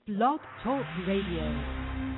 Blog Talk Radio.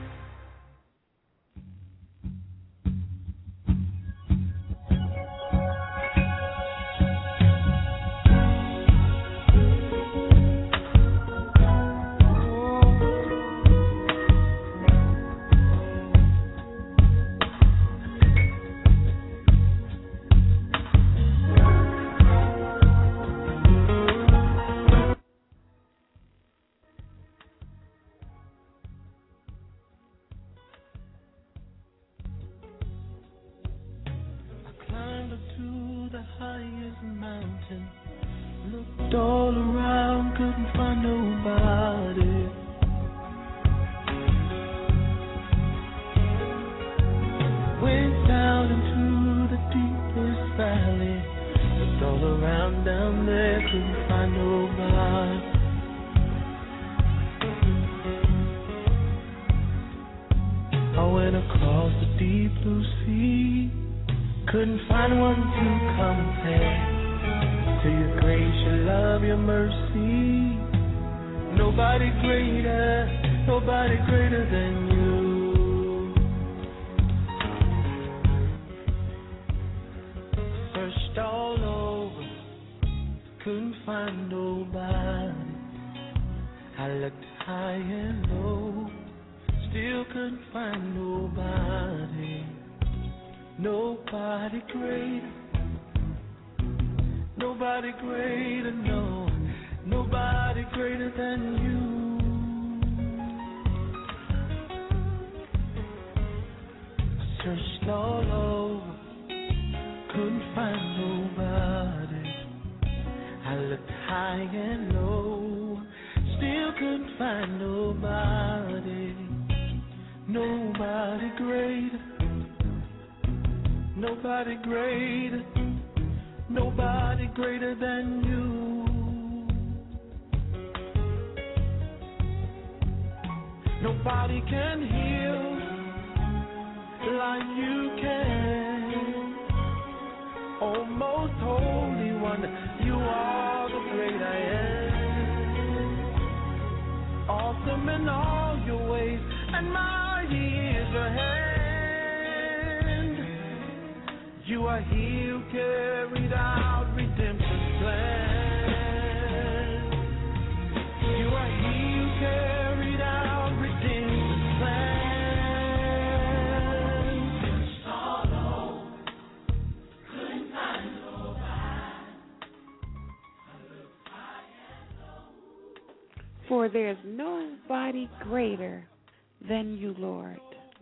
For there's nobody greater than you, Lord.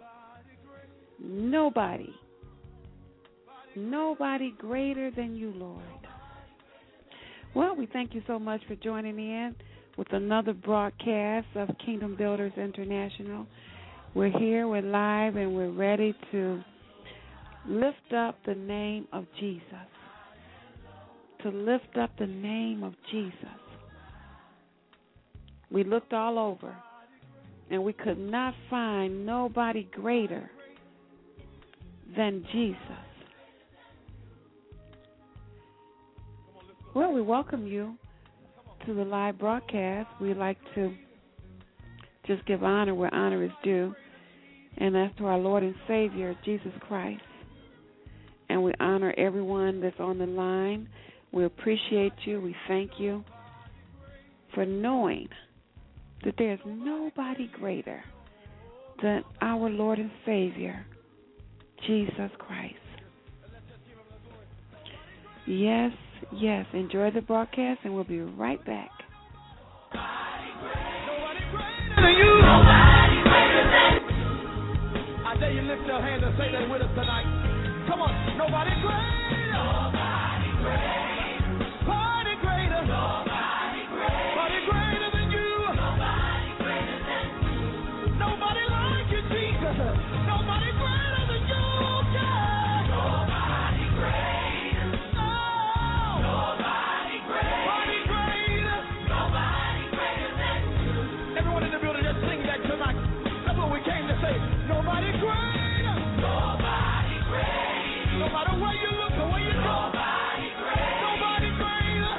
Nobody. Nobody greater than you, Lord. Well, we thank you so much for joining in with another broadcast of Kingdom Builders International. We're here, we're live, and we're ready to lift up the name of Jesus. To lift up the name of Jesus. We looked all over, and we could not find nobody greater than Jesus. Well, we welcome you to the live broadcast. We like to just give honor where honor is due, and that's to our Lord and Savior, Jesus Christ. And we honor everyone that's on the line. We appreciate you. We thank you for knowing that there's nobody greater than our Lord and Savior, Jesus Christ. Yes, yes, enjoy the broadcast, and we'll be right back. Nobody greater than you. Nobody greater than. I dare you lift your hands and say that with us tonight. Come on, nobody greater. Nobody greater. Party greater. Nobody greater. Party greater. Nobody like you, Jesus. Nobody greater than you, God. Nobody greater. Oh. Nobody greater. Nobody greater. Nobody greater than you. Everyone in the building, just sing that tonight. That's what we came to say. Nobody greater. Nobody greater. No matter where you look or where you go. Nobody greater. Nobody greater.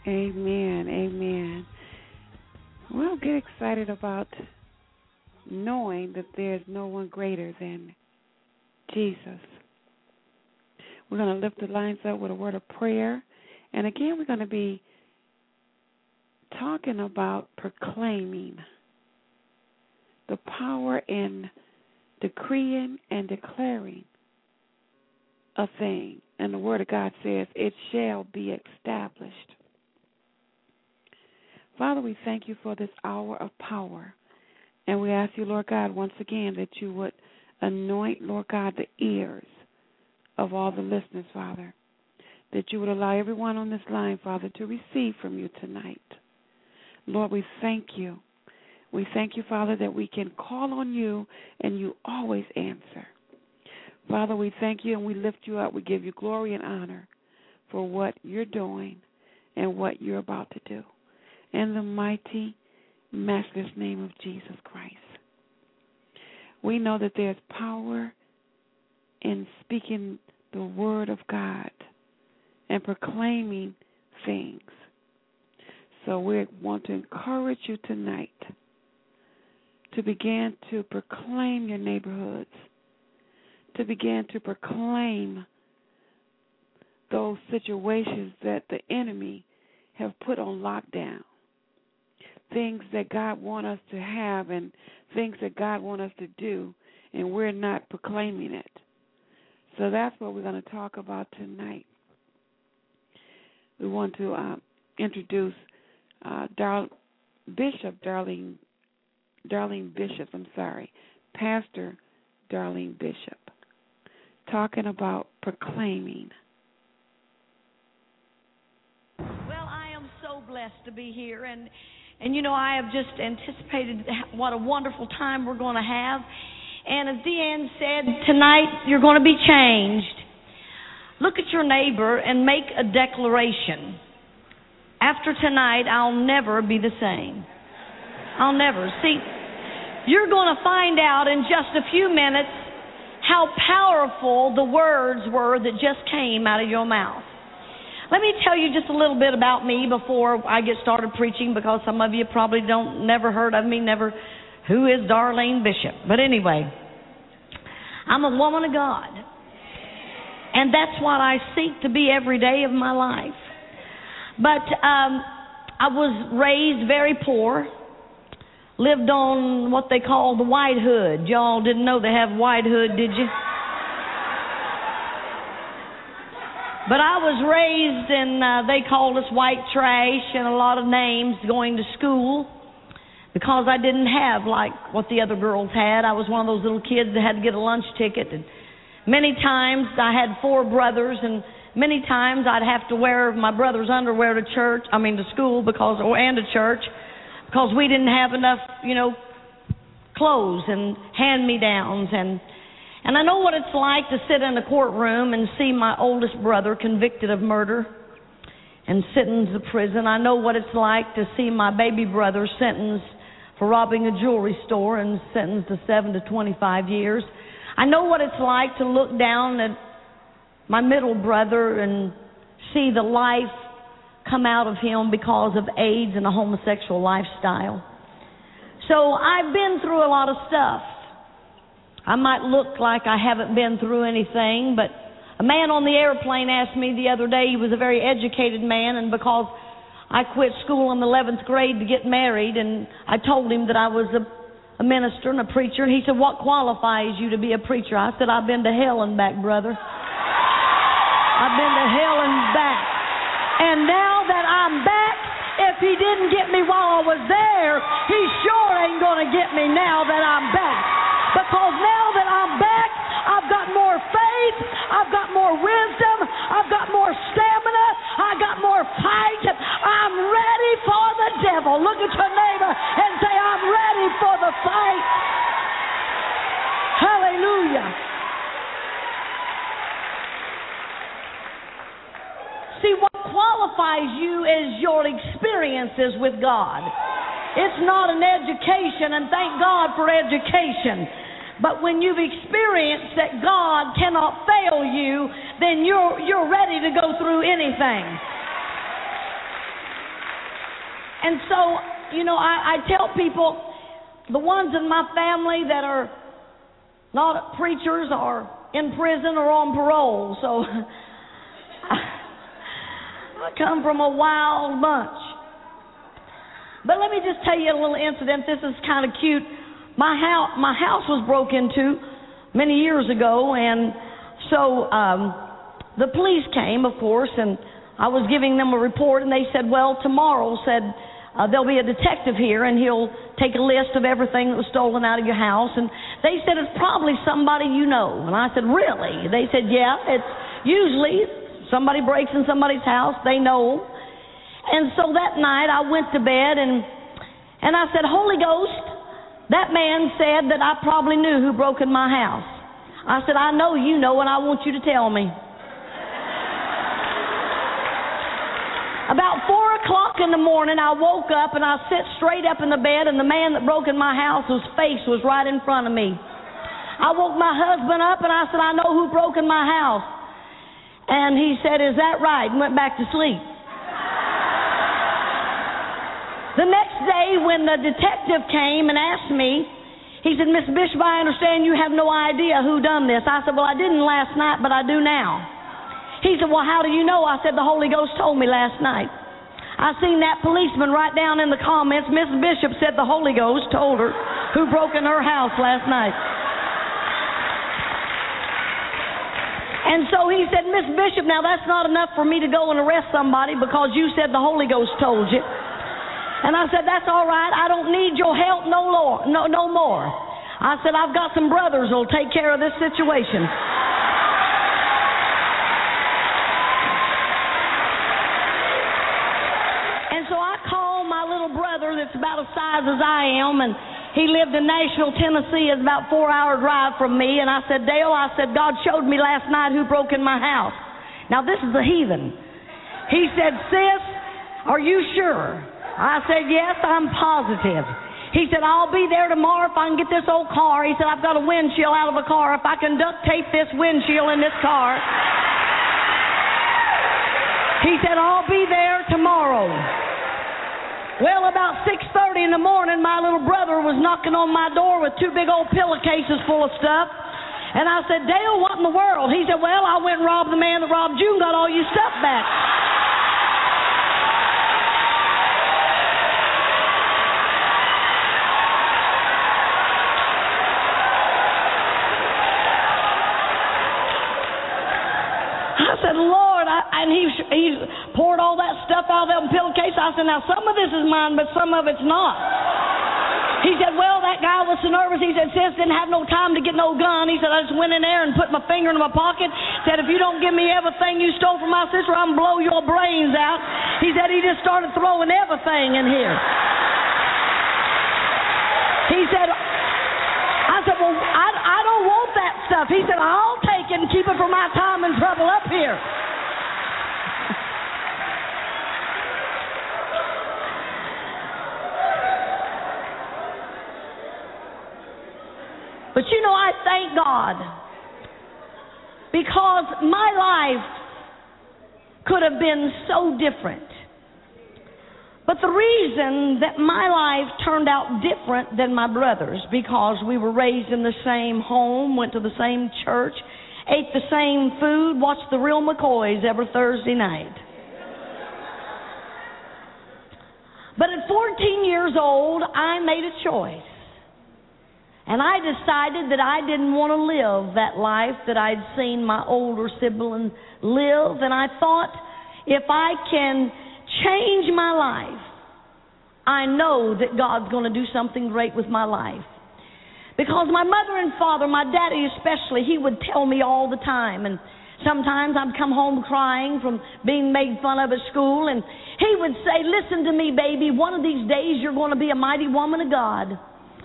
Amen. Amen. Well, get excited about knowing that there's no one greater than Jesus. We're going to lift the lines up with a word of prayer. And again, we're going to be talking about proclaiming the power in decreeing and declaring a thing. And the Word of God says, it shall be established. Father, we thank you for this hour of power. And we ask you, Lord God, once again, that you would anoint, Lord God, the ears of all the listeners, Father. That you would allow everyone on this line, Father, to receive from you tonight. Lord, we thank you. We thank you, Father, that we can call on you and you always answer. Father, we thank you and we lift you up. We give you glory and honor for what you're doing and what you're about to do. In the mighty, matchless name of Jesus Christ. We know that there's power in speaking the word of God and proclaiming things. So we want to encourage you tonight to begin to proclaim your neighborhoods, to begin to proclaim those situations that the enemy have put on lockdown, things that God wants us to have and things that God wants us to do, and we're not proclaiming it. So that's what we're going to talk about tonight. We want to introduce Darlene Bishop, Pastor Darlene Bishop, talking about proclaiming. Well, I am so blessed to be here, and you know, I have just anticipated what a wonderful time we're going to have. And as Deanne said, tonight you're going to be changed. Look at your neighbor and make a declaration. After tonight, I'll never be the same. I'll never. See, you're going to find out in just a few minutes how powerful the words were that just came out of your mouth. Let me tell you just a little bit about me before I get started preaching, because some of you probably never heard of me, who is Darlene Bishop. But anyway, I'm a woman of God. And that's what I seek to be every day of my life. But I was raised very poor, lived on what they call the White Hood. Y'all didn't know they have White Hood, did you? But I was raised in, they called us white trash and a lot of names going to school because I didn't have like what the other girls had. I was one of those little kids that had to get a lunch ticket. And many times I had 4 brothers, and many times I'd have to wear my brother's underwear to school and to church because we didn't have enough, clothes and hand-me-downs. And I know what it's like to sit in a courtroom and see my oldest brother convicted of murder and sentenced to prison. I know what it's like to see my baby brother sentenced for robbing a jewelry store and sentenced to 7 to 25 years. I know what it's like to look down at my middle brother and see the life come out of him because of AIDS and a homosexual lifestyle. So I've been through a lot of stuff. I might look like I haven't been through anything, but a man on the airplane asked me the other day, he was a very educated man, and because I quit school in the 11th grade to get married, and I told him that I was a minister and a preacher, and he said, "What qualifies you to be a preacher?" I said, "I've been to hell and back, brother. I've been to hell and back. And now that I'm back, if he didn't get me while I was there, he sure ain't going to get me now that I'm back. Because now that I'm back, I've got more faith, I've got more wisdom, I've got more stamina, I got more fight. I'm ready for the devil." Look at your neighbor and say, "I'm ready for the fight." Hallelujah. See, what qualifies you is your experiences with God. It's not an education, and thank God for education. But when you've experienced that God cannot fail you, then you're ready to go through anything. And so, you know, I tell people, the ones in my family that are not preachers are in prison or on parole. So I come from a wild bunch. But let me just tell you a little incident. This is kind of cute. My house was broke into many years ago, and so the police came, of course, and I was giving them a report, and they said, well, tomorrow, there'll be a detective here, and he'll take a list of everything that was stolen out of your house. And they said, it's probably somebody you know. And I said, really? They said, yeah, it's usually somebody breaks in somebody's house, they know. And so that night I went to bed, and I said, Holy Ghost, that man said that I probably knew who broke in my house. I said, I know you know, and I want you to tell me. About 4 o'clock in the morning, I woke up, and I sit straight up in the bed, and the man that broke in my house, his face was right in front of me. I woke my husband up, and I said, I know who broke in my house. And he said, is that right? And went back to sleep. The next day, when the detective came and asked me, he said, Miss Bishop, I understand you have no idea who done this. I said, well, I didn't last night, but I do now. He said, well, how do you know? I said, the Holy Ghost told me last night. I seen that policeman write down in the comments, Miss Bishop said the Holy Ghost told her who broke in her house last night. And so he said, Miss Bishop, now that's not enough for me to go and arrest somebody because you said the Holy Ghost told you. And I said, that's all right. I don't need your help no more. I said, I've got some brothers who'll take care of this situation. And so I called my little brother that's about as size as I am, and he lived in Nashville, Tennessee. It's about a 4-hour drive from me. And I said, Dale, I said, God showed me last night who broke in my house. Now, this is a heathen. He said, sis, are you sure? I said, yes, I'm positive. He said, I'll be there tomorrow if I can get this old car. He said, I've got a windshield out of a car. If I can duct tape this windshield in this car. He said, I'll be there tomorrow. Well, about 6:30 in the morning, my little brother was knocking on my door with 2 big old pillowcases full of stuff. And I said, Dale, what in the world? He said, well, I went and robbed the man that robbed you and got all your stuff back. I said, Lord, and he poured all that stuff out of them pillowcases. I said, now some of this is mine, but some of it's not. He said, well, that guy was so nervous. He said, sis, didn't have no time to get no gun. He said, I just went in there and put my finger in my pocket. Said, if you don't give me everything you stole from my sister, I'm going to blow your brains out. He said, he just started throwing everything in here. He said, I said, well, I don't want that stuff. He said, I'll take it and keep it for my time and trouble up here. But you know, I thank God because my life could have been so different. But the reason that my life turned out different than my brother's, because we were raised in the same home, went to the same church, ate the same food, watched the Real McCoys every Thursday night. But at 14 years old, I made a choice. And I decided that I didn't want to live that life that I'd seen my older sibling live. And I thought, if I can change my life, I know that God's going to do something great with my life. Because my mother and father, my daddy especially, he would tell me all the time. And sometimes I'd come home crying from being made fun of at school. And he would say, listen to me, baby, one of these days you're going to be a mighty woman of God.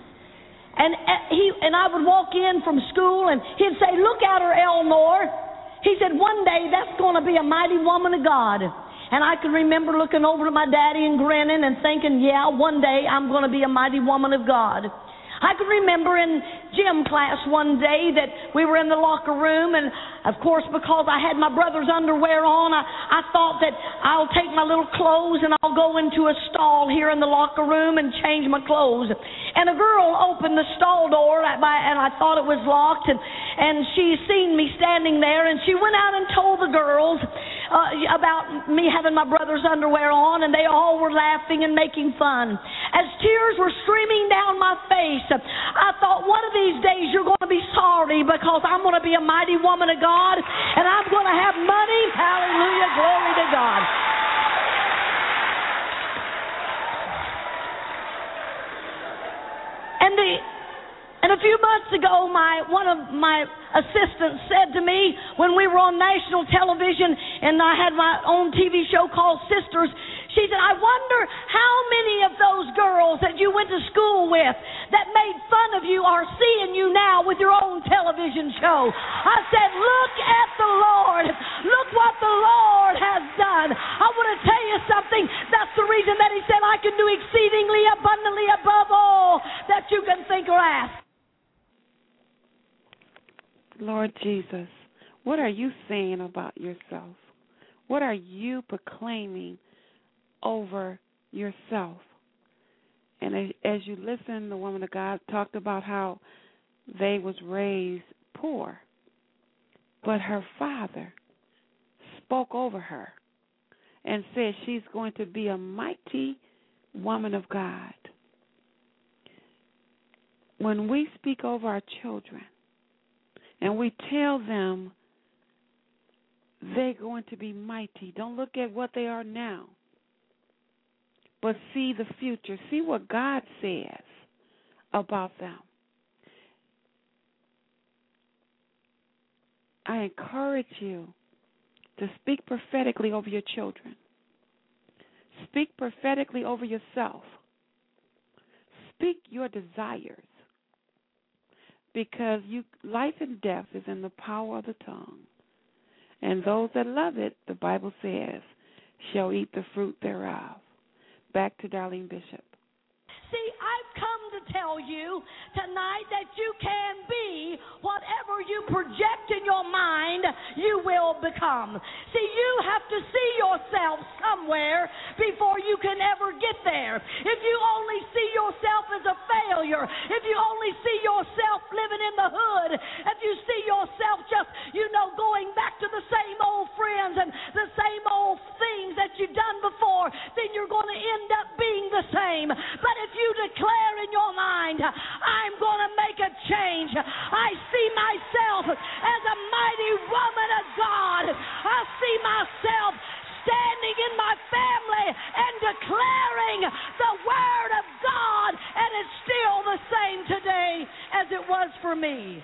And I would walk in from school and he'd say, look at her, Elnor. He said, one day that's going to be a mighty woman of God. And I can remember looking over to my daddy and grinning and thinking, yeah, one day I'm going to be a mighty woman of God. I can remember in gym class one day that we were in the locker room, and of course, because I had my brother's underwear on, I thought that I'll take my little clothes and I'll go into a stall here in the locker room and change my clothes. And a girl opened the stall door, and I thought it was locked, and she seen me standing there, and she went out and told the girls about me having my brother's underwear on, and they all were laughing and making fun. As tears were streaming down my face, I thought, one of these days you're going to be sorry, because I'm going to be a mighty woman of God, and I'm going to have money. Hallelujah, glory to God. And a few months ago, one of my assistants said to me when we were on national television and I had my own TV show called Sisters, she said, I wonder how many of those girls that you went to school with that made fun of you are seeing you now with your own television show. I said, look at the Lord. Look what the Lord has done. I want to tell you something. That's the reason that he said, I can do exceedingly abundantly above all that you can think or ask. Lord Jesus, what are you saying about yourself? What are you proclaiming over yourself? And as you listen, the woman of God talked about how they was raised poor, but her father spoke over her and said she's going to be a mighty woman of God. When we speak over our children and we tell them they're going to be mighty, don't look at what they are now, but see the future. See what God says about them. I encourage you to speak prophetically over your children. Speak prophetically over yourself. Speak your desires. Because life and death is in the power of the tongue. And those that love it, the Bible says, shall eat the fruit thereof. Back to Darlene Bishop. See, I've come to tell you tonight that you can be whatever you project in your mind, you will become. See, you have to see yourself somewhere before you can ever get there. If you only see yourself as a failure, if you only see yourself living in the hood, if you see yourself just, going back to the same old friends and the same old things that you've done before, then you're going to end up being the same. But if you declare in your mind, I'm going to make a change. I see myself as a mighty woman of God. I see myself standing in my family and declaring the word of God, and it's still the same today as it was for me.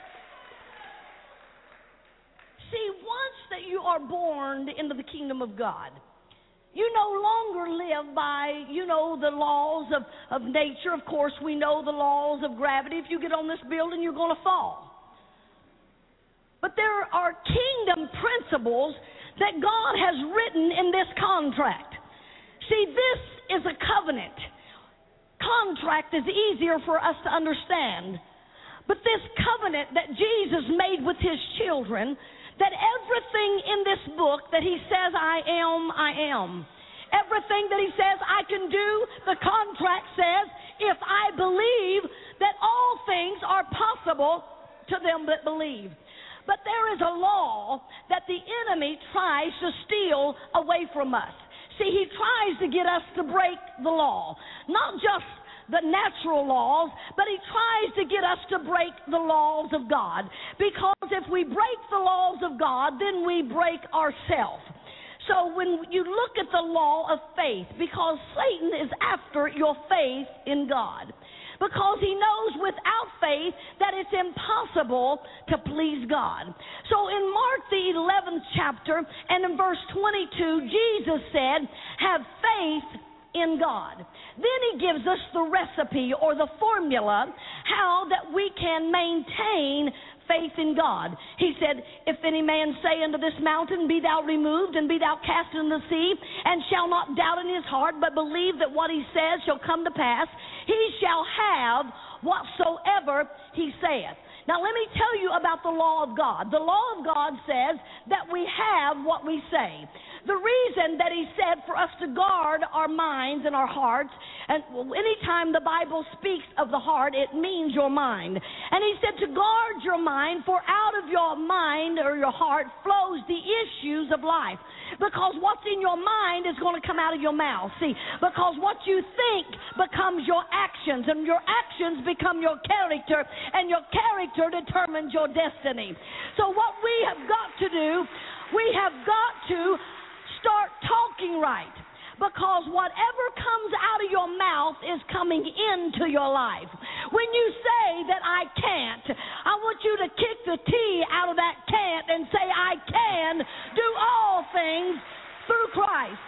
See, once that you are born into the kingdom of God, you no longer live by, the laws of nature. Of course, we know the laws of gravity. If you get on this building, you're going to fall. But there are kingdom principles that God has written in this contract. See, this is a covenant. Contract is easier for us to understand. But this covenant that Jesus made with his children, that everything in this book that he says, I am. Everything that he says I can do, the contract says, if I believe that all things are possible to them that believe. But there is a law that the enemy tries to steal away from us. See, he tries to get us to break the law. Not just the natural laws, but he tries to get us to break the laws of God. Because if we break the laws of God, then we break ourselves. So when you look at the law of faith, because Satan is after your faith in God, because he knows without faith that it's impossible to please God. So in Mark the 11th chapter and in verse 22, Jesus said, have faith in God. Then he gives us the recipe or the formula how that we can maintain faith in God. He said, if any man say unto this mountain, be thou removed and be thou cast into the sea, and shall not doubt in his heart, but believe that what he says shall come to pass, he shall have whatsoever he saith. Now let me tell you about the law of God. The law of God says that we have what we say. The reason that he said for us to guard our minds and our hearts, and anytime the Bible speaks of the heart, it means your mind. And he said to guard your mind, for out of your mind or your heart flows the issues of life. Because what's in your mind is going to come out of your mouth. See, because what you think becomes your actions, and your actions become your character, and your character determines your destiny. So what we have got to do, we have got to start talking right. Because whatever comes out of your mouth is coming into your life. When you say that I can't, I want you to kick the T out of that can't and say I can do all things through Christ.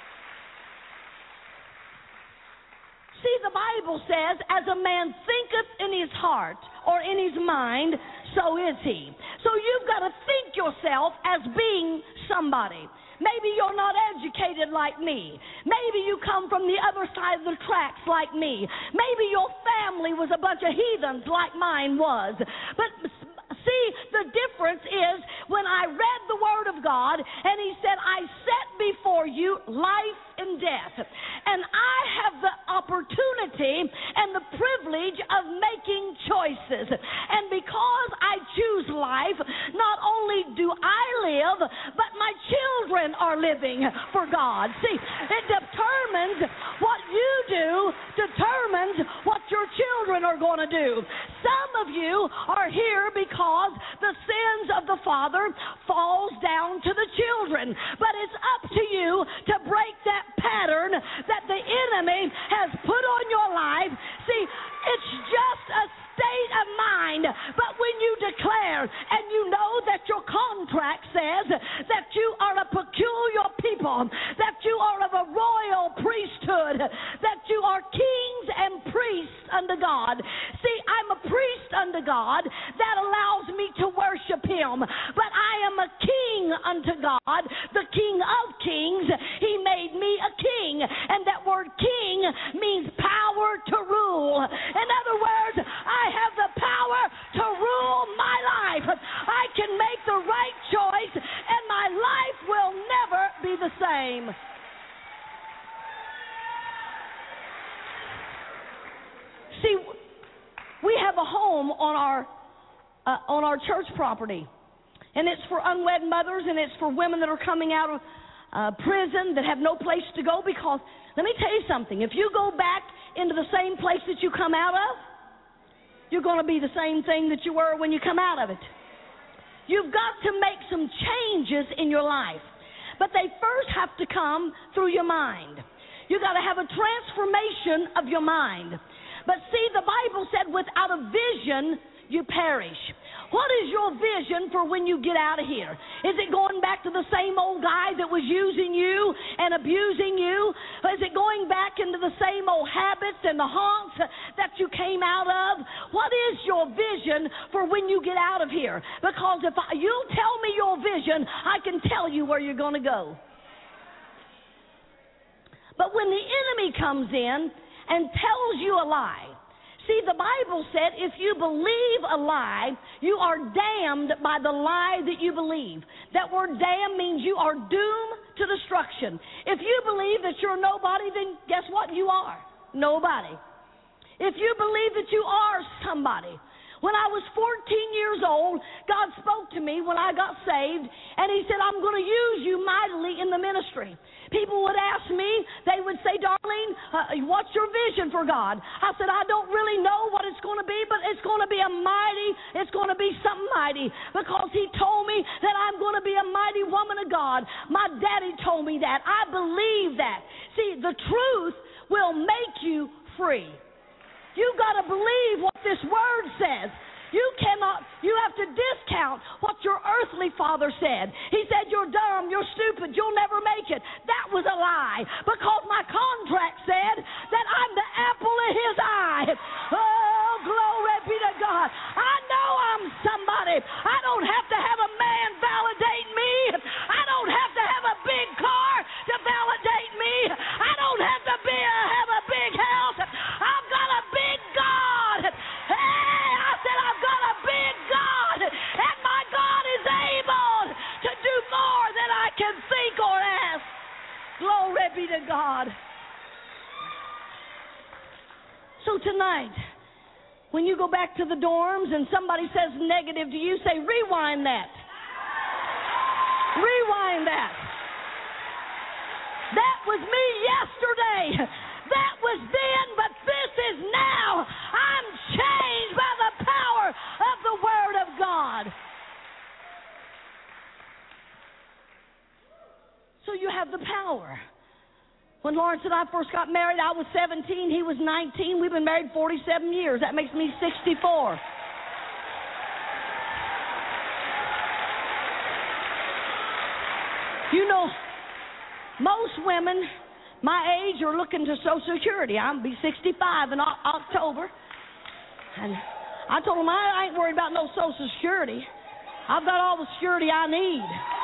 See, the Bible says, as a man thinketh in his heart or in his mind, so is he. So you've got to think yourself as being somebody. Maybe you're not educated like me. Maybe you come from the other side of the tracks like me. Maybe your family was a bunch of heathens like mine was. But see, the difference is when I read the Word of God and he said, I set before you life and death. And I have the opportunity and the privilege of making choices. And because I choose life, not only do I live, but my children are living for God. See, it determines what you do, determines what your children are going to do. Some of you are here because the sins of the father falls down to the children. But it's up to you to break that pattern that the enemy has put on your life. See, it's just a state of mind, but when you declare and you know that your contract says that you are a peculiar people, that you are of a royal priesthood, that you are kings and priests unto God. See, I'm a priest unto God. That allows me to worship him, but I am a king unto God, the King of kings. He made me a king, and that word king means power to rule. In other words, I have the power to rule my life. I can make the right choice, and my life will never be the same. See, we have a home on our church property, and it's for unwed mothers, and it's for women that are coming out of prison that have no place to go. Because let me tell you something: if you go back into the same place that you come out of, you're going to be the same thing that you were when you come out of it. You've got to make some changes in your life, but they first have to come through your mind. You've got to have a transformation of your mind. But see, the Bible said without a vision, you perish. What is your vision for when you get out of here? Is it going back to the same old guy that was using you and abusing you? Or is it going back into the same old habits and the haunts that you came out of? What is your vision for when you get out of here? Because if you'll tell me your vision, I can tell you where you're going to go. But when the enemy comes in and tells you a lie, see, the Bible said if you believe a lie, you are damned by the lie that you believe. That word damn means you are doomed to destruction. If you believe that you're nobody, then guess what? You are nobody. If you believe that you are somebody. When I was 14 years old, God spoke to me when I got saved, and he said, I'm going to use you mightily in the ministry. People would ask me, they would say, Darlene, what's your vision for God? I said, I don't really know what it's going to be, but it's going to be it's going to be something mighty, because he told me that I'm going to be a mighty woman of God. My daddy told me that. I believe that. See, the truth will make you free. You've got to believe what this word says. You have to discount what your earthly father said. He said, you're dumb, you're stupid, you'll never make it. That was a lie, because my contract said that I'm the apple of his eye. Oh, glory be to God. I know I'm somebody. I don't have to have a man validate me. I don't have to have a big car to validate me. I don't have to have a big house. I've got a big God tonight, when you go back to the dorms and somebody says negative to you, say, rewind that. Rewind that. That was me yesterday. That was then, but this is now. I'm changed by the power of the Word of God. So you have the power. When Lawrence and I first got married, I was 17, he was 19. We've been married 47 years. That makes me 64. You know, most women my age are looking to Social Security. I'll be 65 in October. And I told them I ain't worried about no Social Security. I've got all the security I need.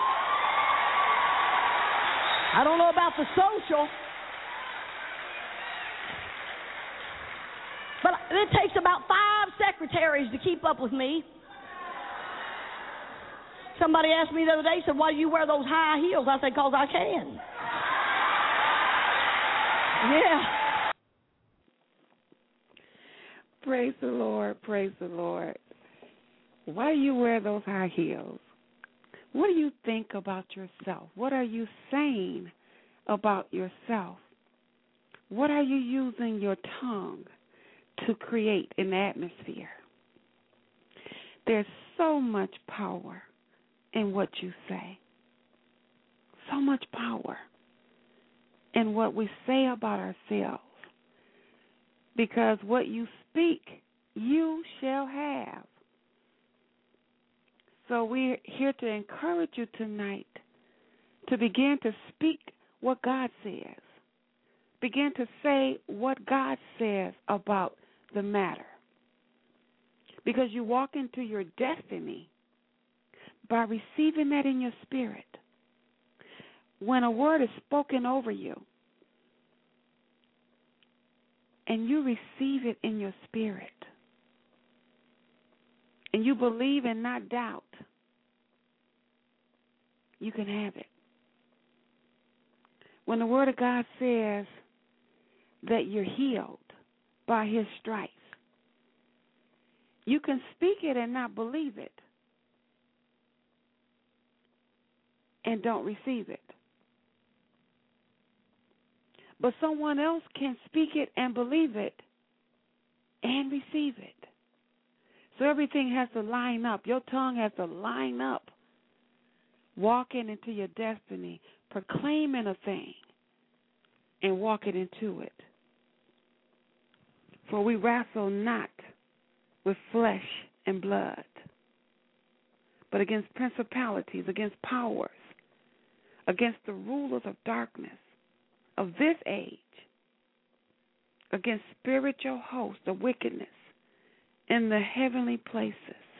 I don't know about the social. But it takes about 5 secretaries to keep up with me. Somebody asked me the other day, said, why do you wear those high heels? I said, because I can. Yeah. Praise the Lord. Praise the Lord. Why do you wear those high heels? What do you think about yourself? What are you saying about yourself? What are you using your tongue to create an atmosphere? There's so much power in what you say. So much power in what we say about ourselves. Because what you speak, you shall have. So we're here to encourage you tonight to begin to speak what God says. Begin to say what God says about the matter. Because you walk into your destiny by receiving that in your spirit. When a word is spoken over you and you receive it in your spirit and you believe and not doubt, you can have it. When the Word of God says that you're healed by His stripes, you can speak it and not believe it and don't receive it. But someone else can speak it and believe it and receive it. So everything has to line up. Your tongue has to line up. Walking into your destiny, proclaiming a thing, and walking into it. For we wrestle not with flesh and blood, but against principalities, against powers, against the rulers of darkness of this age, against spiritual hosts of wickedness in the heavenly places.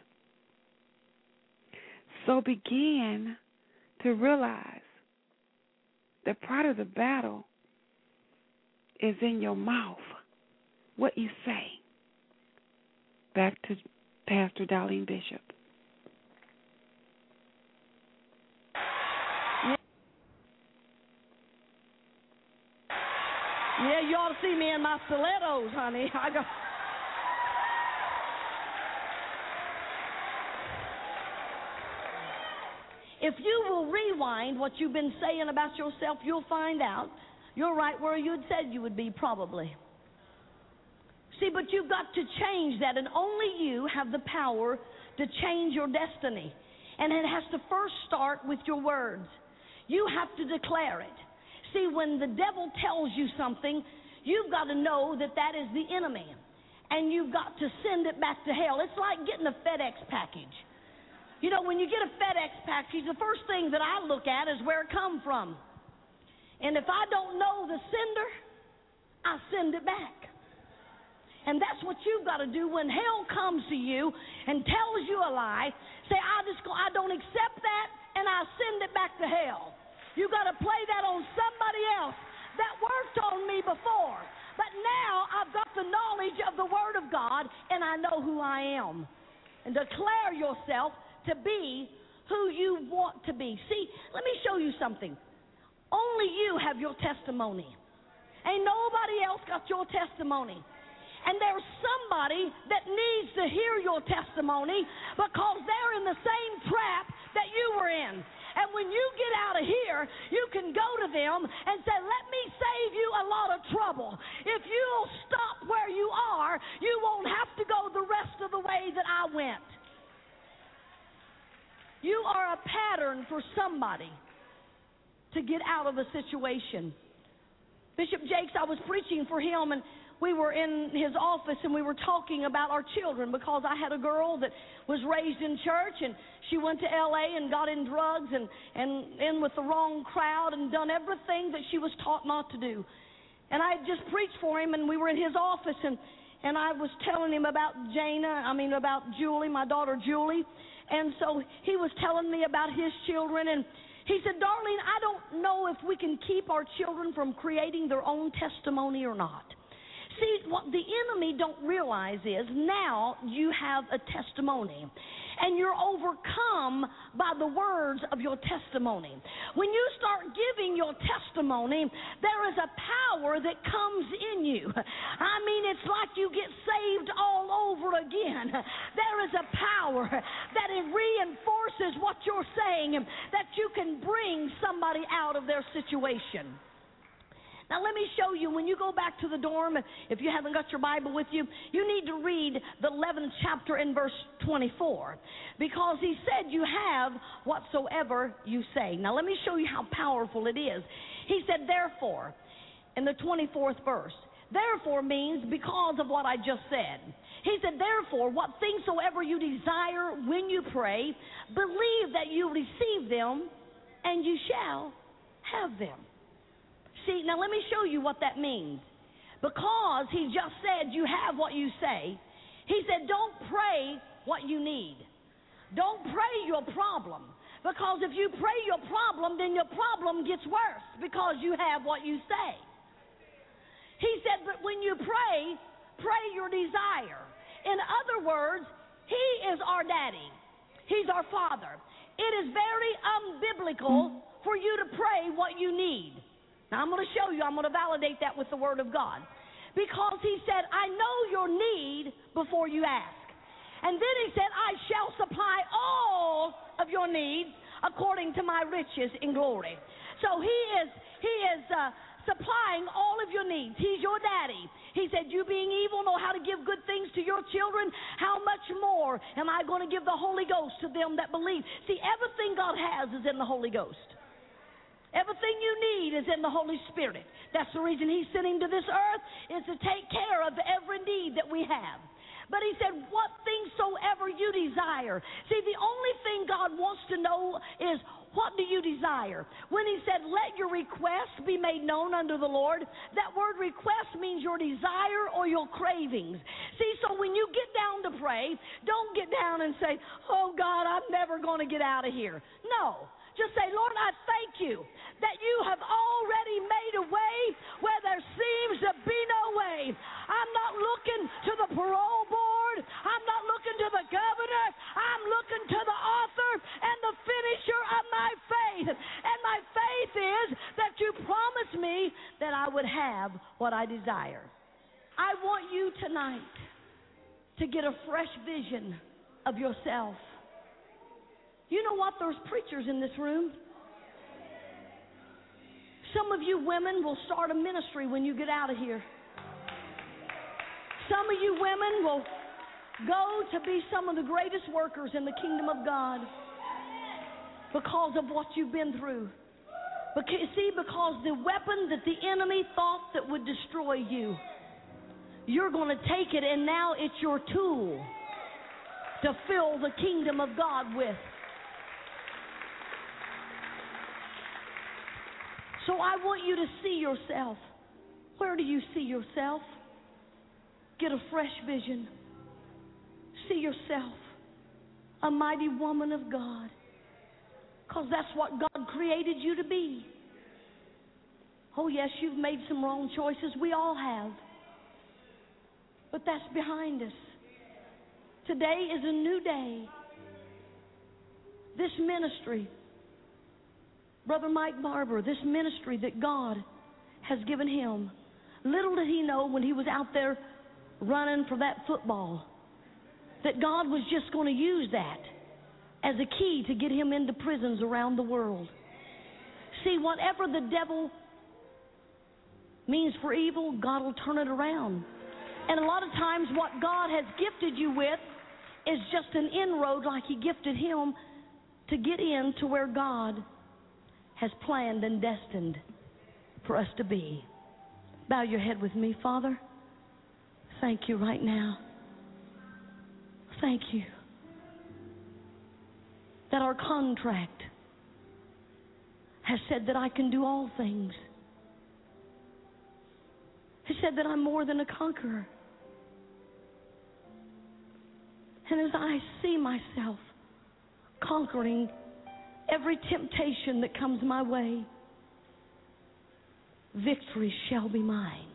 So begin to realize that part of the battle is in your mouth, what you say. Back to Pastor Darlene Bishop. Yeah, you ought to see me in my stilettos, honey. If you will rewind what you've been saying about yourself, you'll find out you're right where you'd said you would be, probably. See, but you've got to change that, and only you have the power to change your destiny. And it has to first start with your words. You have to declare it. See, when the devil tells you something, you've got to know that that is the enemy, and you've got to send it back to hell. It's like getting a FedEx package. You know, when you get a FedEx package, the first thing that I look at is where it come from. And if I don't know the sender, I send it back. And that's what you've got to do when hell comes to you and tells you a lie. Say, I don't accept that, and I send it back to hell. You've got to play that on somebody else that worked on me before. But now I've got the knowledge of the Word of God, and I know who I am. And declare yourself to be who you want to be. See, let me show you something. Only you have your testimony. Ain't nobody else got your testimony. And there's somebody that needs to hear your testimony because they're in the same trap that you were in. And when you get out of here, you can go to them and say, let me save you a lot of trouble. If you'll stop where you are, you won't have to go the rest of the way that I went. You are a pattern for somebody to get out of a situation. Bishop Jakes, I was preaching for him, and we were in his office, and we were talking about our children because I had a girl that was raised in church, and she went to L.A. and got in drugs and in with the wrong crowd and done everything that she was taught not to do. And I had just preached for him, and we were in his office, and I was telling him about about Julie, my daughter Julie. And so he was telling me about his children, and he said, Darlene, I don't know if we can keep our children from creating their own testimony or not. See, what the enemy don't realize is now you have a testimony, and you're overcome by the words of your testimony. When you start giving your testimony, there is a power that comes in you. I mean, it's like you get saved all over again. There is a power that it reinforces what you're saying, that you can bring somebody out of their situation. Now, let me show you, when you go back to the dorm, if you haven't got your Bible with you, you need to read the 11th chapter in verse 24, because he said you have whatsoever you say. Now, let me show you how powerful it is. He said, therefore, in the 24th verse, therefore means because of what I just said. He said, therefore, what things soever you desire when you pray, believe that you receive them, and you shall have them. See, now let me show you what that means. Because he just said you have what you say, he said don't pray what you need. Don't pray your problem. Because if you pray your problem, then your problem gets worse because you have what you say. He said, but when you pray, pray your desire. In other words, he is our daddy. He's our father. It is very unbiblical for you to pray what you need. Now, I'm going to show you, I'm going to validate that with the Word of God. Because he said, I know your need before you ask. And then he said, I shall supply all of your needs according to my riches in glory. So he is supplying all of your needs. He's your daddy. He said, you being evil know how to give good things to your children. How much more am I going to give the Holy Ghost to them that believe? See, everything God has is in the Holy Ghost. Everything you need is in the Holy Spirit. That's the reason he sent him to this earth, is to take care of every need that we have. But he said, what things soever you desire. See, the only thing God wants to know is, what do you desire? When he said, let your request be made known unto the Lord, that word request means your desire or your cravings. See, so when you get down to pray, don't get down and say, oh God, I'm never going to get out of here. No. Just say, Lord, I thank you that you have already made a way where there seems to be no way. I'm not looking to the parole board. I'm not looking to the governor. I'm looking to the author and the finisher of my faith. And my faith is that you promised me that I would have what I desire. I want you tonight to get a fresh vision of yourself. You know what? There's preachers in this room. Some of you women will start a ministry when you get out of here. Some of you women will go to be some of the greatest workers in the kingdom of God because of what you've been through. Because the weapon that the enemy thought that would destroy you, you're going to take it, and now it's your tool to fill the kingdom of God with. So I want you to see yourself. Where do you see yourself? Get a fresh vision. See yourself a mighty woman of God. Because that's what God created you to be. Oh yes, you've made some wrong choices. We all have. But that's behind us. Today is a new day. This ministry, Brother Mike Barber, this ministry that God has given him, little did he know when he was out there running for that football, that God was just going to use that as a key to get him into prisons around the world. See, whatever the devil means for evil, God will turn it around. And a lot of times what God has gifted you with is just an inroad, like he gifted him to get into where God has planned and destined for us to be. Bow your head with me, Father. Thank you right now. Thank you that our contract has said that I can do all things. It said that I'm more than a conqueror. And as I see myself conquering every temptation that comes my way, victory shall be mine.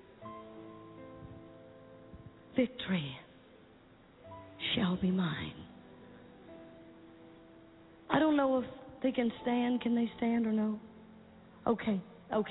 Victory shall be mine. I don't know if they can stand. Can they stand or no? Okay.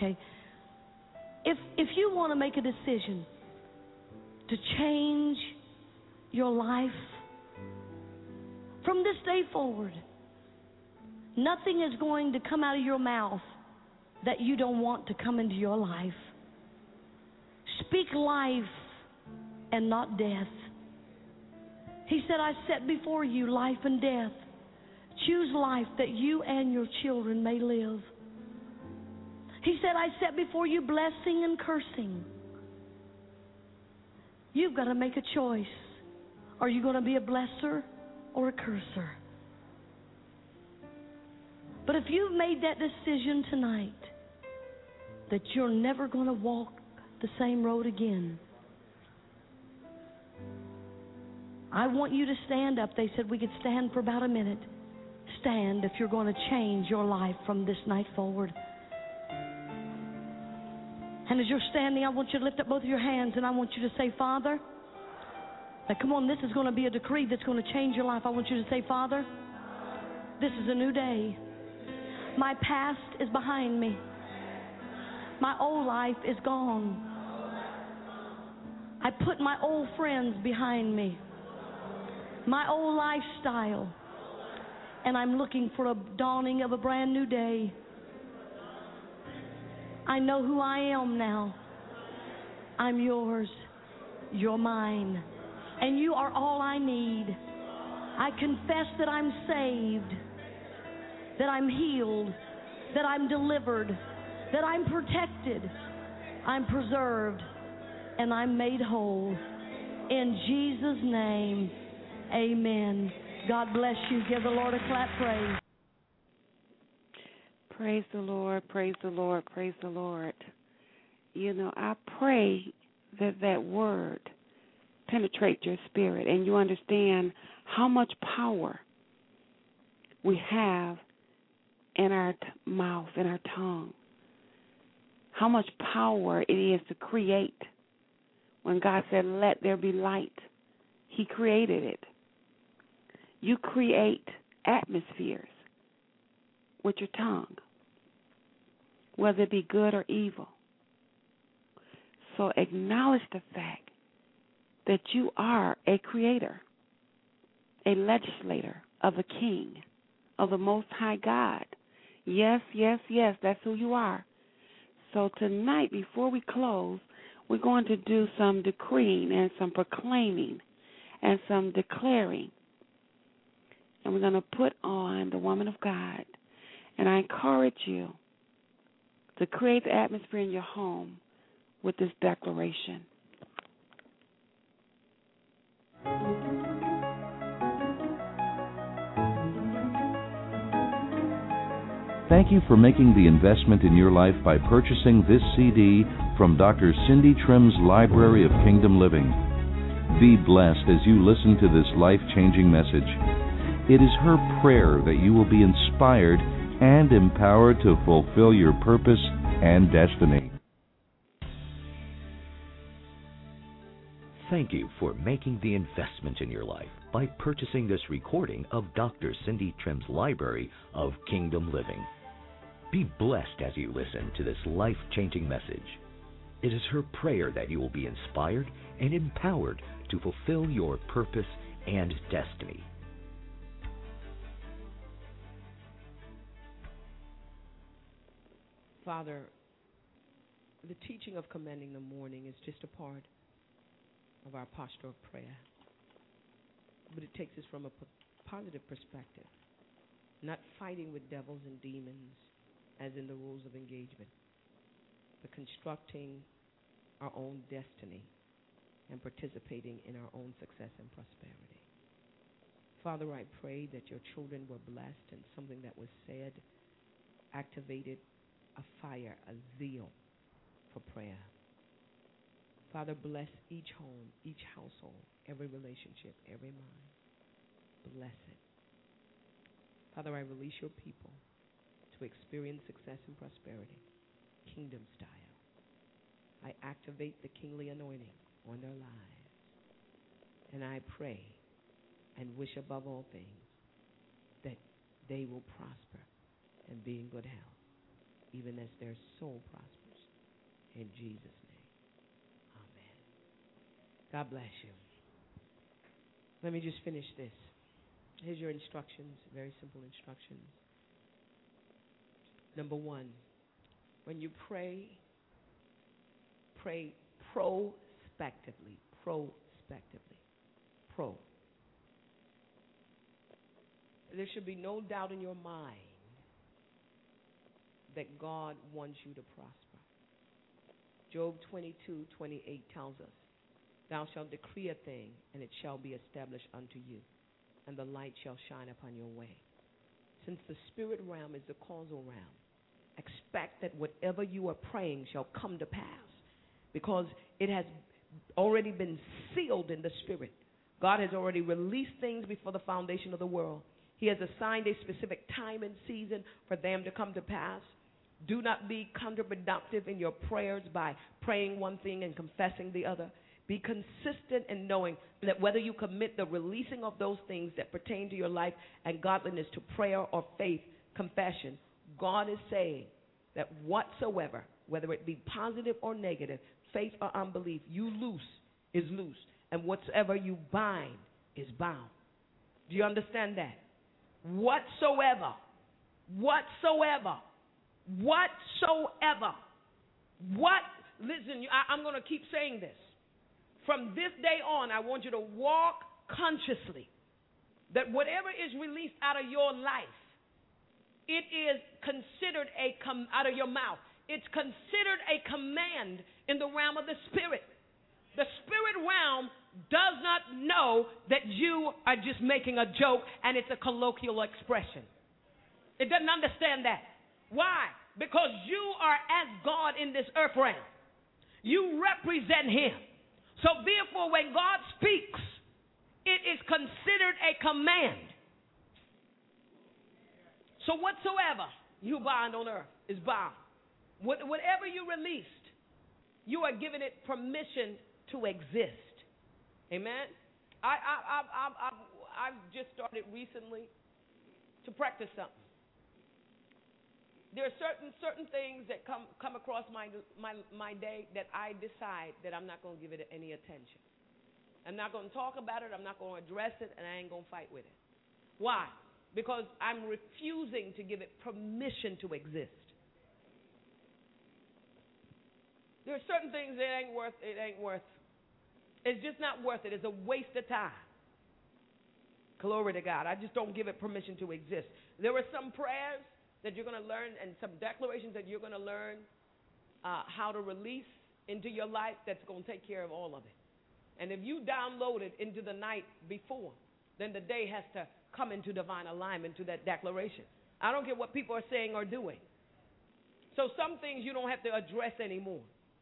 If you want to make a decision to change your life from this day forward, nothing is going to come out of your mouth that you don't want to come into your life. Speak life and not death. He said, I set before you life and death. Choose life that you and your children may live. He said, I set before you blessing and cursing. You've got to make a choice. Are you going to be a blesser or a curser? But if you've made that decision tonight that you're never going to walk the same road again, I want you to stand up. They said we could stand for about a minute. Stand if you're going to change your life from this night forward. And as you're standing, I want you to lift up both of your hands and I want you to say, Father. Now come on, this is going to be a decree that's going to change your life. I want you to say, Father, this is a new day. My past is behind me. My old life is gone. I put my old friends behind me. My old lifestyle. And I'm looking for a dawning of a brand new day. I know who I am now. I'm yours. You're mine. And you are all I need. I confess that I'm saved, that I'm healed, that I'm delivered, that I'm protected, I'm preserved, and I'm made whole. In Jesus' name, amen. God bless you. Give the Lord a clap praise. Praise the Lord, praise the Lord, praise the Lord. You know, I pray that that word penetrates your spirit and you understand how much power we have in our mouth, in our tongue. How much power it is to create. When God said, let there be light, He created it. You create atmospheres with your tongue, whether it be good or evil. So acknowledge the fact that you are a creator, a legislator of a king, of the Most High God. Yes, yes, yes, that's who you are. So tonight, before we close, we're going to do some decreeing and some proclaiming and some declaring. And we're going to put on the woman of God. And I encourage you to create the atmosphere in your home with this declaration. Thank you for making the investment in your life by purchasing this CD from Dr. Cindy Trimm's Library of Kingdom Living. Be blessed as you listen to this life-changing message. It is her prayer that you will be inspired and empowered to fulfill your purpose and destiny. Thank you for making the investment in your life by purchasing this recording of Dr. Cindy Trimm's Library of Kingdom Living. Be blessed as you listen to this life-changing message. It is her prayer that you will be inspired and empowered to fulfill your purpose and destiny. Father, the teaching of commanding the morning is just a part of our posture of prayer. But it takes us from a positive perspective, not fighting with devils and demons as in the rules of engagement, but constructing our own destiny and participating in our own success and prosperity. Father, I pray that your children were blessed and something that was said activated a fire, a zeal for prayer. Father, bless each home, each household, every relationship, every mind. Bless it. Father, I release your people to experience success and prosperity, kingdom style. I activate the kingly anointing on their lives. And I pray and wish above all things that they will prosper and be in good health, even as their soul prospers. In Jesus' name, amen. God bless you. Let me just finish this. Here's your instructions, very simple instructions. Number one, when you pray, pray prospectively. Prospectively. Pro. There should be no doubt in your mind that God wants you to prosper. Job 22:28 tells us, thou shalt decree a thing, and it shall be established unto you, and the light shall shine upon your way. Since the spirit realm is the causal realm, expect that whatever you are praying shall come to pass, because it has already been sealed in the spirit. God has already released things before the foundation of the world. He has assigned a specific time and season for them to come to pass. Do not be counterproductive in your prayers by praying one thing and confessing the other. Be consistent in knowing that whether you commit the releasing of those things that pertain to your life and godliness to prayer or faith, confession, God is saying that whatsoever, whether it be positive or negative, faith or unbelief, you loose is loose. And whatsoever you bind is bound. Do you understand that? Whatsoever. Listen, I'm going to keep saying this. From this day on, I want you to walk consciously that whatever is released out of your life, it is considered out of your mouth. It's considered a command in the realm of the spirit. The spirit realm does not know that you are just making a joke and it's a colloquial expression. It doesn't understand that. Why? Because you are as God in this earth realm. You represent him. So therefore, when God speaks, it is considered a command. So whatsoever you bind on earth is bound. Whatever you released, you are giving it permission to exist. Amen? I've just started recently to practice something. There are certain things that come across my day that I decide that I'm not going to give it any attention. I'm not going to talk about it. I'm not going to address it, and I ain't going to fight with it. Why? Because I'm refusing to give it permission to exist. There are certain things that ain't worth. It's just not worth it. It's a waste of time. Glory to God. I just don't give it permission to exist. There are some prayers that you're going to learn and some declarations that you're going to learn how to release into your life that's going to take care of all of it. And if you download it into the night before, then the day has to come into divine alignment to that declaration. I don't care what people are saying or doing. So some things you don't have to address anymore.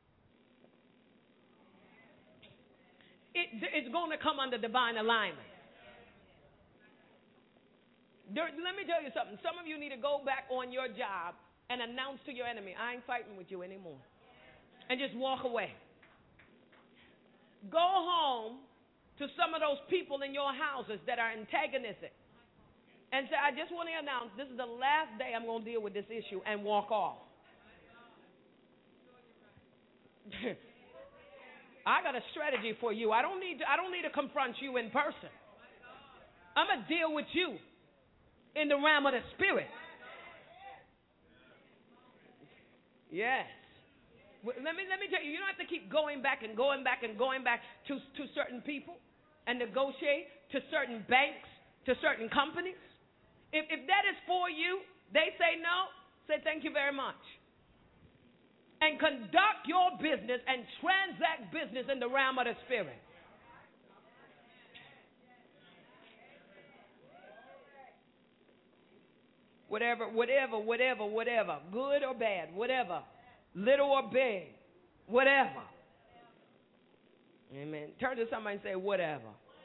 It's going to come under divine alignment. Let me tell you something. Some of you need to go back on your job and announce to your enemy, I ain't fighting with you anymore. And just walk away. Go home to some of those people in your houses that are antagonistic and say, I just want to announce this is the last day I'm going to deal with this issue, and walk off. I got a strategy for you. I don't need to confront you in person. I'm going to deal with you in the realm of the spirit. Yes. Let me tell you, you don't have to keep going back to certain people and negotiate, to certain banks, to certain companies. If that is for you, they say no, say thank you very much. And conduct your business and transact business in the realm of the spirit. Whatever, good or bad, whatever, little or big, whatever. Amen. Turn to somebody and say, whatever.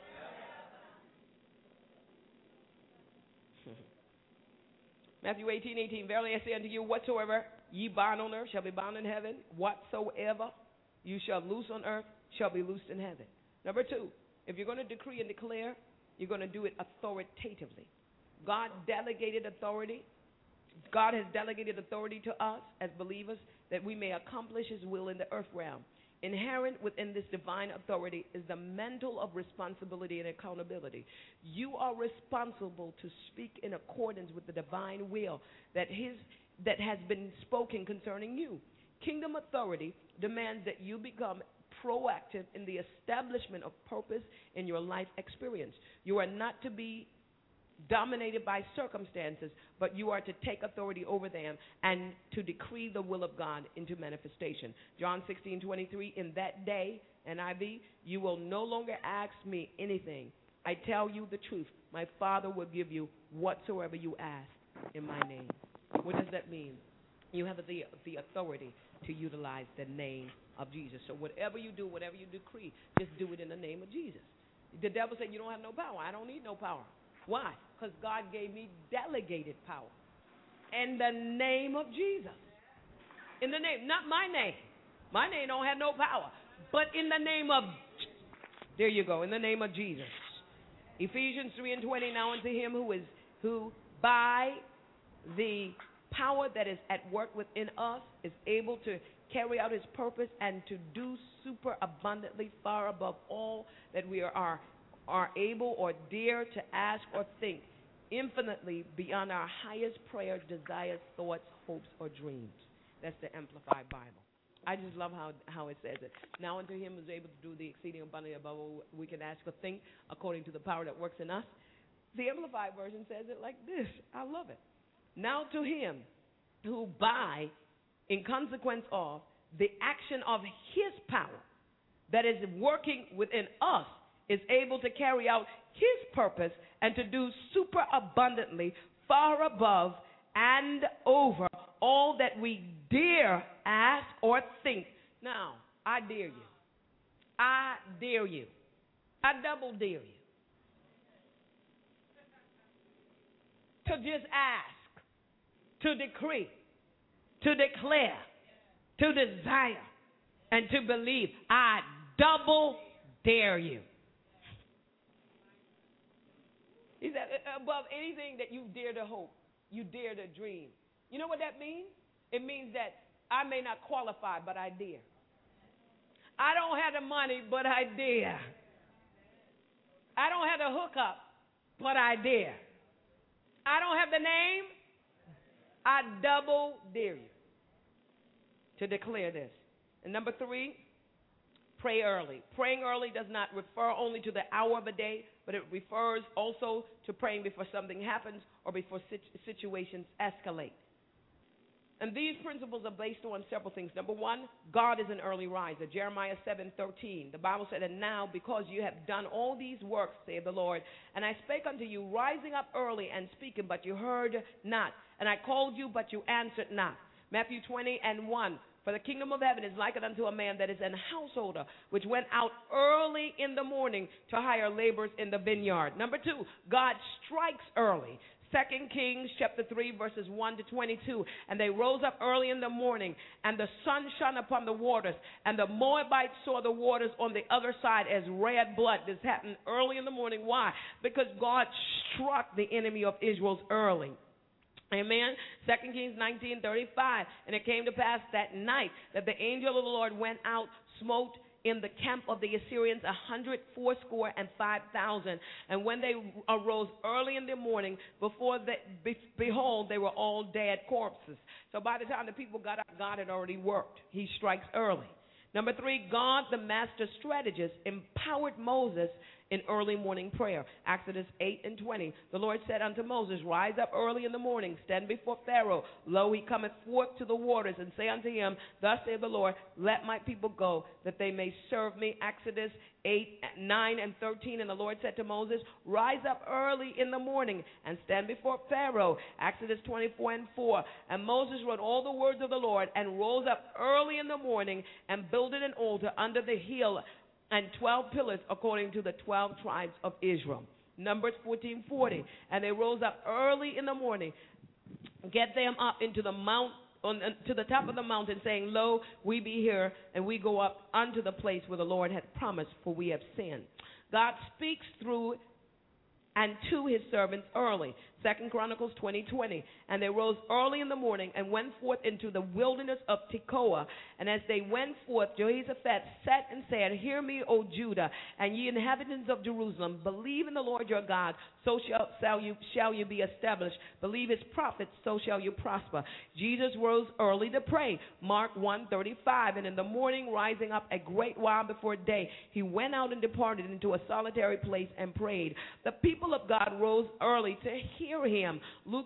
Matthew 18:18. Verily I say unto you, whatsoever ye bind on earth shall be bound in heaven. Whatsoever you shall loose on earth shall be loosed in heaven. Number 2, if you're going to decree and declare, you're going to do it authoritatively. God delegated authority. God has delegated authority to us as believers that we may accomplish His will in the earth realm. Inherent within this divine authority is the mantle of responsibility and accountability. You are responsible to speak in accordance with the divine will that has been spoken concerning you. Kingdom authority demands that you become proactive in the establishment of purpose in your life experience. You are not to be dominated by circumstances, but you are to take authority over them and to decree the will of God into manifestation. John 16:23, in that day, NIV, you will no longer ask me anything. I tell you the truth. My Father will give you whatsoever you ask in my name. What does that mean? You have the authority to utilize the name of Jesus. So whatever you do, whatever you decree, just do it in the name of Jesus. The devil said you don't have no power. I don't need no power. Why? Because God gave me delegated power. In the name of Jesus. In the name, not my name. My name don't have no power. But in the name of, there you go, in the name of Jesus. Ephesians 3:20, now unto him who by the power that is at work within us is able to carry out his purpose and to do super abundantly far above all that we are able or dare to ask or think, infinitely beyond our highest prayers, desires, thoughts, hopes, or dreams. That's the Amplified Bible. I just love how it says it. Now unto him who is able to do the exceeding abundantly above all we can ask or think, according to the power that works in us. The Amplified Version says it like this. I love it. Now to him who by, in consequence of, the action of his power that is working within us, is able to carry out his purpose and to do super abundantly, far above and over all that we dare ask or think. Now, I dare you. I dare you. I double dare you to just ask, to decree, to declare, to desire, and to believe. I double dare you. He said, above anything that you dare to hope, you dare to dream. You know what that means? It means that I may not qualify, but I dare. I don't have the money, but I dare. I don't have the hookup, but I dare. I don't have the name, I double dare you to declare this. And number 3, pray early. Praying early does not refer only to the hour of a day, but it refers also to praying before something happens or before situations escalate. And these principles are based on several things. Number 1, God is an early riser. Jeremiah 7:13. The Bible said, and now because you have done all these works, saith the Lord, and I spake unto you, rising up early and speaking, but you heard not. And I called you, but you answered not. Matthew 20:1. For the kingdom of heaven is likened unto a man that is an householder, which went out early in the morning to hire laborers in the vineyard. Number 2, God strikes early. 2 Kings chapter 3, verses 1 to 22. And they rose up early in the morning, and the sun shone upon the waters, and the Moabites saw the waters on the other side as red blood. This happened early in the morning. Why? Because God struck the enemy of Israel early. Amen. 2 Kings 19:35. And it came to pass that night that the angel of the Lord went out, smote in the camp of the Assyrians 185,000. And when they arose early in the morning, behold, they were all dead corpses. So by the time the people got up, God had already worked. He strikes early. Number 3, God, the master strategist, empowered Moses in early morning prayer. Exodus 8:20. The Lord said unto Moses, rise up early in the morning, stand before Pharaoh. Lo, he cometh forth to the waters, and say unto him, thus saith the Lord, let my people go, that they may serve me. Exodus 8:9-13. And the Lord said to Moses, rise up early in the morning and stand before Pharaoh. Exodus 24:4. And Moses wrote all the words of the Lord, and rose up early in the morning, and builded an altar under the hill, and 12 pillars according to the 12 tribes of Israel. Numbers 14:40. And they rose up early in the morning, get them up into the mount, to the top of the mountain, saying, lo, we be here, and we go up unto the place where the Lord hath promised, for we have sinned. God speaks through and to his servants early. 2 Chronicles 20:20. And they rose early in the morning and went forth into the wilderness of Tekoa. And as they went forth, Jehoshaphat sat and said, hear me, O Judah, and ye inhabitants of Jerusalem, believe in the Lord your God, so shall you be established. Believe his prophets, so shall you prosper. Jesus rose early to pray. Mark 1:35. And in the morning, rising up a great while before day, he went out and departed into a solitary place and prayed. The people of God rose early to hear him. Luke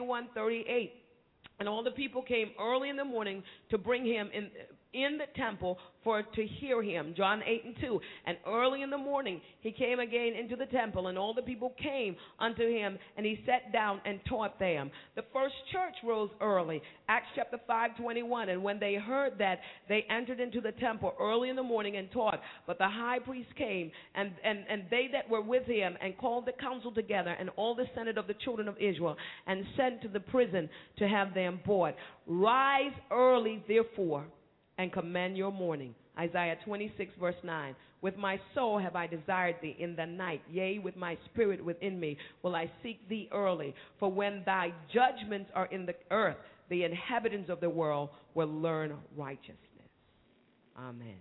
21:38. And all the people came early in the morning to bring him in the temple for to hear him. John 8:2. And early in the morning he came again into the temple, and all the people came unto him, and he sat down and taught them. The first church rose early. Acts chapter 5:21. And when they heard that, they entered into the temple early in the morning and taught. But the high priest came, and they that were with him, and called the council together, and all the senate of the children of Israel, and sent to the prison to have them brought. Rise early, therefore, and commend your morning. Isaiah 26:9. With my soul have I desired thee in the night, yea, with my spirit within me will I seek thee early. For when thy judgments are in the earth, the inhabitants of the world will learn righteousness. Amen.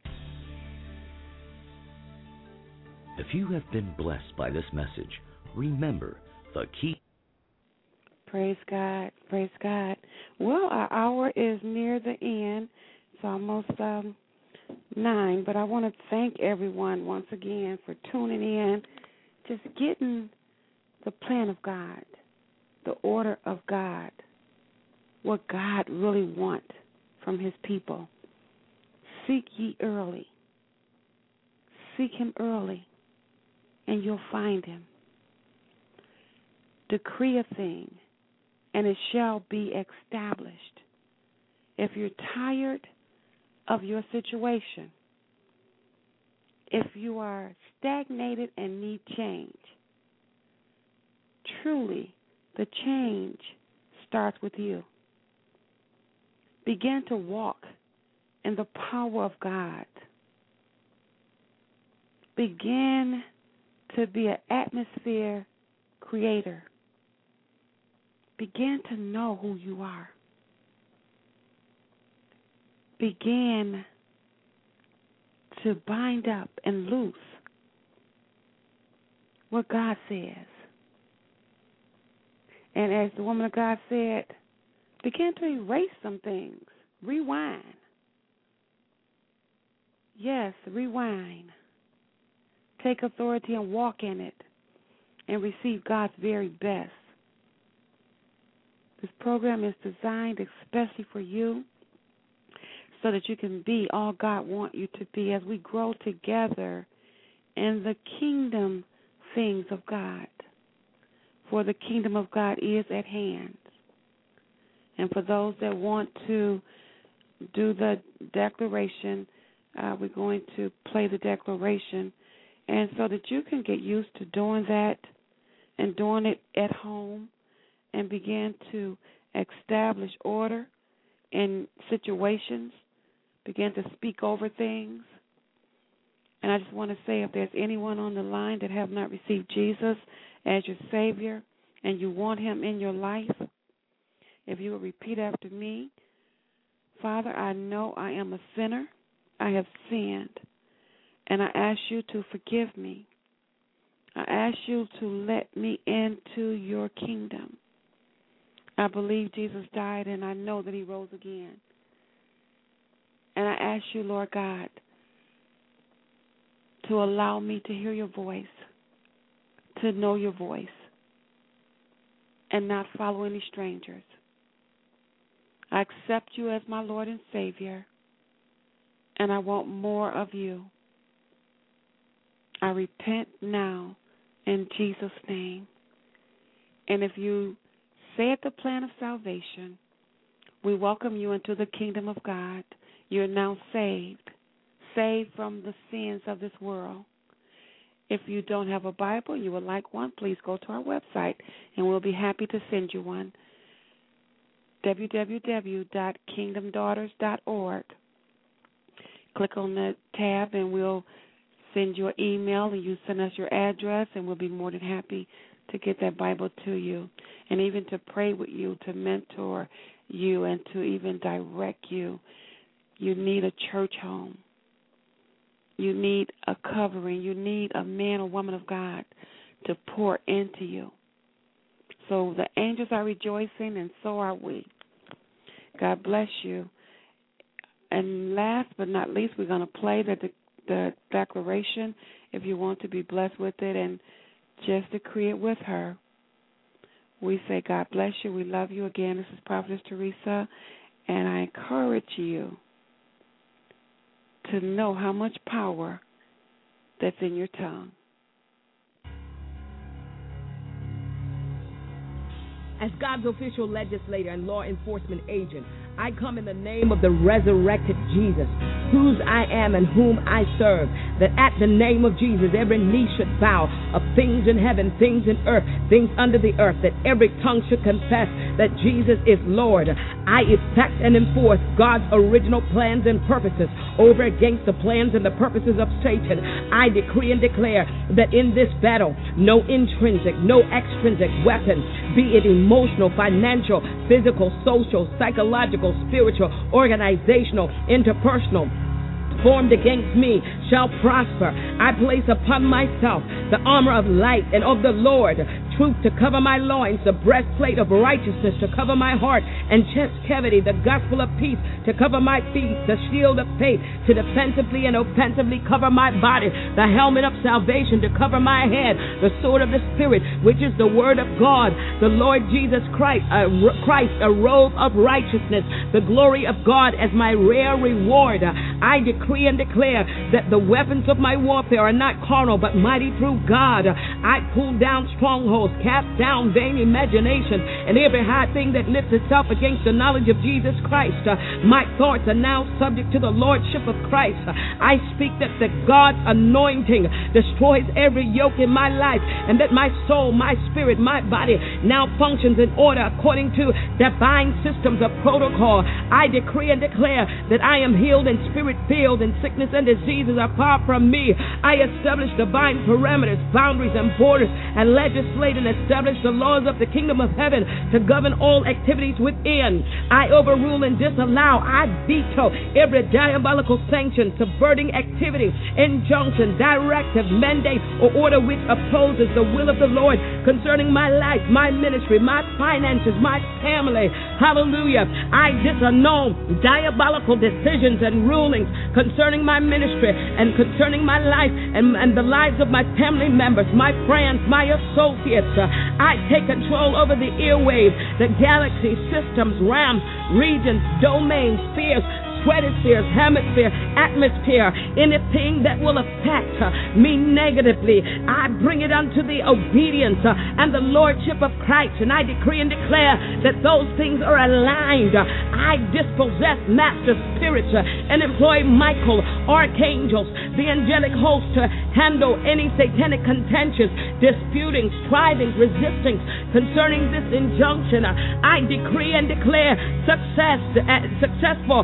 If you have been blessed by this message, remember the key. Praise God. Praise God. Well, our hour is near the end. It's almost 9, but I want to thank everyone once again for tuning in, just getting the plan of God, the order of God, what God really wants from his people. Seek ye early. Seek him early, and you'll find him. Decree a thing, and it shall be established. If you're tired of your situation, if you are stagnated and need change, truly the change starts with you. Begin to walk in the power of God. Begin to be an atmosphere creator. Begin to know who you are. Begin to bind up and loose what God says. And as the woman of God said, begin to erase some things. Rewind. Yes, rewind. Take authority and walk in it and receive God's very best. This program is designed especially for you, so that you can be all God wants you to be as we grow together in the kingdom things of God. For the kingdom of God is at hand. And for those that want to do the declaration, we're going to play the declaration. And so that you can get used to doing that and doing it at home and begin to establish order in situations. Begin to speak over things. And I just want to say, if there's anyone on the line that have not received Jesus as your Savior and you want him in your life, If you will repeat after me. Father, I know I am a sinner. I have sinned, and I ask you to forgive me. I ask you to let me into your kingdom. I believe Jesus died, and I know that he rose again. And I ask you, Lord God, to allow me to hear your voice, to know your voice, and not follow any strangers. I accept you as my Lord and Savior, and I want more of you. I repent now in Jesus' name. And if you said the plan of salvation, we welcome you into the kingdom of God. You're now saved from the sins of this world. If you don't have a Bible, you would like one, please go to our website, and we'll be happy to send you one. www.kingdomdaughters.org. Click on the tab, and we'll send you an email, and you send us your address, and we'll be more than happy to get that Bible to you, and even to pray with you, to mentor you, and to even direct you. You need a church home. You need a covering. You need a man or woman of God to pour into you. So the angels are rejoicing, and so are we. God bless you. And last but not least, we're going to play the declaration if you want to be blessed with it and just decree it with her. We say, God bless you. We love you. Again, this is Prophetess Teresa, and I encourage you to know how much power that's in your tongue. As God's official legislator and law enforcement agent, I come in the name of the resurrected Jesus, whose I am and whom I serve, that at the name of Jesus every knee should bow, of things in heaven, things in earth, things under the earth, that every tongue should confess that Jesus is Lord. I effect and enforce God's original plans and purposes over against the plans and the purposes of Satan. I decree and declare that in this battle, no intrinsic, no extrinsic weapon, be it emotional, financial, physical, social, psychological, spiritual, organizational, interpersonal, formed against me shall prosper. I place upon myself the armor of light and of the Lord, truth to cover my loins, the breastplate of righteousness to cover my heart and chest cavity, the gospel of peace to cover my feet, the shield of faith to defensively and offensively cover my body, the helmet of salvation to cover my head, the sword of the Spirit, which is the word of God, the Lord Jesus Christ, a robe of righteousness, the glory of God as my rare reward. I decree and declare that the weapons of my warfare are not carnal but mighty through God. I pull down strongholds, cast down vain imagination, and every high thing that lifts itself against the knowledge of Jesus Christ. My thoughts are now subject to the lordship of Christ. I speak that the God's anointing destroys every yoke in my life, and that my soul, my spirit, my body now functions in order according to divine systems of protocol. I decree and declare that I am healed and spirit-filled, and sickness and diseases are far from me. I establish divine parameters, boundaries, and borders, and legislate and establish the laws of the kingdom of heaven to govern all activities within. I overrule and disallow, I veto every diabolical sanction, subverting activity, injunction, directive, mandate, or order which opposes the will of the Lord concerning my life, my ministry, my finances, my family. Hallelujah. I disannul diabolical decisions and rulings concerning my ministry and concerning my life and the lives of my family members, my friends, my associates. I take control over the airwaves, the galaxy, systems, realms, regions, domains, spheres, stratospheres, hemisphere, atmosphere, anything that will affect me negatively. I bring it unto the obedience and the lordship of Christ, and I decree and declare that those things are aligned. I dispossess master spirits and employ Michael, archangels, the angelic host to handle any satanic contentions, disputings, strivings, resistings concerning this injunction. I decree and declare successful,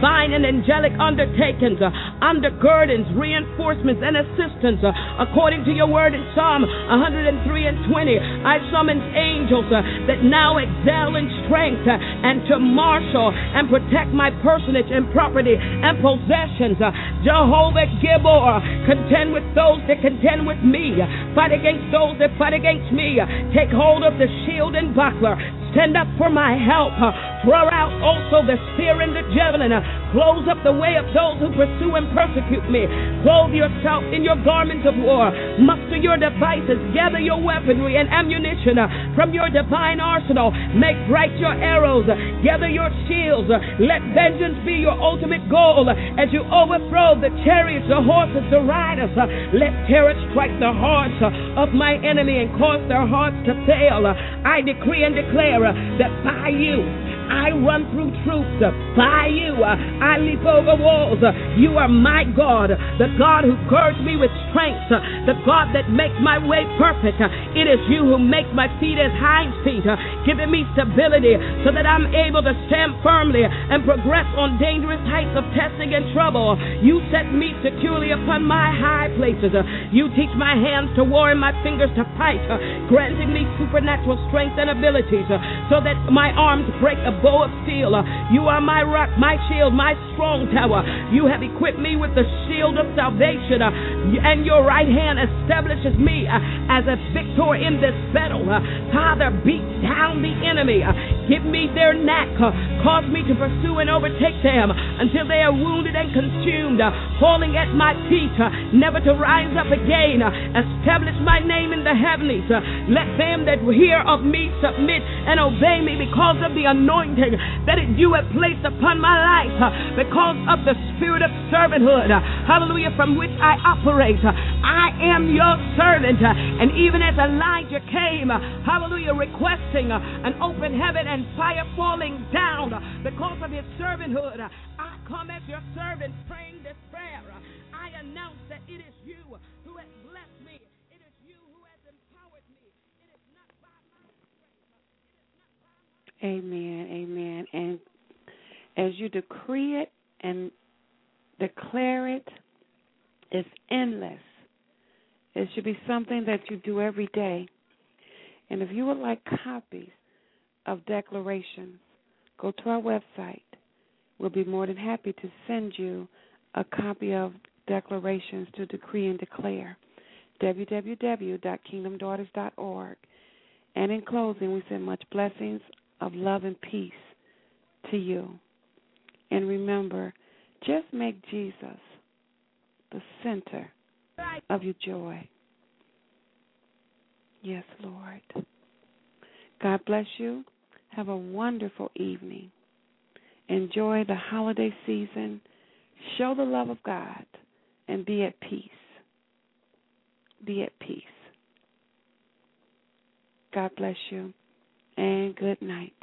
divine and angelic undertakings, undergirdings, reinforcements, and assistance. According to your word in Psalm 103:20, I summon angels that now excel in strength and to marshal and protect my personage and property and possessions. Jehovah Gibor, contend with those that contend with me. Fight against those that fight against me. Take hold of the shield and buckler. Stand up for my help. Throw out also the spear and the javelin. Close up the way of those who pursue and persecute me. Clothe yourself in your garments of war. Muster your devices. Gather your weaponry and ammunition from your divine arsenal. Make bright your arrows. Gather your shields. Let vengeance be your ultimate goal. As you overthrow the chariots, the horses, the riders, let terror strike the hearts of my enemy and cause their hearts to fail. I decree and declare that by you I run through troops. By you I leap over walls. You are my God, the God who girds me with strength, the God that makes my way perfect. It is you who make my feet as hinds feet, giving me stability so that I'm able to stand firmly and progress on dangerous heights of testing and trouble. You set me securely upon my high places. You teach my hands to war and my fingers to fight, granting me supernatural strength and abilities so that my arms break a bow of steel. You are my rock, my shield, my strong tower. You have equipped me with the shield of salvation, and your right hand establishes me as a victor in this battle. Father, beat down the enemy. Give me their knack. Cause me to pursue and overtake them until they are wounded and consumed, falling at my feet, never to rise up again. Establish my name in the heavenlies. Let them that hear of me submit and obey me because of the anointing that you have placed upon my life, because of the spirit of servanthood, hallelujah, from which I operate. I am your servant, and even as Elijah came, hallelujah, requesting an open heaven and fire falling down because of his servanthood, I come as your servant praying this prayer. I announce that it is you who has blessed me. It is you who has empowered me. It is not by my strength. Amen, amen. And as you decree it and declare it, it's endless. It should be something that you do every day. And if you would like copies of declarations, go to our website. We'll be more than happy to send you a copy of declarations to decree and declare. www.kingdomdaughters.org. And in closing, we send much blessings of love and peace to you. And remember, just make Jesus the center of your joy. Yes, Lord. God bless you. Have a wonderful evening. Enjoy the holiday season. Show the love of God and be at peace. Be at peace. God bless you and good night.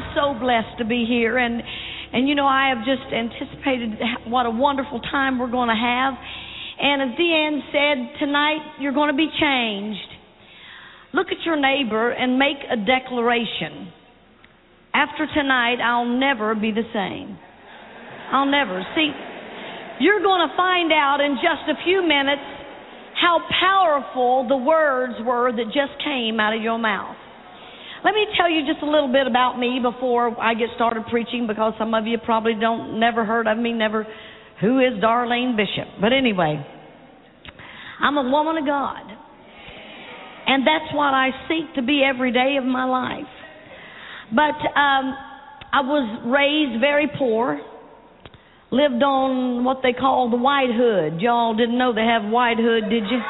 so blessed to be here, and you know, I have just anticipated what a wonderful time we're going to have. And as Deanne said, tonight you're going to be changed. Look at your neighbor and make a declaration. After tonight, I'll never be the same. I'll never. See, you're going to find out in just a few minutes how powerful the words were that just came out of your mouth. Let me tell you just a little bit about me before I get started preaching, because some of you probably never heard of me, who is Darlene Bishop? But anyway, I'm a woman of God. And that's what I seek to be every day of my life. But I was raised very poor, lived on what they call the White Hood. Y'all didn't know they have White Hood, did you?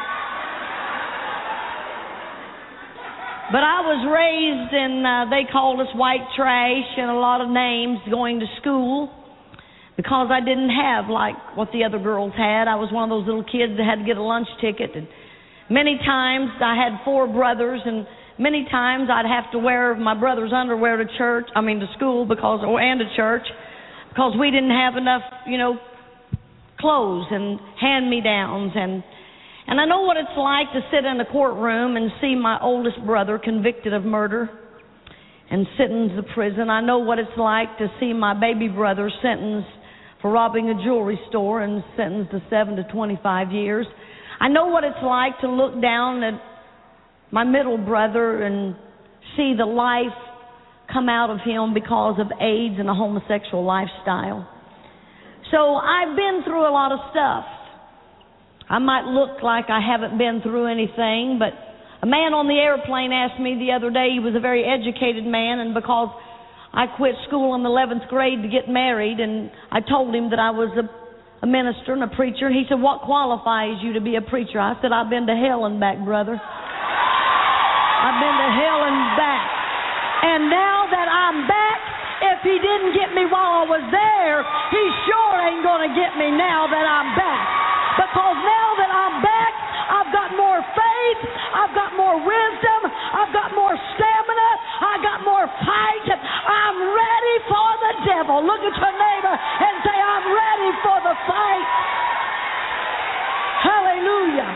But I was raised in, they called us white trash and a lot of names going to school, because I didn't have like what the other girls had. I was one of those little kids that had to get a lunch ticket. And many times I had 4 brothers, and many times I'd have to wear my brother's underwear to school and to church, because we didn't have enough, clothes and hand-me-downs. And I know what it's like to sit in a courtroom and see my oldest brother convicted of murder and sentenced to prison. I know what it's like to see my baby brother sentenced for robbing a jewelry store and sentenced to 7 to 25 years. I know what it's like to look down at my middle brother and see the life come out of him because of AIDS and a homosexual lifestyle. So I've been through a lot of stuff. I might look like I haven't been through anything, but a man on the airplane asked me the other day, he was a very educated man, and because I quit school in the 11th grade to get married, and I told him that I was a minister and a preacher, and he said, "What qualifies you to be a preacher?" I said, "I've been to hell and back, brother. I've been to hell and back. And now that I'm back, if he didn't get me while I was there, he sure ain't going to get me now that I'm back. Because now that I'm back, I've got more faith, I've got more wisdom, I've got more stamina, I got more fight. I'm ready for the devil." Look at your neighbor and say, "I'm ready for the fight." Hallelujah.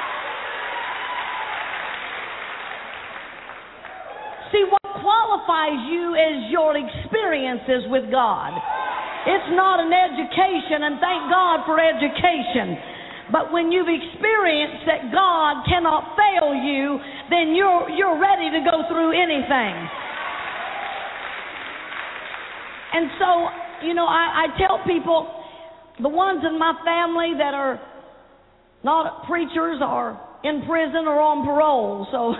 See, what qualifies you is your experiences with God. It's not an education, and thank God for education. But when you've experienced that God cannot fail you, then you're ready to go through anything. And so, I tell people, the ones in my family that are not preachers are in prison or on parole. So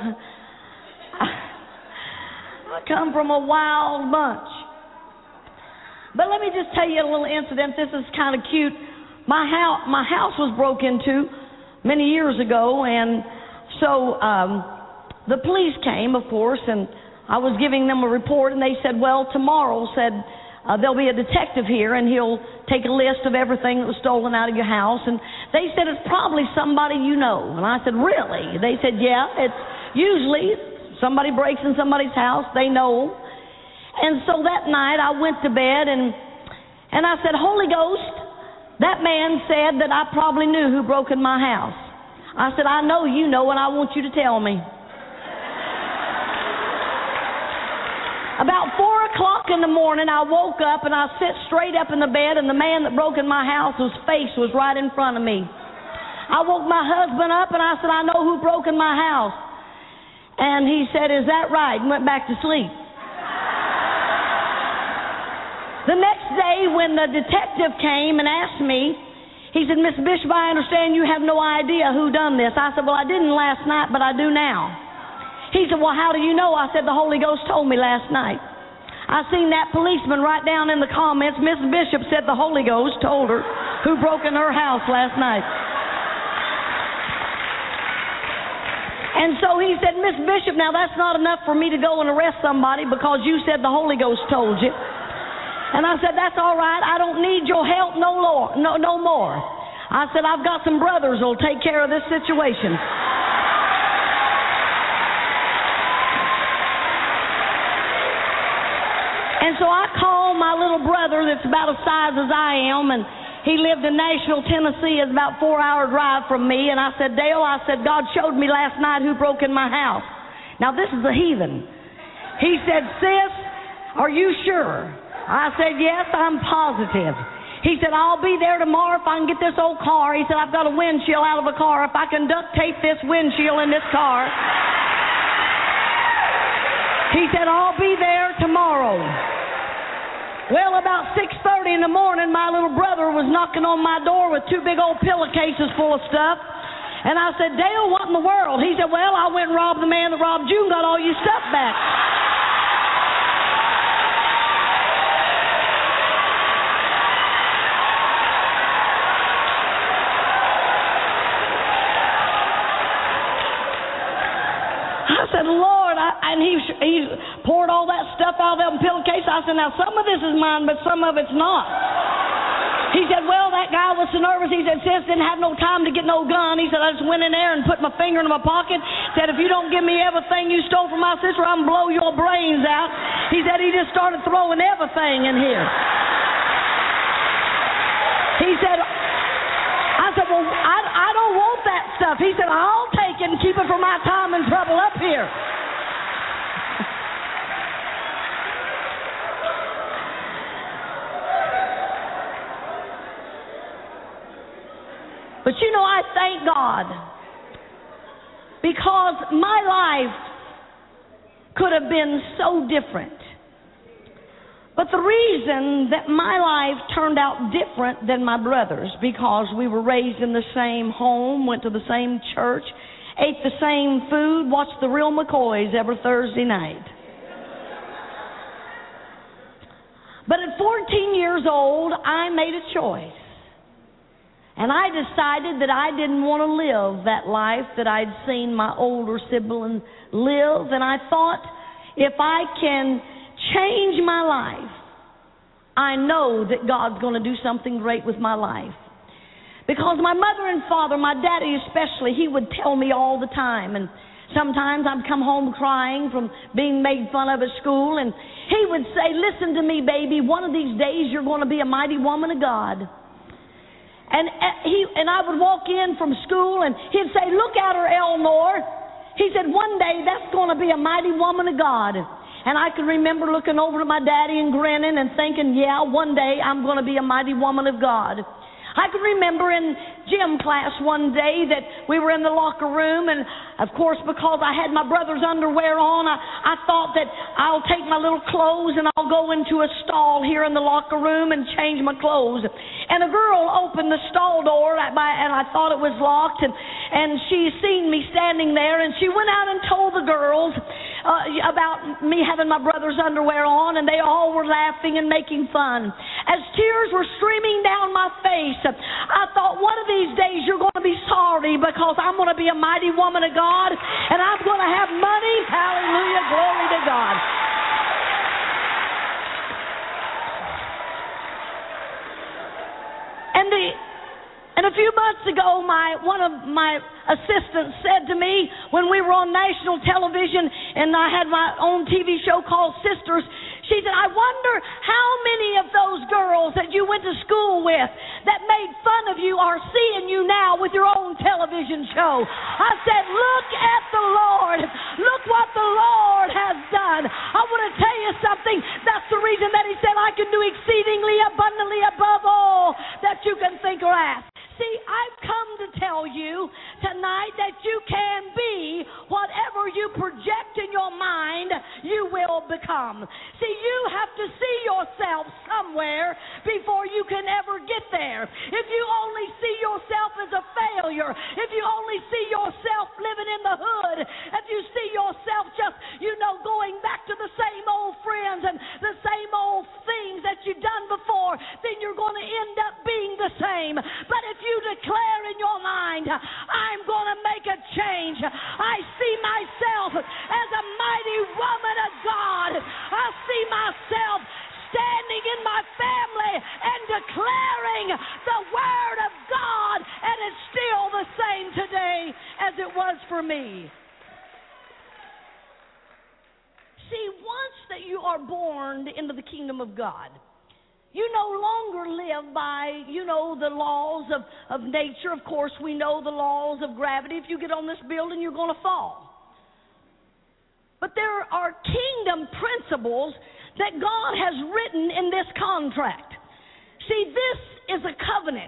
I come from a wild bunch. But let me just tell you a little incident. This is kind of cute. My house was broke into many years ago, and so the police came, of course, and I was giving them a report, and they said, "Well, tomorrow," there'll be a detective here, and he'll take a list of everything that was stolen out of your house. And they said, "It's probably somebody you know." And I said, "Really?" They said, "Yeah, it's usually somebody breaks in somebody's house, they know." And so that night I went to bed, and I said, "Holy Ghost, that man said that I probably knew who broke in my house." I said, "I know you know, and I want you to tell me." About 4 o'clock in the morning, I woke up, and I sit straight up in the bed, and the man that broke in my house, his face was right in front of me. I woke my husband up, and I said, "I know who broke in my house." And he said, "Is that right?" and went back to sleep. The next day, when the detective came and asked me, he said, "Miss Bishop, I understand you have no idea who done this." I said, "Well, I didn't last night, but I do now." He said, "Well, how do you know?" I said, "The Holy Ghost told me last night. I seen that policeman write down in the comments, Miss Bishop said the Holy Ghost told her who broke in her house last night." And so he said, "Miss Bishop, now that's not enough for me to go and arrest somebody because you said the Holy Ghost told you." And I said, "That's all right. I don't need your help no more. I said, "I've got some brothers who'll take care of this situation." And so I called my little brother that's about the size as I am, and he lived in Nashville, Tennessee. It's about a 4-hour drive from me. And I said, Dale, I said, God showed me last night who broke in my house. Now, this is a heathen. He said, sis, are you sure? I said, yes, I'm positive. He said, I'll be there tomorrow if I can get this old car. He said, I've got a windshield out of a car. If I can duct tape this windshield in this car. He said, I'll be there tomorrow. Well, about 6:30 in the morning, my little brother was knocking on my door with 2 big old pillowcases full of stuff. And I said, Dale, what in the world? He said, well, I went and robbed the man that robbed you and got all your stuff back. I said, Lord, and he poured all that stuff out of them pillowcases. I said, now, some of this is mine, but some of it's not. He said, well, that guy was so nervous. He said, sis, didn't have no time to get no gun. He said, I just went in there and put my finger in my pocket. Said, if you don't give me everything you stole from my sister, I'm going to blow your brains out. He said, he just started throwing everything in here. He said, I said, well, I don't want that stuff. He said, I'll take it and keep it for my time and trouble up here. But you know, I thank God because my life could have been so different. But the reason that my life turned out different than my brother's, because we were raised in the same home, went to the same church, ate the same food, watched the Real McCoys every Thursday night. But at 14 years old, I made a choice. And I decided that I didn't want to live that life that I'd seen my older sibling live. And I thought, if I can change my life, I know that God's going to do something great with my life. Because my mother and father, my daddy especially, he would tell me all the time. And sometimes I'd come home crying from being made fun of at school. And he would say, listen to me, baby, one of these days you're going to be a mighty woman of God. And I would walk in from school and he'd say, look at her, Elnor. He said, one day that's going to be a mighty woman of God. And I can remember looking over at my daddy and grinning and thinking, yeah, one day I'm going to be a mighty woman of God. I can remember in gym class one day that we were in the locker room, and of course, because I had my brother's underwear on, I thought that I'll take my little clothes and I'll go into a stall here in the locker room and change my clothes. And a girl opened the stall door, and I thought it was locked, and she seen me standing there, and she went out and told the girls about me having my brother's underwear on, and they all were laughing and making fun. As tears were streaming down my face, I thought, one of these days you're going to be sorry, because I'm going to be a mighty woman of God, and I'm going to have money. Hallelujah, glory to God. And a few months ago, one of my assistants said to me when we were on national television and I had my own TV show called Sisters, she said, I wonder how many of those girls that you went to school with that made fun of you are seeing you now with your own television show. I said, look at the Lord. Look what the Lord has done. I want to tell you something. That's the reason that he said, I can do exceedingly abundantly above all that you can think or ask. See, I've come to tell you tonight that you can be whatever you project in your mind, you will become. See, you have to see yourself somewhere before you can ever get there. If you only see yourself as a failure, if you only see yourself living in the hood, if you see yourself just, going back to the same old friends and the same old things that you've done before, then you're going to end up being the same. But if you declare in your mind, I'm going to make a change. I see myself as a mighty woman of God. I see myself standing in my family and declaring the word of God, and it's still the same today as it was for me. See, once that you are born into the kingdom of God, you no longer live by, the laws of nature. Of course, we know the laws of gravity. If you get on this building, you're going to fall. But there are kingdom principles that God has written in this contract. See, this is a covenant.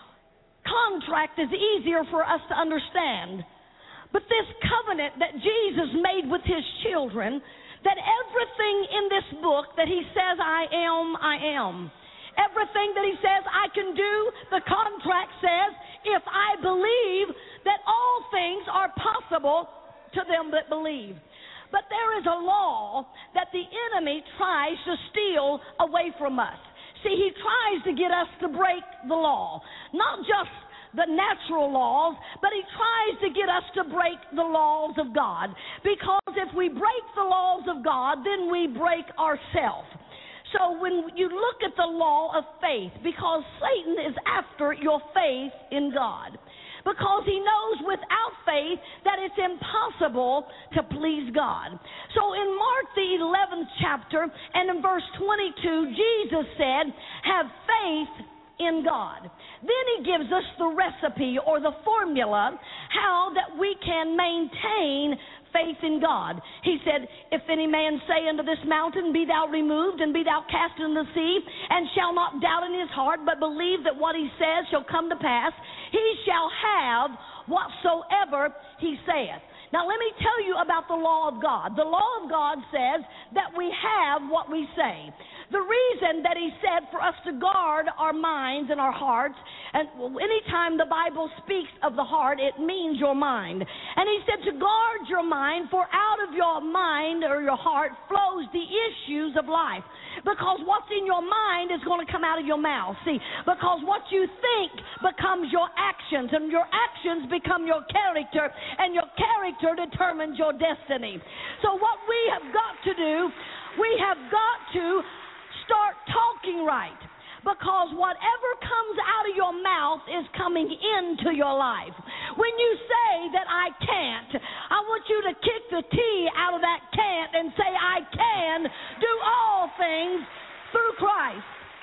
Contract is easier for us to understand. But this covenant that Jesus made with his children, that everything in this book that he says, I am. Everything that he says I can do, the contract says, if I believe that all things are possible to them that believe. But there is a law that the enemy tries to steal away from us. See, he tries to get us to break the law. Not just the natural laws, but he tries to get us to break the laws of God. Because if we break the laws of God, then we break ourselves. So when you look at the law of faith, because Satan is after your faith in God. Because he knows without faith that it's impossible to please God. So in Mark the 11th chapter and in verse 22, Jesus said, have faith in God. Then he gives us the recipe or the formula how that we can maintain faith in God. He said, if any man say unto this mountain, be thou removed and be thou cast into the sea, and shall not doubt in his heart, but believe that what he says shall come to pass, he shall have whatsoever he saith. Now let me tell you about the law of God. The law of God says that we have what we say. The reason that he said for us to guard our minds and our hearts, and anytime the Bible speaks of the heart, it means your mind. And he said to guard your mind, for out of your mind or your heart flows the issues of life. Because what's in your mind is going to come out of your mouth. See, because what you think becomes your actions, and your actions become your character, and your character determines your destiny. So what we have got to do, we have got to start talking right, because whatever comes out of your mouth is coming into your life. When you say that I can't, I want you to kick the T out of that can't and say I can do all things through Christ.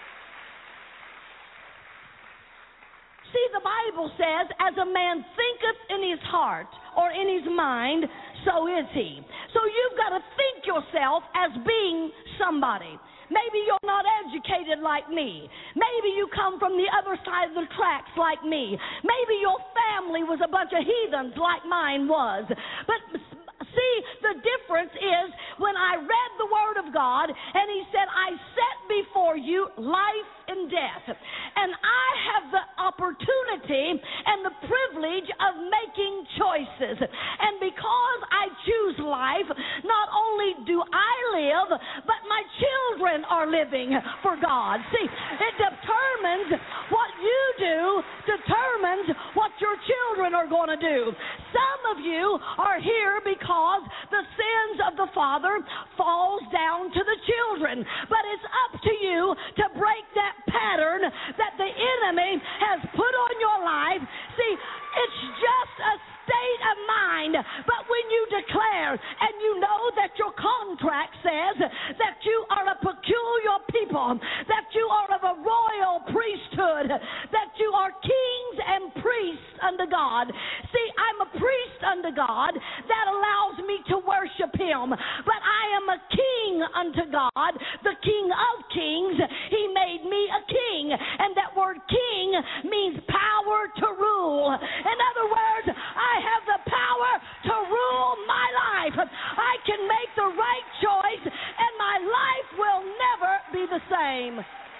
See, the Bible says, as a man thinketh in his heart or in his mind, so is he. So you've got to think yourself as being somebody. Maybe you're not educated like me. Maybe you come from the other side of the tracks like me. Maybe your family was a bunch of heathens like mine was. But see, the difference is when I read the Word of God and he said, I set before you life and death. And I have the opportunity and the privilege of making choices. And because I choose life, not only do I live, but my children are living for God. See, it determines what you do, determines what your children are going to do. Some of you are here because the sins of the father falls down to the children. But it's up to you to break that pattern that the enemy has put on your life. See, it's just a state of mind, but when you declare and you know that your contract says that you are a peculiar people, that you are of a royal priesthood, that you are kings and priests unto God. See, I'm a priest unto God. That allows me to worship him, but I am a king unto God, the King of kings. He made me a king, and that word king means power to rule. In other words, I have the power to rule my life. I can make the right choice, and my life will never be the same.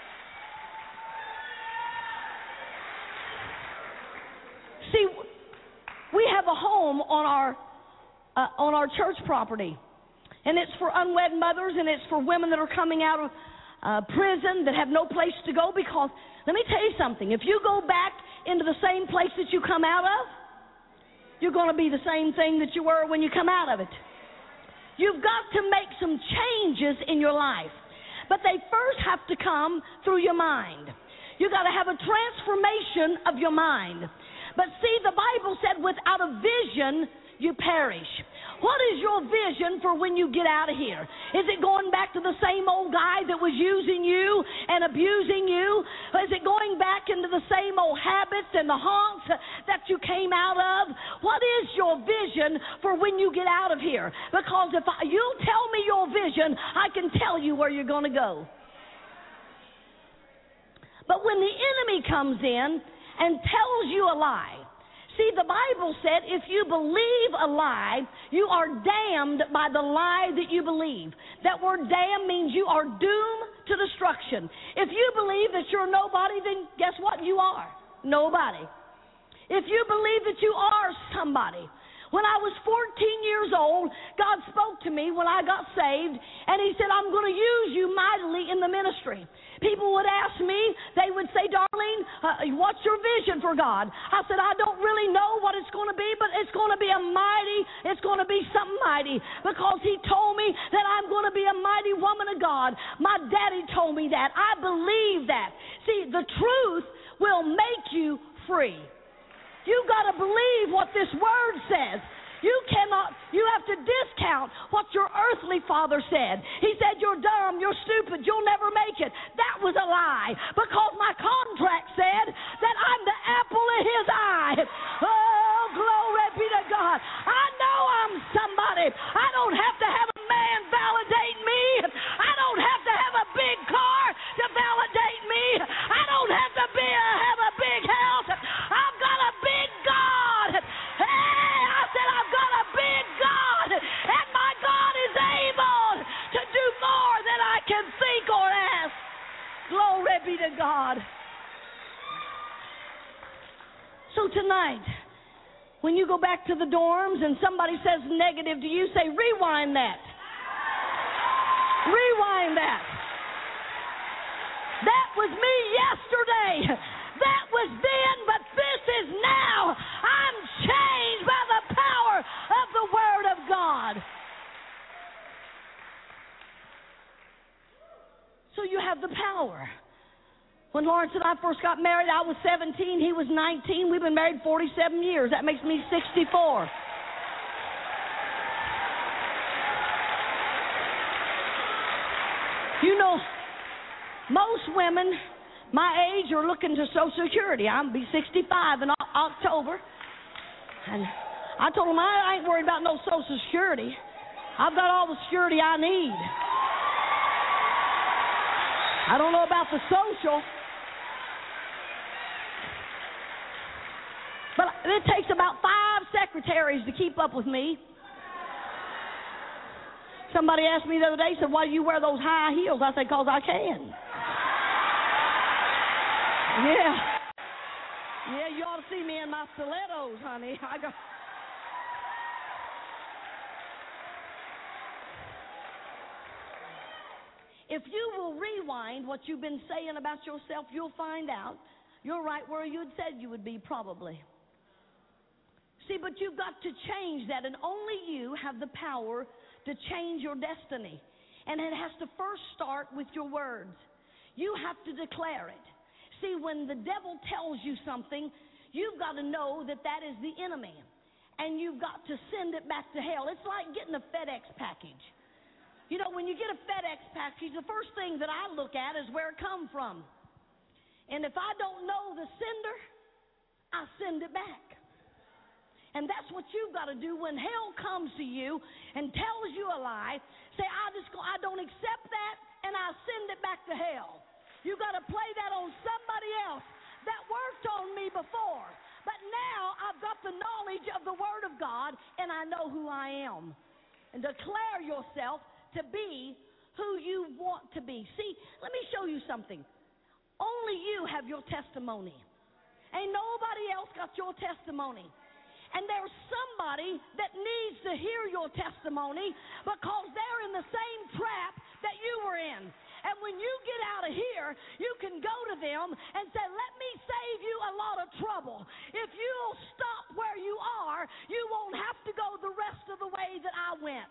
See, we have a home on our church property, and it's for unwed mothers, and it's for women that are coming out of prison that have no place to go. Because let me tell you something: if you go back into the same place that you come out of, you're going to be the same thing that you were when you come out of it. You've got to make some changes in your life, but they first have to come through your mind. You've got to have a transformation of your mind. But see, the Bible said without a vision, you perish. What is your vision for when you get out of here? Is it going back to the same old guy that was using you and abusing you? Is it going back into the same old habits and the haunts that you came out of? What is your vision for when you get out of here? Because if you tell me your vision, I can tell you where you're going to go. But when the enemy comes in and tells you a lie, see, the Bible said if you believe a lie, you are damned by the lie that you believe. That word damn means you are doomed to destruction. If you believe that you're nobody, then guess what? You are nobody. If you believe that you are somebody. When I was 14 years old, God spoke to me when I got saved, and He said, I'm going to use you mightily in the ministry. People would ask me, they would say, Darlene, what's your vision for God? I said, I don't really know what it's going to be, but it's going to be it's going to be something mighty, because He told me that I'm going to be a mighty woman of God. My daddy told me that. I believe that. See, the truth will make you free. You've got to believe what this word says. You have to discount what your earthly father said. He said, you're dumb, you're stupid, you'll never make it. That was a lie, because my contract said that I'm the apple of His eye. Oh, glory be to God. I know I'm somebody. I don't have to have a man validate me. I don't have to have a big car to validate me. I don't have to have a big house. I've got a big God. Hey, I said I've got a big God, and my God is able to do more than I can think or ask. Glory be to God. So tonight, when you go back to the dorms and somebody says negative to you, say, rewind that. Rewind that. That was me yesterday. That was then, but this is now. I'm changed by the power of the Word of God. So you have the power. When Lawrence and I first got married, I was 17, he was 19. We've been married 47 years. That makes me 64. You know, most women my age are looking to Social Security. I'll be 65 in October. And I told them I ain't worried about no Social Security. I've got all the security I need. I don't know about the social. But it takes about 5 secretaries to keep up with me. Somebody asked me the other day, said, why do you wear those high heels? I said, because I can. Yeah, you ought to see me in my stilettos, honey. If you will rewind what you've been saying about yourself, you'll find out you're right where you had said you would be, probably. See, but you've got to change that, and only you have the power to change your destiny. And it has to first start with your words. You have to declare it. See, when the devil tells you something, you've got to know that that is the enemy, and you've got to send it back to hell. It's like getting a FedEx package. You know, when you get a FedEx package, the first thing that I look at is where it come from. And if I don't know the sender, I send it back. And that's what you've got to do when hell comes to you and tells you a lie. Say, I don't accept that, and I send it back to hell. You've got to play that on somebody else that worked on me before. But now I've got the knowledge of the Word of God, and I know who I am. And declare yourself to be who you want to be. See, let me show you something. Only you have your testimony. Ain't nobody else got your testimony. And there's somebody that needs to hear your testimony because they're in the same trap that you were in. And when you get out of here, you can go to them and say, let me save you a lot of trouble. If you'll stop where you are, you won't have to go the rest of the way that I went.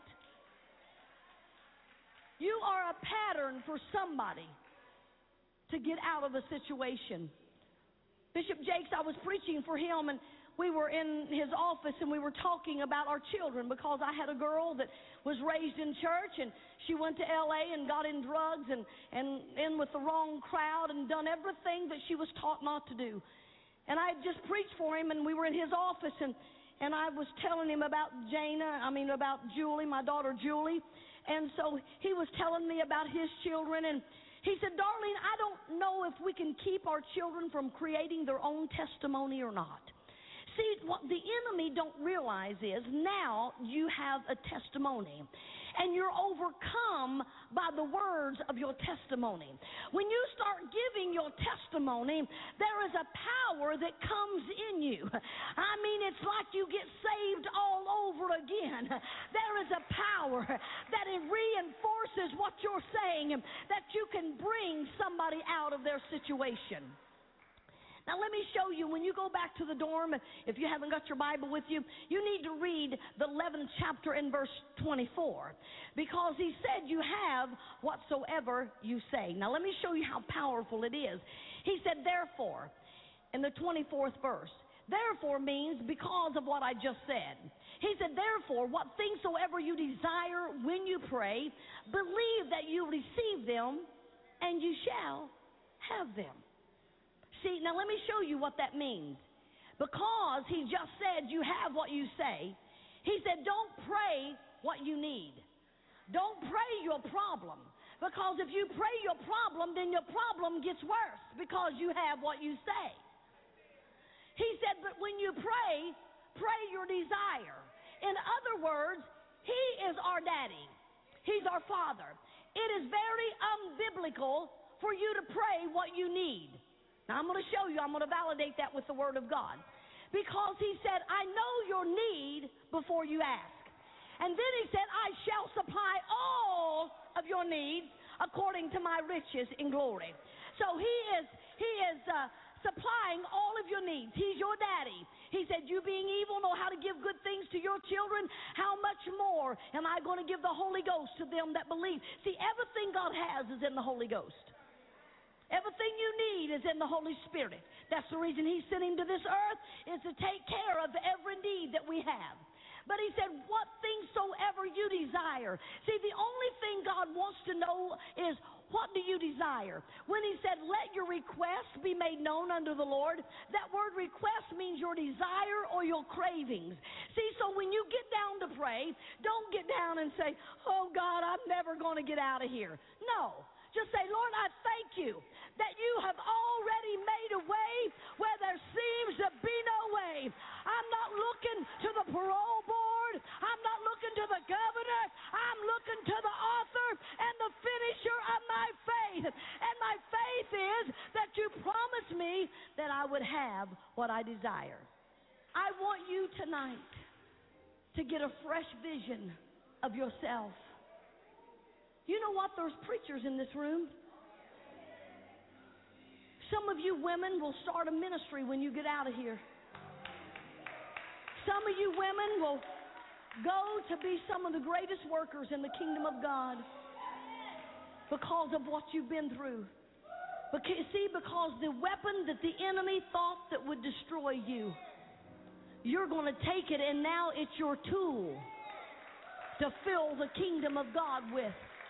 You are a pattern for somebody to get out of a situation. Bishop Jakes, I was preaching for him, and we were in his office and we were talking about our children, because I had a girl that was raised in church and she went to LA and got in drugs and in with the wrong crowd and done everything that she was taught not to do. And I had just preached for him, and we were in his office, and I was telling him about about Julie, my daughter Julie. And so he was telling me about his children, and he said, Darlene, I don't know if we can keep our children from creating their own testimony or not. See, what the enemy don't realize is now you have a testimony, and you're overcome by the words of your testimony. When you start giving your testimony, there is a power that comes in you. I mean, it's like you get saved all over again. There is a power that it reinforces what you're saying, that you can bring somebody out of their situation. Now, let me show you, when you go back to the dorm, if you haven't got your Bible with you, you need to read the 11th chapter in verse 24, because he said you have whatsoever you say. Now, let me show you how powerful it is. He said, therefore, in the 24th verse, therefore means because of what I just said. He said, therefore, what things soever you desire when you pray, believe that you receive them, and you shall have them. See, now let me show you what that means. Because he just said you have what you say, he said don't pray what you need. Don't pray your problem. Because if you pray your problem, then your problem gets worse because you have what you say. He said, but when you pray your desire. In other words, he is our daddy. He's our father. It is very unbiblical for you to pray what you need. Now, I'm going to show you, I'm going to validate that with the Word of God. Because he said, I know your need before you ask. And then he said, I shall supply all of your needs according to my riches in glory. So he is supplying all of your needs. He's your daddy. He said, you being evil know how to give good things to your children. How much more am I going to give the Holy Ghost to them that believe? See, everything God has is in the Holy Ghost. Everything you need is in the Holy Spirit. That's the reason he sent him to this earth, is to take care of every need that we have. But he said, what things soever you desire. See, the only thing God wants to know is, what do you desire? When he said, let your requests be made known unto the Lord, that word request means your desire or your cravings. See, so when you get down to pray, don't get down and say, oh God, I'm never going to get out of here. No. Just say, Lord, I thank you that you have already made a way where there seems to be no way. I'm not looking to the parole board. I'm not looking to the governor. I'm looking to the author and the finisher of my faith. And my faith is that you promised me that I would have what I desire. I want you tonight to get a fresh vision of yourself. You know what? There's preachers in this room. Some of you women will start a ministry when you get out of here. Some of you women will go to be some of the greatest workers in the kingdom of God because of what you've been through. Because the weapon that the enemy thought that would destroy you, you're going to take it, and now it's your tool to fill the kingdom of God with.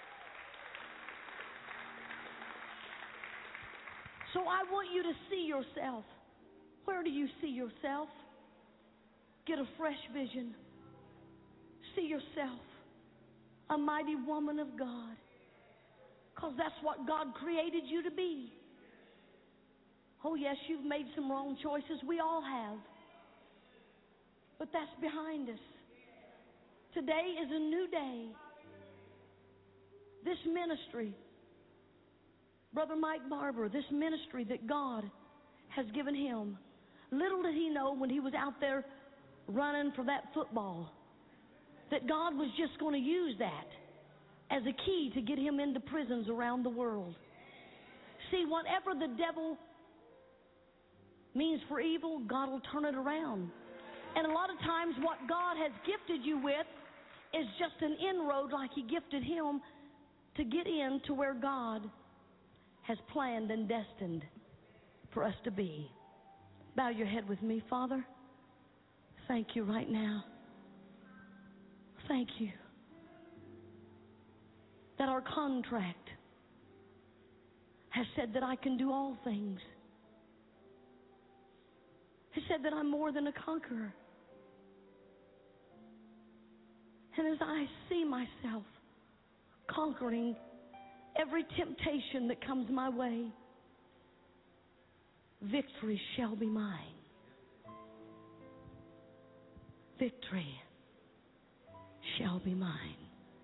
So I want you to see yourself. Where do you see yourself? Get a fresh vision. See yourself a mighty woman of God. Because that's what God created you to be. Oh yes, you've made some wrong choices. We all have. But that's behind us. Today is a new day. This ministry, Brother Mike Barber, this ministry that God has given him, little did he know when he was out there running for that football that God was just going to use that as a key to get him into prisons around the world. See, whatever the devil means for evil, God will turn it around. And a lot of times what God has gifted you with is just an inroad, like he gifted him to get into where God has planned and destined for us to be. Bow your head with me, Father. thank you right now. Thank you that our contract has said that I can do all things. It said that I'm more than a conqueror. And as I see myself conquering every temptation that comes my way, victory shall be mine. Victory shall be mine.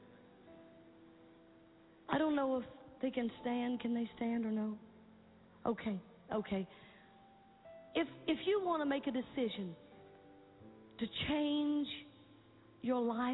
I don't know if they can stand. Can they stand or no? Okay. If you want to make a decision to change your life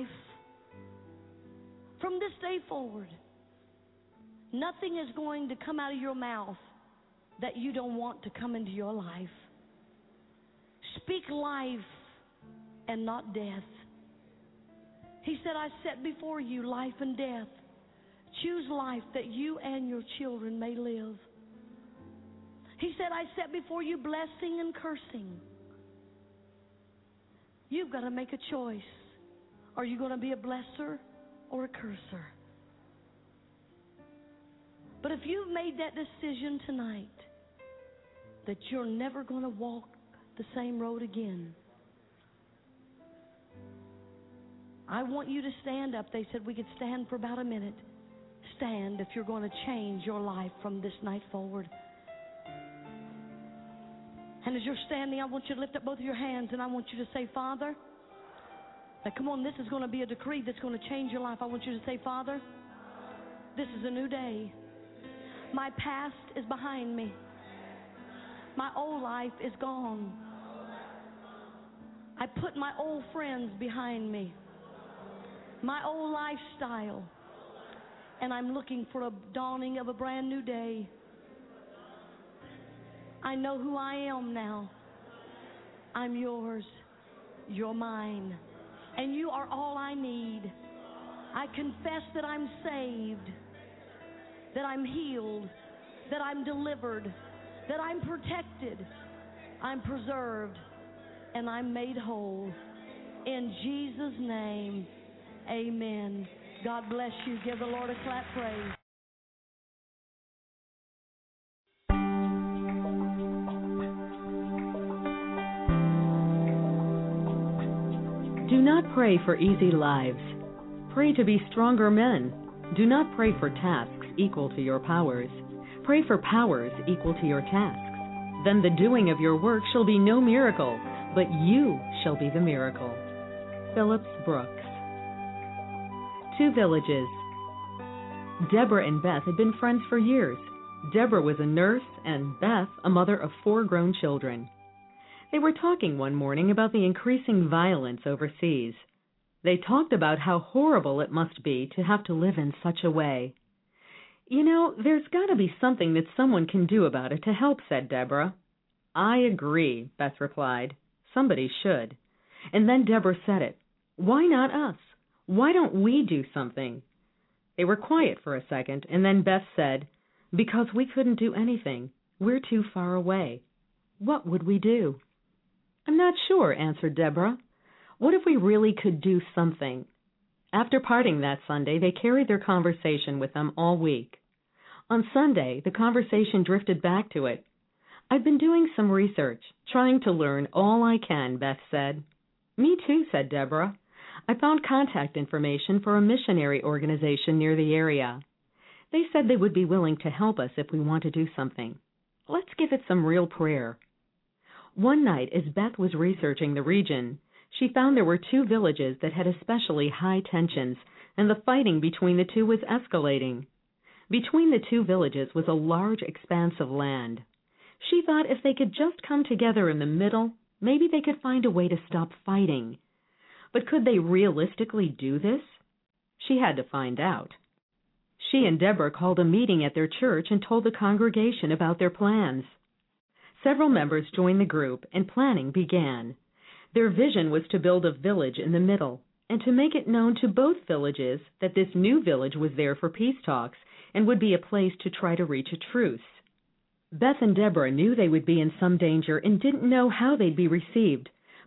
from this day forward, nothing is going to come out of your mouth that you don't want to come into your life. Speak life and not death. He said, I set before you life and death. Choose life that you and your children may live. He said, I set before you blessing and cursing. You've got to make a choice. Are you going to be a blesser or a curser? But if you've made that decision tonight that you're never going to walk the same road again, I want you to stand up. They said we could stand for about a minute. Stand if you're going to change your life from this night forward. And as you're standing, I want you to lift up both of your hands and I want you to say, Father. Now come on, this is going to be a decree that's going to change your life. I want you to say, Father, this is a new day. My past is behind me. My old life is gone. I put my old friends behind me. My old lifestyle. And I'm looking for a dawning of a brand new day. I know who I am now. I'm yours. You're mine. And you are all I need. I confess that I'm saved, that I'm healed, that I'm delivered, that I'm protected, I'm preserved, and I'm made whole. In Jesus' name, amen. God bless you. Give the Lord a clap praise. Do not pray for easy lives. Pray to be stronger men. Do not pray for tasks equal to your powers. Pray for powers equal to your tasks. Then the doing of your work shall be no miracle, but you shall be the miracle. Phillips Brooks. Two villages. Deborah and Beth had been friends for years. Deborah was a nurse and Beth a mother of 4 grown children. They were talking one morning about the increasing violence overseas. They talked about how horrible it must be to have to live in such a way. You know, there's got to be something that someone can do about it to help, said Deborah. I agree, Beth replied. Somebody should. And then Deborah said it. Why not us? Why don't we do something? They were quiet for a second, and then Beth said, because we couldn't do anything. We're too far away. What would we do? I'm not sure, answered Deborah. What if we really could do something? After parting that Sunday, they carried their conversation with them all week. On Sunday, the conversation drifted back to it. I've been doing some research, trying to learn all I can, Beth said. Me too, said Deborah. I found contact information for a missionary organization near the area. They said they would be willing to help us if we want to do something. Let's give it some real prayer. One night, as Beth was researching the region, she found there were 2 villages that had especially high tensions, and the fighting between the 2 was escalating. Between the 2 villages was a large expanse of land. She thought if they could just come together in the middle, maybe they could find a way to stop fighting. But could they realistically do this? She had to find out. She and Deborah called a meeting at their church and told the congregation about their plans. Several members joined the group, and planning began. Their vision was to build a village in the middle, and to make it known to both villages that this new village was there for peace talks and would be a place to try to reach a truce. Beth and Deborah knew they would be in some danger and didn't know how they'd be received,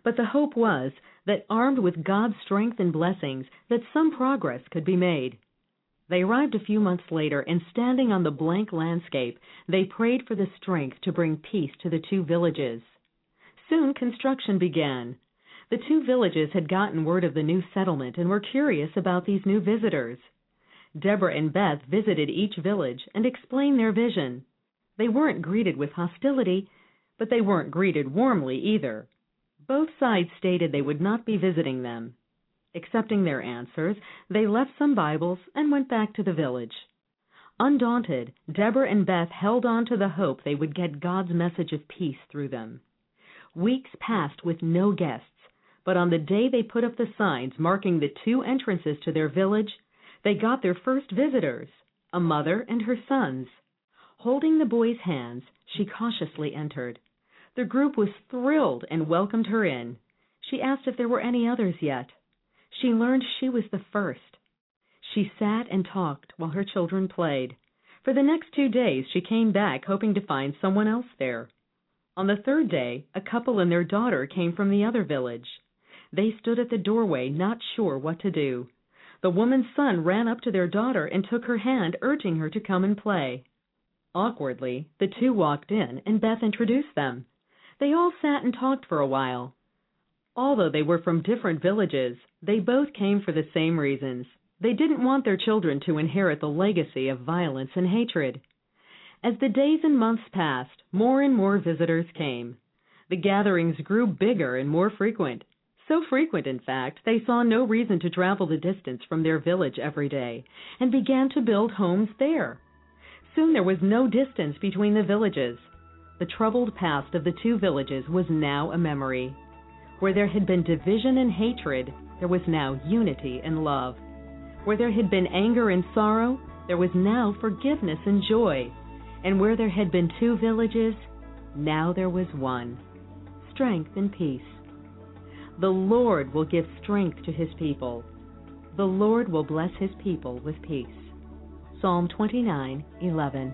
But the hope was that, armed with God's strength and blessings, that some progress could be made. They arrived a few months later, and standing on the blank landscape, they prayed for the strength to bring peace to the two villages. Soon construction began. The two villages had gotten word of the new settlement and were curious about these new visitors. Deborah and Beth visited each village and explained their vision. They weren't greeted with hostility, but they weren't greeted warmly either. Both sides stated they would not be visiting them. Accepting their answers, they left some Bibles and went back to the village. Undaunted, Deborah and Beth held on to the hope they would get God's message of peace through them. Weeks passed with no guests, but on the day they put up the signs marking the two entrances to their village, they got their first visitors, a mother and her sons. Holding the boys' hands, she cautiously entered. The group was thrilled and welcomed her in. She asked if there were any others yet. She learned she was the first. She sat and talked while her children played. For the next 2 days, she came back hoping to find someone else there. On the third day, a couple and their daughter came from the other village. They stood at the doorway, not sure what to do. The woman's son ran up to their daughter and took her hand, urging her to come and play. Awkwardly, the two walked in, and Beth introduced them. They all sat and talked for a while. Although they were from different villages, they both came for the same reasons. They didn't want their children to inherit the legacy of violence and hatred. As the days and months passed, more and more visitors came. The gatherings grew bigger and more frequent. So frequent, in fact, they saw no reason to travel the distance from their village every day, and began to build homes there. Soon there was no distance between the villages. The troubled past of the two villages was now a memory. Where there had been division and hatred, there was now unity and love. Where there had been anger and sorrow, there was now forgiveness and joy. And where there had been two villages, now there was one. Strength and peace. The Lord will give strength to his people. The Lord will bless his people with peace. Psalm 29:11.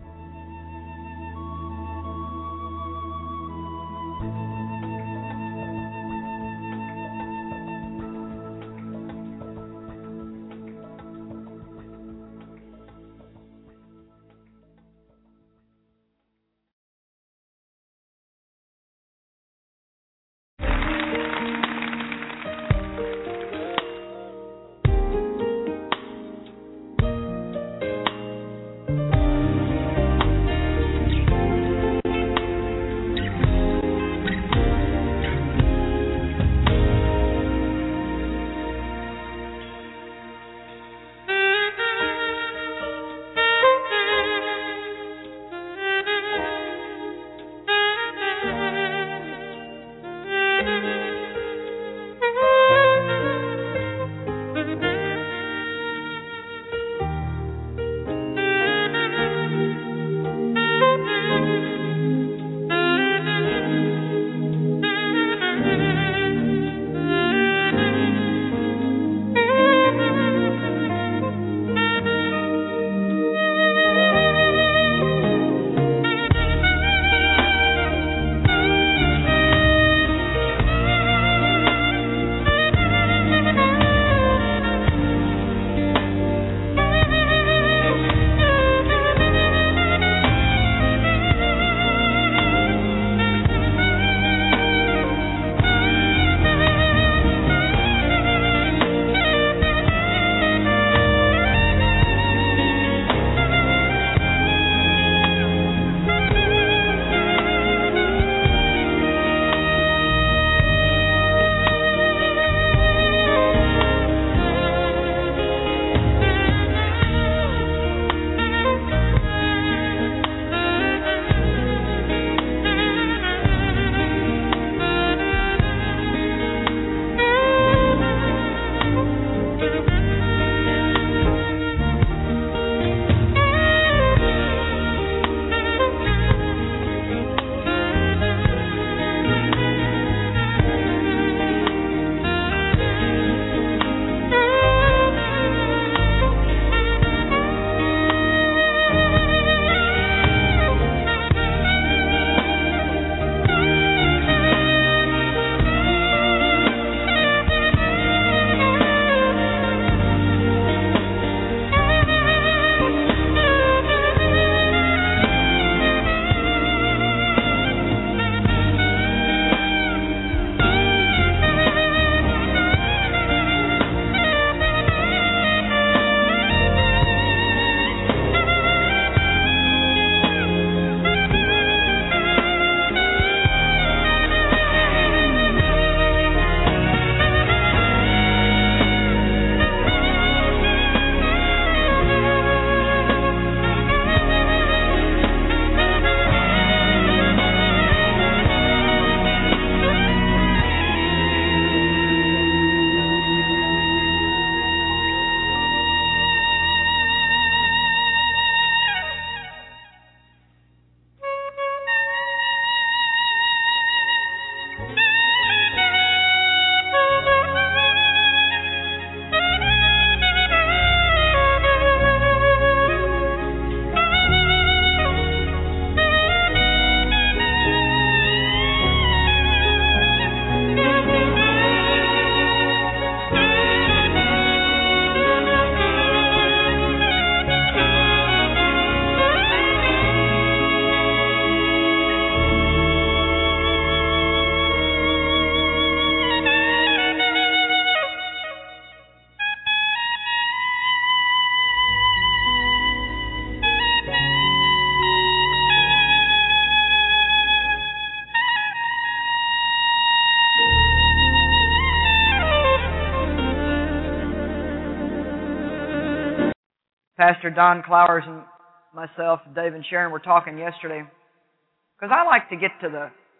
Pastor Don Clowers and myself, Dave and Sharon, were talking yesterday, because I like to get to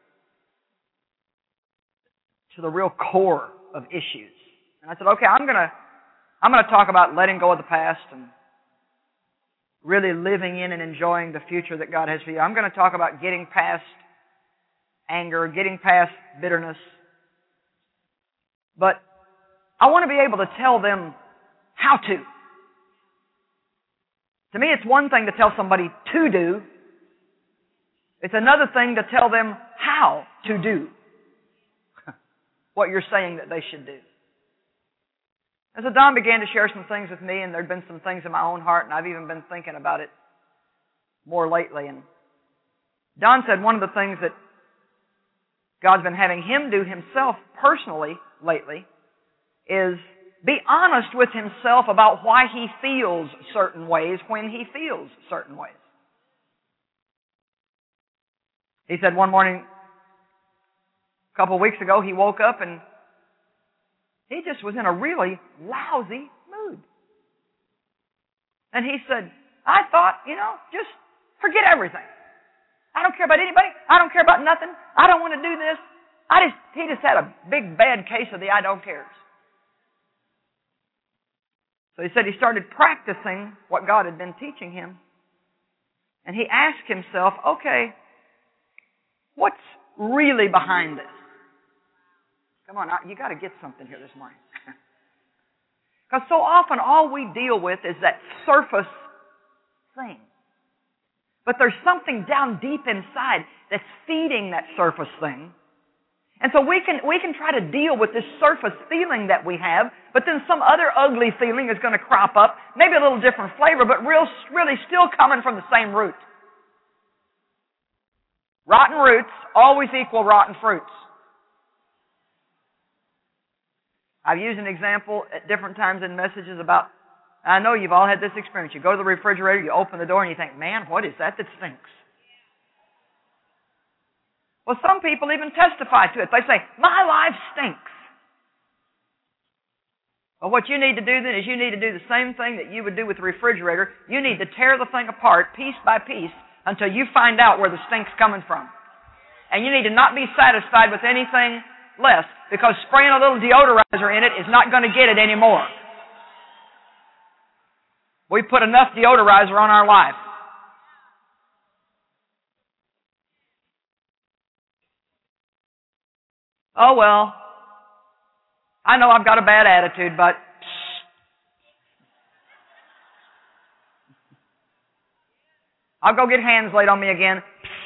the real core of issues. And I said, okay, I'm gonna talk about letting go of the past and really living in and enjoying the future that God has for you. I'm going to talk about getting past anger, getting past bitterness. But I want to be able to tell them how to. To me, it's one thing to tell somebody to do. It's another thing to tell them how to do what you're saying that they should do. And so Don began to share some things with me, and there'd been some things in my own heart, and I've even been thinking about it more lately. And Don said one of the things that God's been having him do himself personally lately is be honest with himself about why he feels certain ways when he feels certain ways. He said one morning, a couple of weeks ago, he woke up and he just was in a really lousy mood. And he said, I thought, just forget everything. I don't care about anybody. I don't care about nothing. I don't want to do this. He just had a big bad case of the I don't cares. So he said he started practicing what God had been teaching him. And he asked himself, okay, what's really behind this? Come on, you got to get something here this morning. Because so often all we deal with is that surface thing. But there's something down deep inside that's feeding that surface thing. And so we can try to deal with this surface feeling that we have, but then some other ugly feeling is going to crop up, maybe a little different flavor, but really still coming from the same root. Rotten roots always equal rotten fruits. I've used an example at different times in messages about, I know you've all had this experience. You go to the refrigerator, you open the door, and you think, man, what is that stinks? Well, some people even testify to it. They say, my life stinks. Well, what you need to do then is you need to do the same thing that you would do with the refrigerator. You need to tear the thing apart piece by piece until you find out where the stink's coming from. And you need to not be satisfied with anything less, because spraying a little deodorizer in it is not going to get it anymore. We put enough deodorizer on our life. Oh, well, I know I've got a bad attitude, but I'll go get hands laid on me again.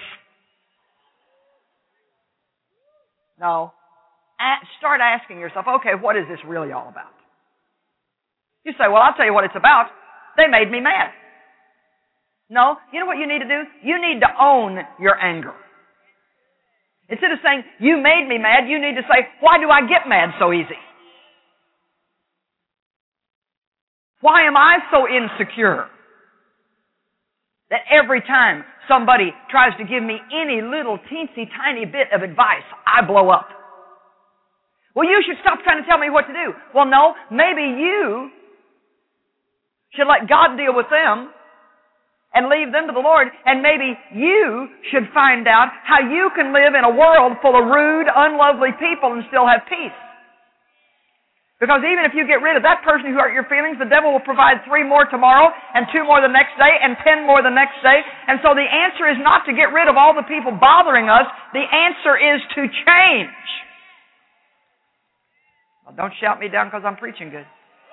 No. Start asking yourself, okay, what is this really all about? You say, well, I'll tell you what it's about. They made me mad. No, you know what you need to do? You need to own your anger. Instead of saying, you made me mad, you need to say, why do I get mad so easy? Why am I so insecure that every time somebody tries to give me any little teensy tiny bit of advice, I blow up? Well, you should stop trying to tell me what to do. Well, no, maybe you should let God deal with them and leave them to the Lord, and maybe you should find out how you can live in a world full of rude, unlovely people and still have peace. Because even if you get rid of that person who hurt your feelings, the devil will provide 3 more tomorrow, and 2 more the next day, and 10 more the next day. And so the answer is not to get rid of all the people bothering us. The answer is to change. Well, don't shout me down because I'm preaching good.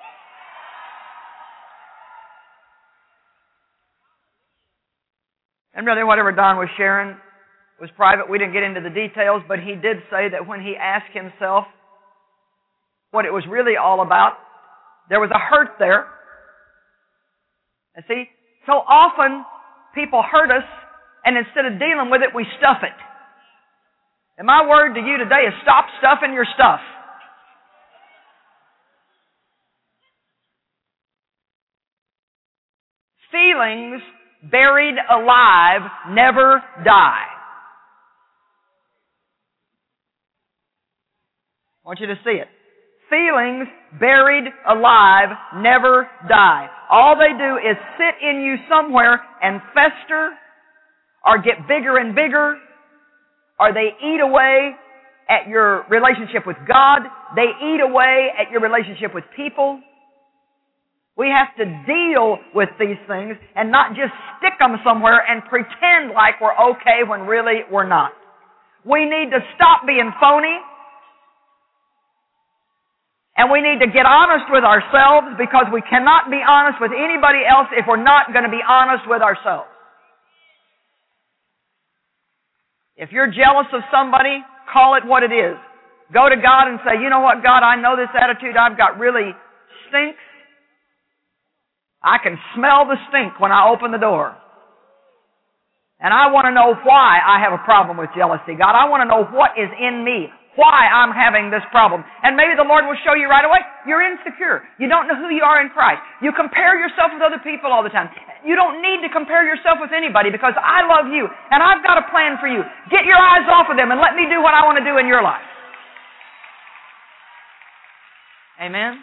And really, whatever Don was sharing was private. We didn't get into the details, but he did say that when he asked himself what it was really all about, there was a hurt there. And see, so often people hurt us, and instead of dealing with it, we stuff it. And my word to you today is stop stuffing your stuff. Feelings buried alive never die. I want you to see it. Feelings buried alive never die. All they do is sit in you somewhere and fester, or get bigger and bigger, or they eat away at your relationship with God. They eat away at your relationship with people. We have to deal with these things and not just stick them somewhere and pretend like we're okay when really we're not. We need to stop being phony. And we need to get honest with ourselves, because we cannot be honest with anybody else if we're not going to be honest with ourselves. If you're jealous of somebody, call it what it is. Go to God and say, you know what, God, I know this attitude I've got really stinks. I can smell the stink when I open the door. And I want to know why I have a problem with jealousy. God, I want to know what is in me, why I'm having this problem. And maybe the Lord will show you right away. You're insecure. You don't know who you are in Christ. You compare yourself with other people all the time. You don't need to compare yourself with anybody, because I love you and I've got a plan for you. Get your eyes off of them and let me do what I want to do in your life. Amen?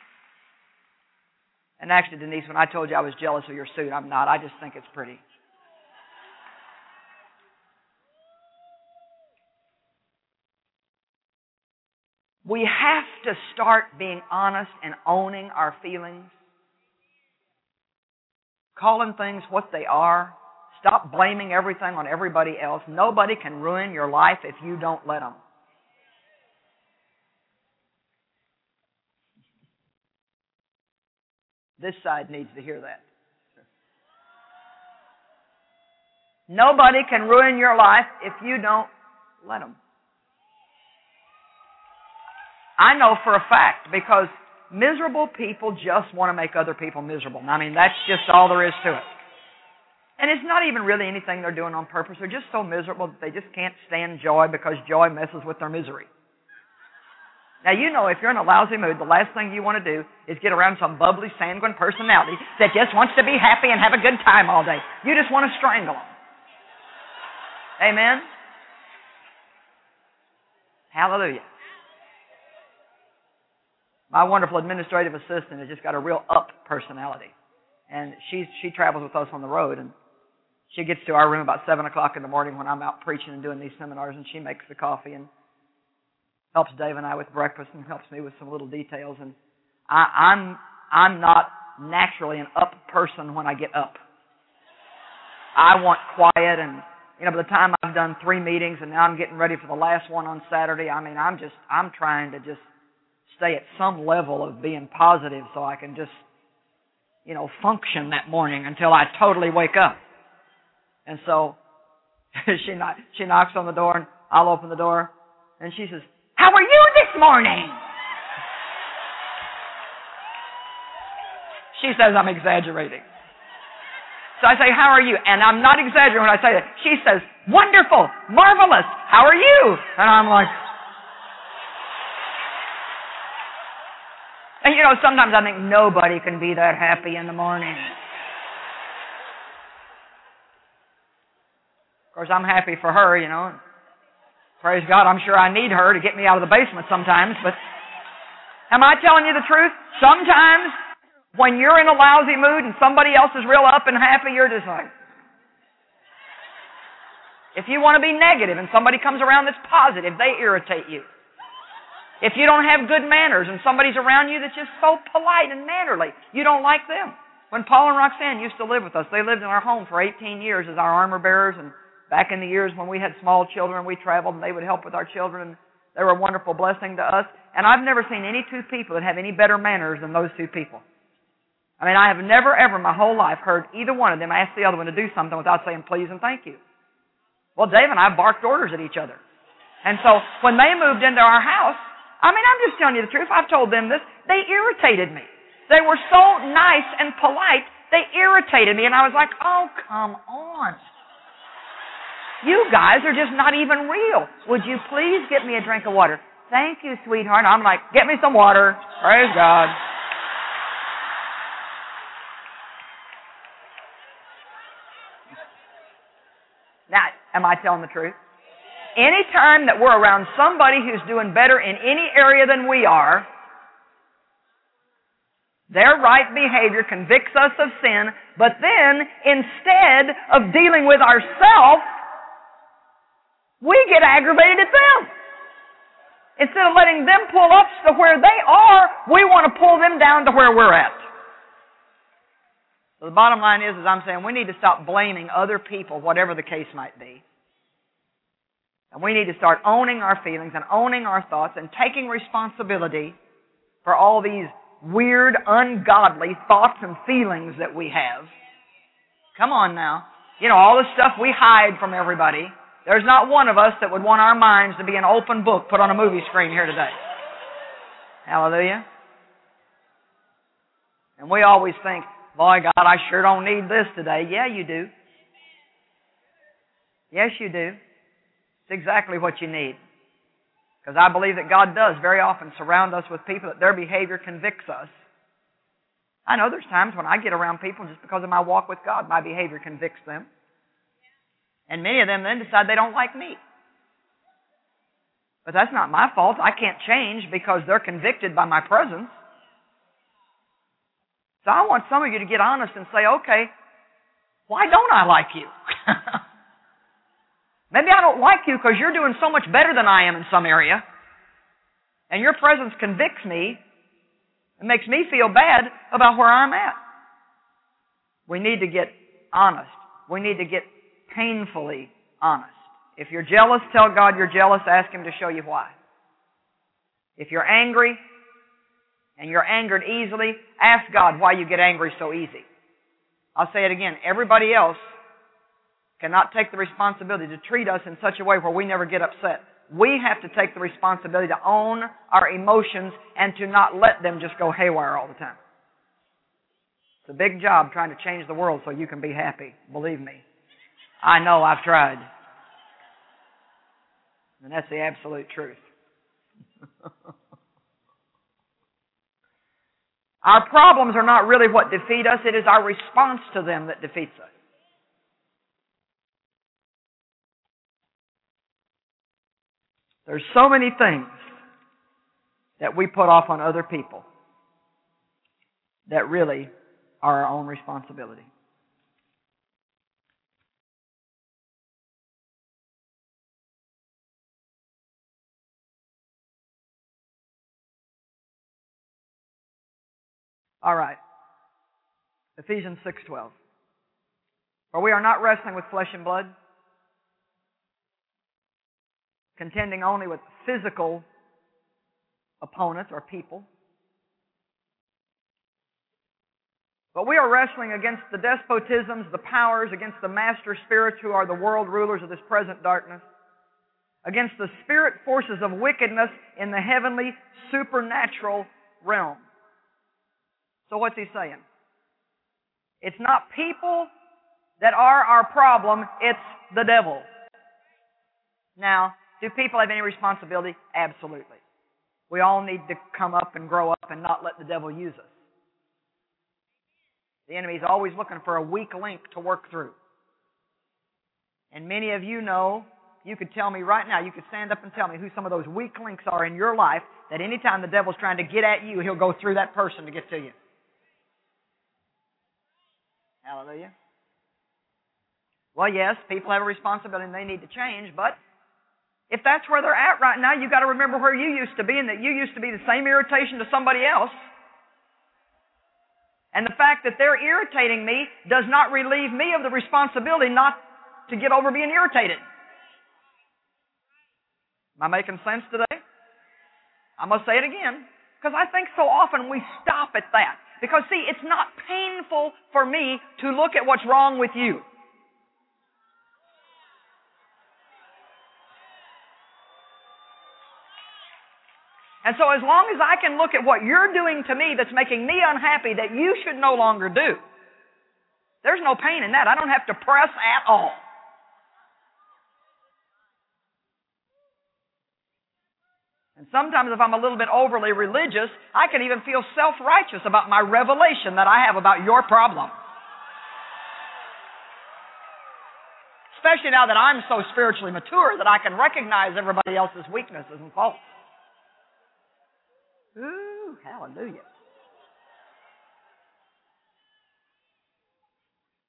And actually, Denise, when I told you I was jealous of your suit, I'm not. I just think it's pretty. We have to start being honest and owning our feelings. Calling things what they are. Stop blaming everything on everybody else. Nobody can ruin your life if you don't let them. This side needs to hear that. Nobody can ruin your life if you don't let them. I know for a fact, because miserable people just want to make other people miserable. I mean, that's just all there is to it. And it's not even really anything they're doing on purpose. They're just so miserable that they just can't stand joy, because joy messes with their misery. Now, you know, if you're in a lousy mood, the last thing you want to do is get around some bubbly, sanguine personality that just wants to be happy and have a good time all day. You just want to strangle them. Amen? Hallelujah. My wonderful administrative assistant has just got a real up personality. And she travels with us on the road, and she gets to our room about 7 o'clock in the morning when I'm out preaching and doing these seminars, and she makes the coffee and helps Dave and I with breakfast and helps me with some little details. And I'm not naturally an up person when I get up. I want quiet, and by the time I've done 3 meetings and now I'm getting ready for the last one on Saturday, I mean, I'm trying to just stay at some level of being positive so I can just, function that morning until I totally wake up. And so she knocks on the door, and I'll open the door, and she says, "How are you this morning?" She says I'm exaggerating. So I say, "How are you?" And I'm not exaggerating when I say that. She says, "Wonderful, marvelous, how are you?" And I'm like... And sometimes I think nobody can be that happy in the morning. Of course, I'm happy for her, Praise God, I'm sure I need her to get me out of the basement sometimes, but am I telling you the truth? Sometimes when you're in a lousy mood and somebody else is real up and happy, you're just like... If you want to be negative and somebody comes around that's positive, they irritate you. If you don't have good manners and somebody's around you that's just so polite and mannerly, you don't like them. When Paul and Roxanne used to live with us, they lived in our home for 18 years as our armor bearers, and back in the years when we had small children, we traveled and they would help with our children, and they were a wonderful blessing to us. And I've never seen any 2 people that have any better manners than those 2 people. I mean, I have never, ever in my whole life heard either one of them ask the other one to do something without saying please and thank you. Well, Dave and I barked orders at each other. And so when they moved into our house, I mean, I'm just telling you the truth. I've told them this. They irritated me. They were so nice and polite, they irritated me. And I was like, oh, come on. You guys are just not even real. Would you please get me a drink of water? Thank you, sweetheart. I'm like, get me some water. Praise God. Now, am I telling the truth? Anytime that we're around somebody who's doing better in any area than we are, Their right behavior convicts us of sin, but then instead of dealing with ourselves, we get aggravated at them. Instead of letting them pull us to where they are, we want to pull them down to where we're at. So the bottom line is I'm saying we need to stop blaming other people, whatever the case might be. And we need to start owning our feelings and owning our thoughts and taking responsibility for all these weird, ungodly thoughts and feelings that we have. Come on now. You know, all the stuff we hide from everybody. There's not one of us that would want our minds to be an open book put on a movie screen here today. Hallelujah. And we always think, boy, God, I sure don't need this today. Yeah, you do. Yes, you do. It's exactly what you need. Because I believe that God does very often surround us with people that their behavior convicts us. I know there's times when I get around people just because of my walk with God, my behavior convicts them. And many of them then decide they don't like me. But that's not my fault. I can't change because they're convicted by my presence. So I want some of you to get honest and say, okay, why don't I like you? Maybe I don't like you because you're doing so much better than I am in some area. And your presence convicts me and makes me feel bad about where I'm at. We need to get honest. We need to get painfully honest. If you're jealous, tell God you're jealous. Ask Him to show you why. If you're angry and you're angered easily, ask God why you get angry so easy. I'll say it again. Everybody else cannot take the responsibility to treat us in such a way where we never get upset. We have to take the responsibility to own our emotions and to not let them just go haywire all the time. It's a big job trying to change the world so you can be happy. Believe me. I know, I've tried. And that's the absolute truth. Our problems are not really what defeat us. It is our response to them that defeats us. There's so many things that we put off on other people that really are our own responsibility. All right. Ephesians 6:12. For we are not wrestling with flesh and blood, contending only with physical opponents or people. But we are wrestling against the despotisms, the powers, against the master spirits who are the world rulers of this present darkness, against the spirit forces of wickedness in the heavenly supernatural realm. So what's he saying? It's not people that are our problem, it's the devil. Now, do people have any responsibility? Absolutely. We all need to come up and grow up and not let the devil use us. The enemy's always looking for a weak link to work through. And many of you know, you could tell me right now, you could stand up and tell me who some of those weak links are in your life, that anytime the devil's trying to get at you, he'll go through that person to get to you. Hallelujah. Well, yes, people have a responsibility and they need to change, but if that's where they're at right now, you've got to remember where you used to be and that you used to be the same irritation to somebody else. And the fact that they're irritating me does not relieve me of the responsibility not to get over being irritated. Am I making sense today? I'm going to say it again, because I think so often we stop at that. Because, see, it's not painful for me to look at what's wrong with you. And so as long as I can look at what you're doing to me that's making me unhappy that you should no longer do, there's no pain in that. I don't have to press at all. And sometimes if I'm a little bit overly religious, I can even feel self-righteous about my revelation that I have about your problem. Especially now that I'm so spiritually mature that I can recognize everybody else's weaknesses and faults. Ooh, hallelujah.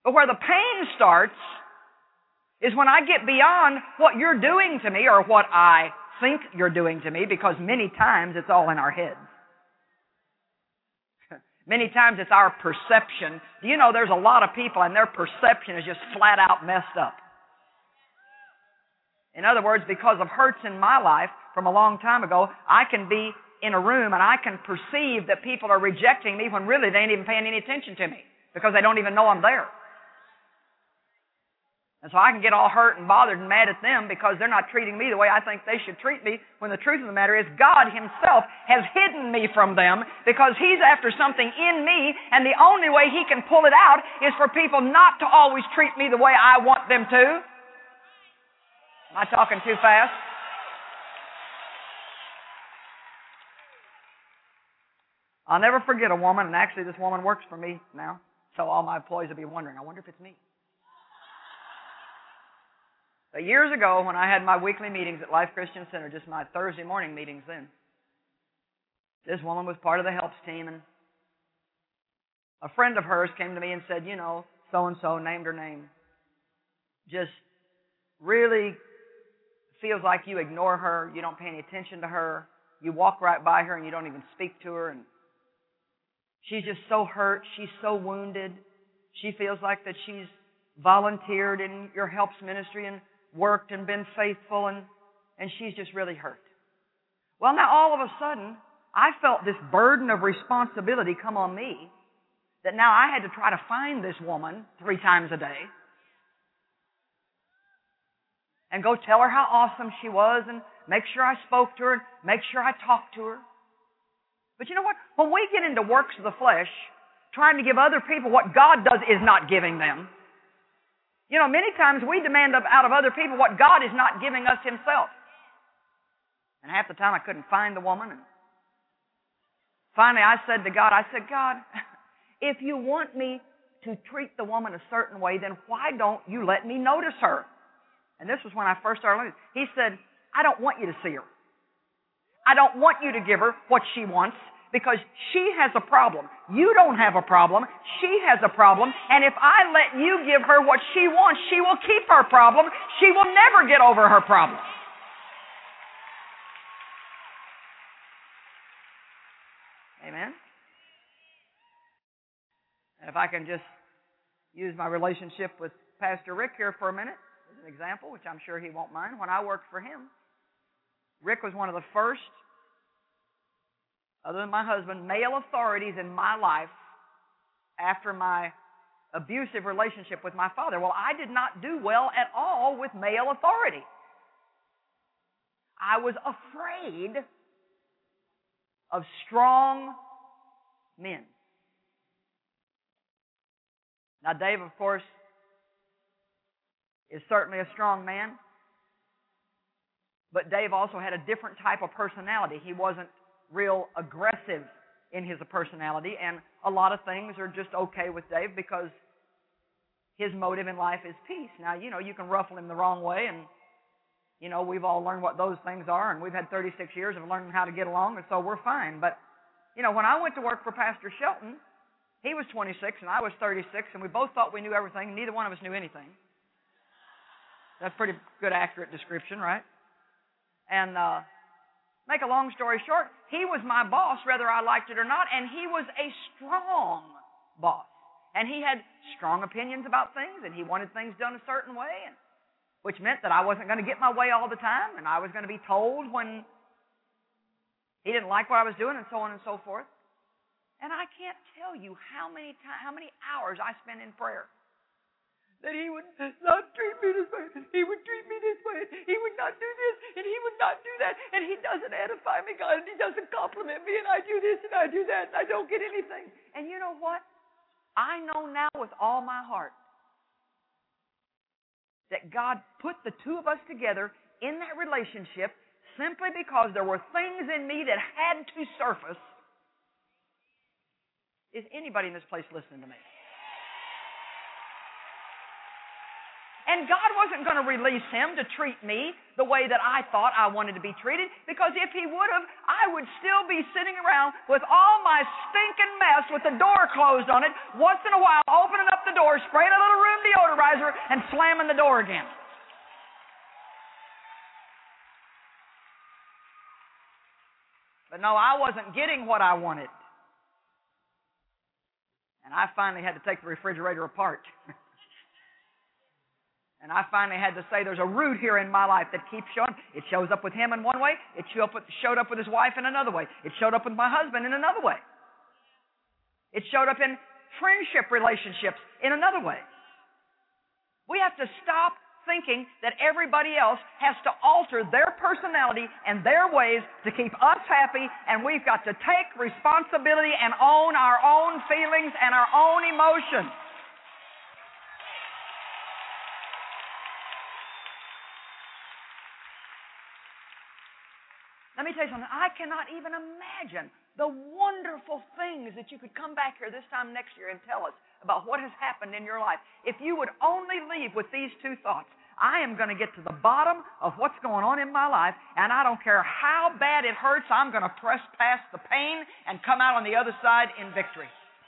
But where the pain starts is when I get beyond what you're doing to me or what I think you're doing to me, because many times it's all in our heads. Many times it's our perception. Do you know there's a lot of people and their perception is just flat out messed up? In other words, because of hurts in my life from a long time ago, I can be in a room and I can perceive that people are rejecting me when really they ain't even paying any attention to me because they don't even know I'm there. And so I can get all hurt and bothered and mad at them because they're not treating me the way I think they should treat me, when the truth of the matter is God Himself has hidden me from them because He's after something in me, and the only way He can pull it out is for people not to always treat me the way I want them to. Am I talking too fast? I'll never forget a woman, and actually this woman works for me now, so all my employees will be wondering, I wonder if it's me. But years ago, when I had my weekly meetings at Life Christian Center, just my Thursday morning meetings then, this woman was part of the helps team, and a friend of hers came to me and said, you know, so-and-so, named her name, just really feels like you ignore her, you don't pay any attention to her, you walk right by her and you don't even speak to her, and she's just so hurt, she's so wounded, she feels like that she's volunteered in your helps ministry and worked and been faithful, and she's just really hurt. Well, now all of a sudden, I felt this burden of responsibility come on me that now I had to try to find this woman 3 times a day and go tell her how awesome she was and make sure I spoke to her and make sure I talked to her. But you know what? When we get into works of the flesh, trying to give other people what God does is not giving them. You know, many times we demand out of other people what God is not giving us Himself. And half the time I couldn't find the woman. And finally I said to God, God, if you want me to treat the woman a certain way, then why don't you let me notice her? And this was when I first started learning. He said, I don't want you to see her. I don't want you to give her what she wants, because she has a problem. You don't have a problem. She has a problem. And if I let you give her what she wants, she will keep her problem. She will never get over her problem. Amen? And if I can just use my relationship with Pastor Rick here for a minute as an example, which I'm sure he won't mind. When I worked for him, Rick was one of the first, other than my husband, male authorities in my life after my abusive relationship with my father. Well, I did not do well at all with male authority. I was afraid of strong men. Now, Dave, of course, is certainly a strong man, but Dave also had a different type of personality. He wasn't real aggressive in his personality, and a lot of things are just okay with Dave because his motive in life is peace. Now, you know, you can ruffle him the wrong way, and, you know, we've all learned what those things are, and we've had 36 years of learning how to get along, and so we're fine. But, you know, when I went to work for Pastor Shelton, he was 26 and I was 36, and we both thought we knew everything, and neither one of us knew anything. That's a pretty good, accurate description, right? And make a long story short, he was my boss, whether I liked it or not, and he was a strong boss. And he had strong opinions about things, and he wanted things done a certain way, and which meant that I wasn't going to get my way all the time, and I was going to be told when he didn't like what I was doing, and so on and so forth. And I can't tell you how many hours I spent in prayer that he would not treat me this way, he would treat me this way, he would not do this, and he would not do that, and he doesn't edify me, God, and he doesn't compliment me, and I do this and I do that, and I don't get anything. And you know what? I know now with all my heart that God put the two of us together in that relationship simply because there were things in me that had to surface. Is anybody in this place listening to me? And God wasn't going to release him to treat me the way that I thought I wanted to be treated, because if he would have, I would still be sitting around with all my stinking mess with the door closed on it, once in a while opening up the door, spraying a little room deodorizer, and slamming the door again. But no, I wasn't getting what I wanted. And I finally had to take the refrigerator apart. And I finally had to say, there's a root here in my life that keeps showing. It shows up with him in one way. It showed up with his wife in another way. It showed up with my husband in another way. It showed up in friendship relationships in another way. We have to stop thinking that everybody else has to alter their personality and their ways to keep us happy, and we've got to take responsibility and own our own feelings and our own emotions. Let me tell you something. I cannot even imagine the wonderful things that you could come back here this time next year and tell us about what has happened in your life. If you would only leave with these two thoughts: I am going to get to the bottom of what's going on in my life, and I don't care how bad it hurts, I'm going to press past the pain and come out on the other side in victory.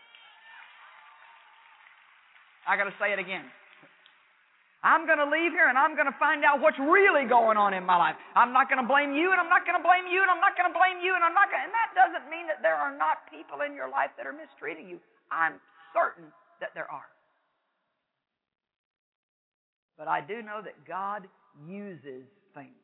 I got to say it again. I'm going to leave here and I'm going to find out what's really going on in my life. I'm not going to blame you, and I'm not going to blame you, and I'm not going to blame you, and I'm not going to... And that doesn't mean that there are not people in your life that are mistreating you. I'm certain that there are. But I do know that God uses things.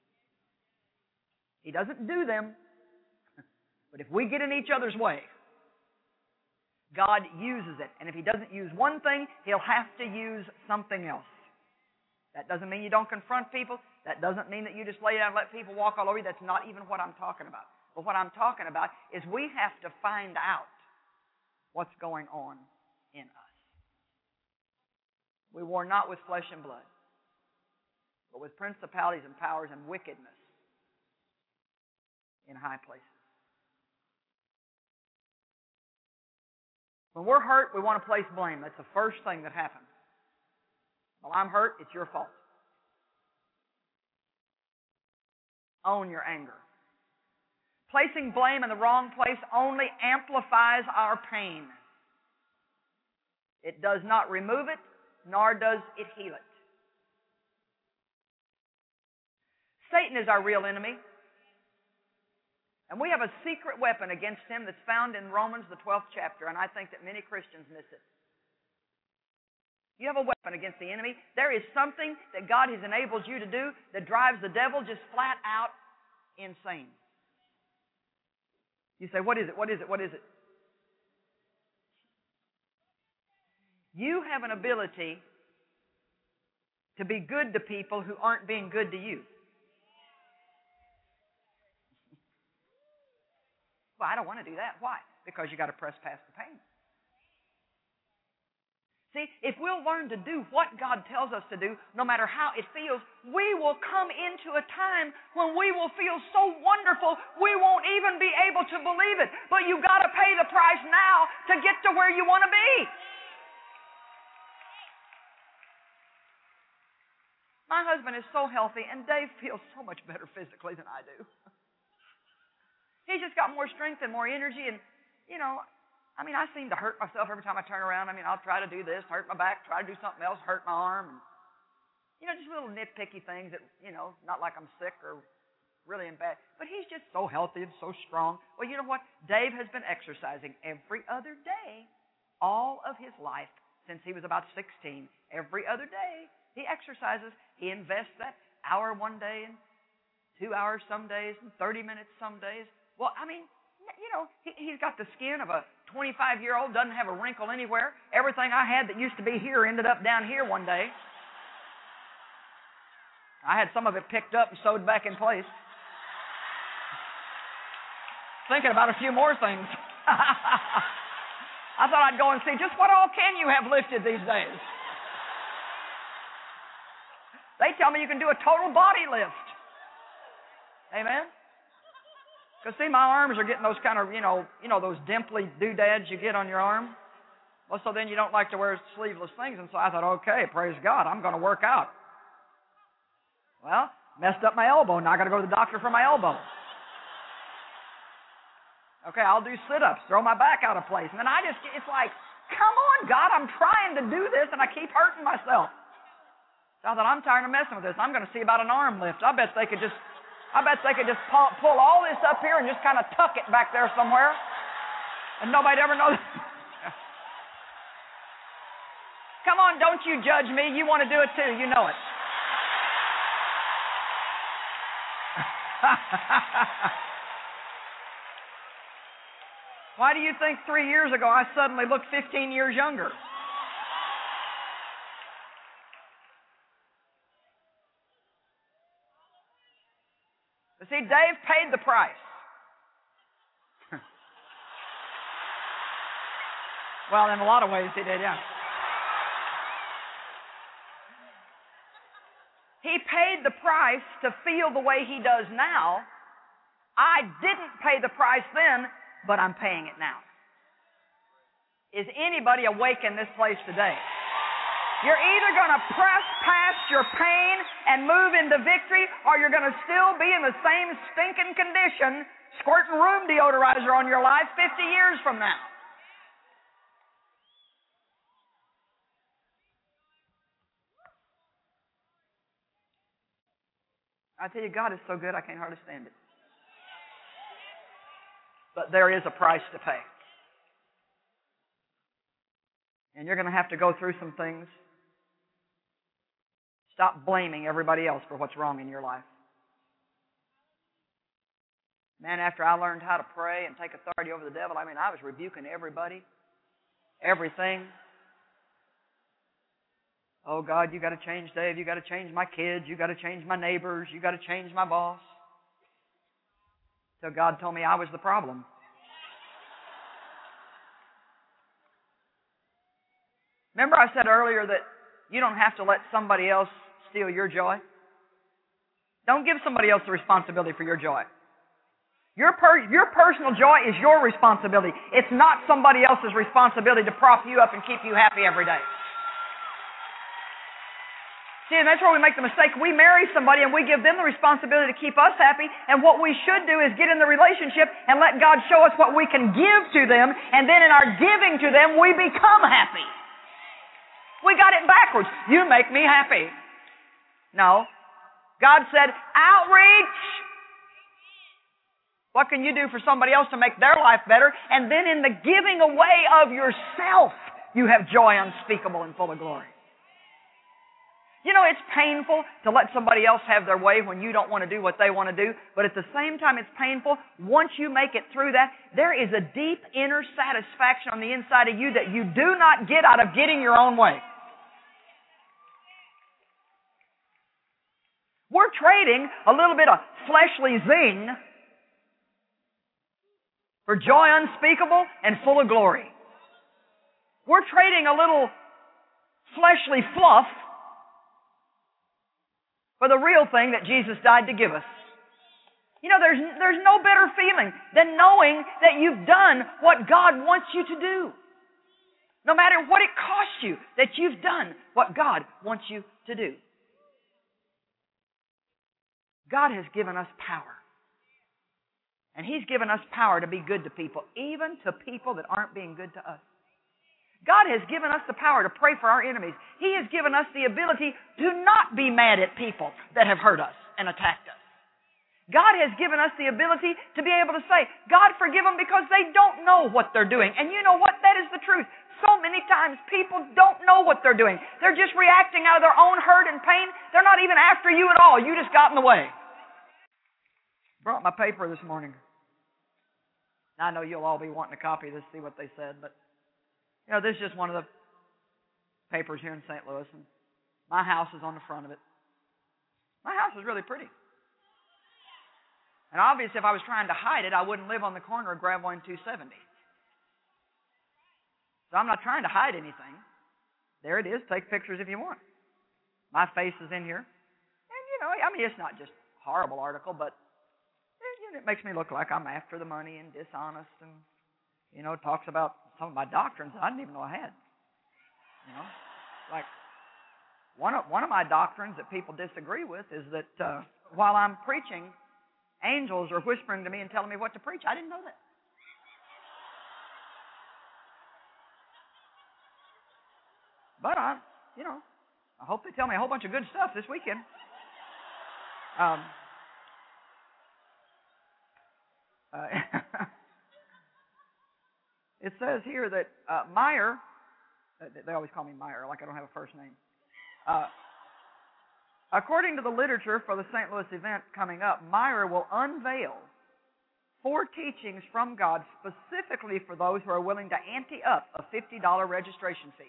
He doesn't do them. But if we get in each other's way, God uses it. And if he doesn't use one thing, he'll have to use something else. That doesn't mean you don't confront people. That doesn't mean that you just lay down and let people walk all over you. That's not even what I'm talking about. But what I'm talking about is we have to find out what's going on in us. We war not with flesh and blood, but with principalities and powers and wickedness in high places. When we're hurt, we want to place blame. That's the first thing that happens. Well, I'm hurt, it's your fault. Own your anger. Placing blame in the wrong place only amplifies our pain. It does not remove it, nor does it heal it. Satan is our real enemy. And we have a secret weapon against him that's found in Romans, the 12th chapter, and I think that many Christians miss it. You have a weapon against the enemy. There is something that God has enabled you to do that drives the devil just flat out insane. You say, what is it? What is it? What is it? You have an ability to be good to people who aren't being good to you. Well, I don't want to do that. Why? Because you got to press past the pain. See, if we'll learn to do what God tells us to do, no matter how it feels, we will come into a time when we will feel so wonderful, we won't even be able to believe it. But you've got to pay the price now to get to where you want to be. My husband is so healthy, and Dave feels so much better physically than I do. He's just got more strength and more energy, and, I seem to hurt myself every time I turn around. I'll try to do this, hurt my back, try to do something else, hurt my arm. And, just little nitpicky things that, not like I'm sick or really in bad. But he's just so healthy and so strong. Well, you know what? Dave has been exercising every other day all of his life since he was about 16. Every other day he exercises. He invests that hour one day and 2 hours some days and 30 minutes some days. Well, he's got the skin of a 25-year-old, doesn't have a wrinkle anywhere. Everything I had that used to be here ended up down here one day. I had some of it picked up and sewed back in place. Thinking about a few more things. I thought I'd go and see just what all can you have lifted these days. They tell me you can do a total body lift. Amen? Because, see, my arms are getting those kind of, those dimply doodads you get on your arm. Well, so then you don't like to wear sleeveless things. And so I thought, okay, praise God, I'm going to work out. Well, messed up my elbow. Now I got to go to the doctor for my elbow. Okay, I'll do sit-ups, throw my back out of place. And then it's like, come on, God, I'm trying to do this, and I keep hurting myself. So I thought, I'm tired of messing with this. I'm going to see about an arm lift. I bet they could just pull all this up here and just kind of tuck it back there somewhere. And nobody'd ever know. Come on, don't you judge me. You want to do it too. You know it. Why do you think 3 years ago I suddenly looked 15 years younger? But see, Dave paid the price. Well, in a lot of ways he did, yeah. He paid the price to feel the way he does now. I didn't pay the price then, but I'm paying it now. Is anybody awake in this place today? You're either going to press past your pain and move into victory, or you're going to still be in the same stinking condition, squirting room deodorizer on your life 50 years from now. I tell you, God is so good, I can't hardly stand it. But there is a price to pay. And you're going to have to go through some things. Stop blaming everybody else for what's wrong in your life. Man, after I learned how to pray and take authority over the devil, I was rebuking everybody, everything. Oh, God, you got to change Dave. You got to change my kids. You got to change my neighbors. You got to change my boss. So God told me I was the problem. Remember I said earlier that you don't have to let somebody else steal your joy? Don't give somebody else the responsibility for your joy. Your personal joy is your responsibility. It's not somebody else's responsibility to prop you up and keep you happy every day. See, and that's where we make the mistake. We marry somebody and we give them the responsibility to keep us happy, and what we should do is get in the relationship and let God show us what we can give to them, and then in our giving to them, we become happy. We got it backwards. You make me happy. No. God said, outreach. What can you do for somebody else to make their life better? And then in the giving away of yourself, you have joy unspeakable and full of glory. You know, it's painful to let somebody else have their way when you don't want to do what they want to do, but at the same time it's painful. Once you make it through that, there is a deep inner satisfaction on the inside of you that you do not get out of getting your own way. We're trading a little bit of fleshly zing for joy unspeakable and full of glory. We're trading a little fleshly fluff for the real thing that Jesus died to give us. You know, there's no better feeling than knowing that you've done what God wants you to do. No matter what it costs you, that you've done what God wants you to do. God has given us power. And He's given us power to be good to people, even to people that aren't being good to us. God has given us the power to pray for our enemies. He has given us the ability to not be mad at people that have hurt us and attacked us. God has given us the ability to be able to say, God, forgive them because they don't know what they're doing. And you know what? That is the truth. So many times people don't know what they're doing. They're just reacting out of their own hurt and pain. They're not even after you at all. You just got in the way. Brought my paper this morning. Now, I know you'll all be wanting a copy of this, see what they said, but you know, this is just one of the papers here in St. Louis, and my house is on the front of it. My house is really pretty. And obviously, if I was trying to hide it, I wouldn't live on the corner of Gravois and 270. So I'm not trying to hide anything. There it is. Take pictures if you want. My face is in here. And, you know, I mean, it's not just a horrible article, but it makes me look like I'm after the money and dishonest and, talks about some of my doctrines that I didn't even know I had. Like one of my doctrines that people disagree with is that while I'm preaching, angels are whispering to me and telling me what to preach. I didn't know that. But I hope they tell me a whole bunch of good stuff this weekend. It says here that Meyer, they always call me Meyer, like I don't have a first name. According to the literature for the St. Louis event coming up, Meyer will unveil 4 teachings from God specifically for those who are willing to ante up a $50 registration fee.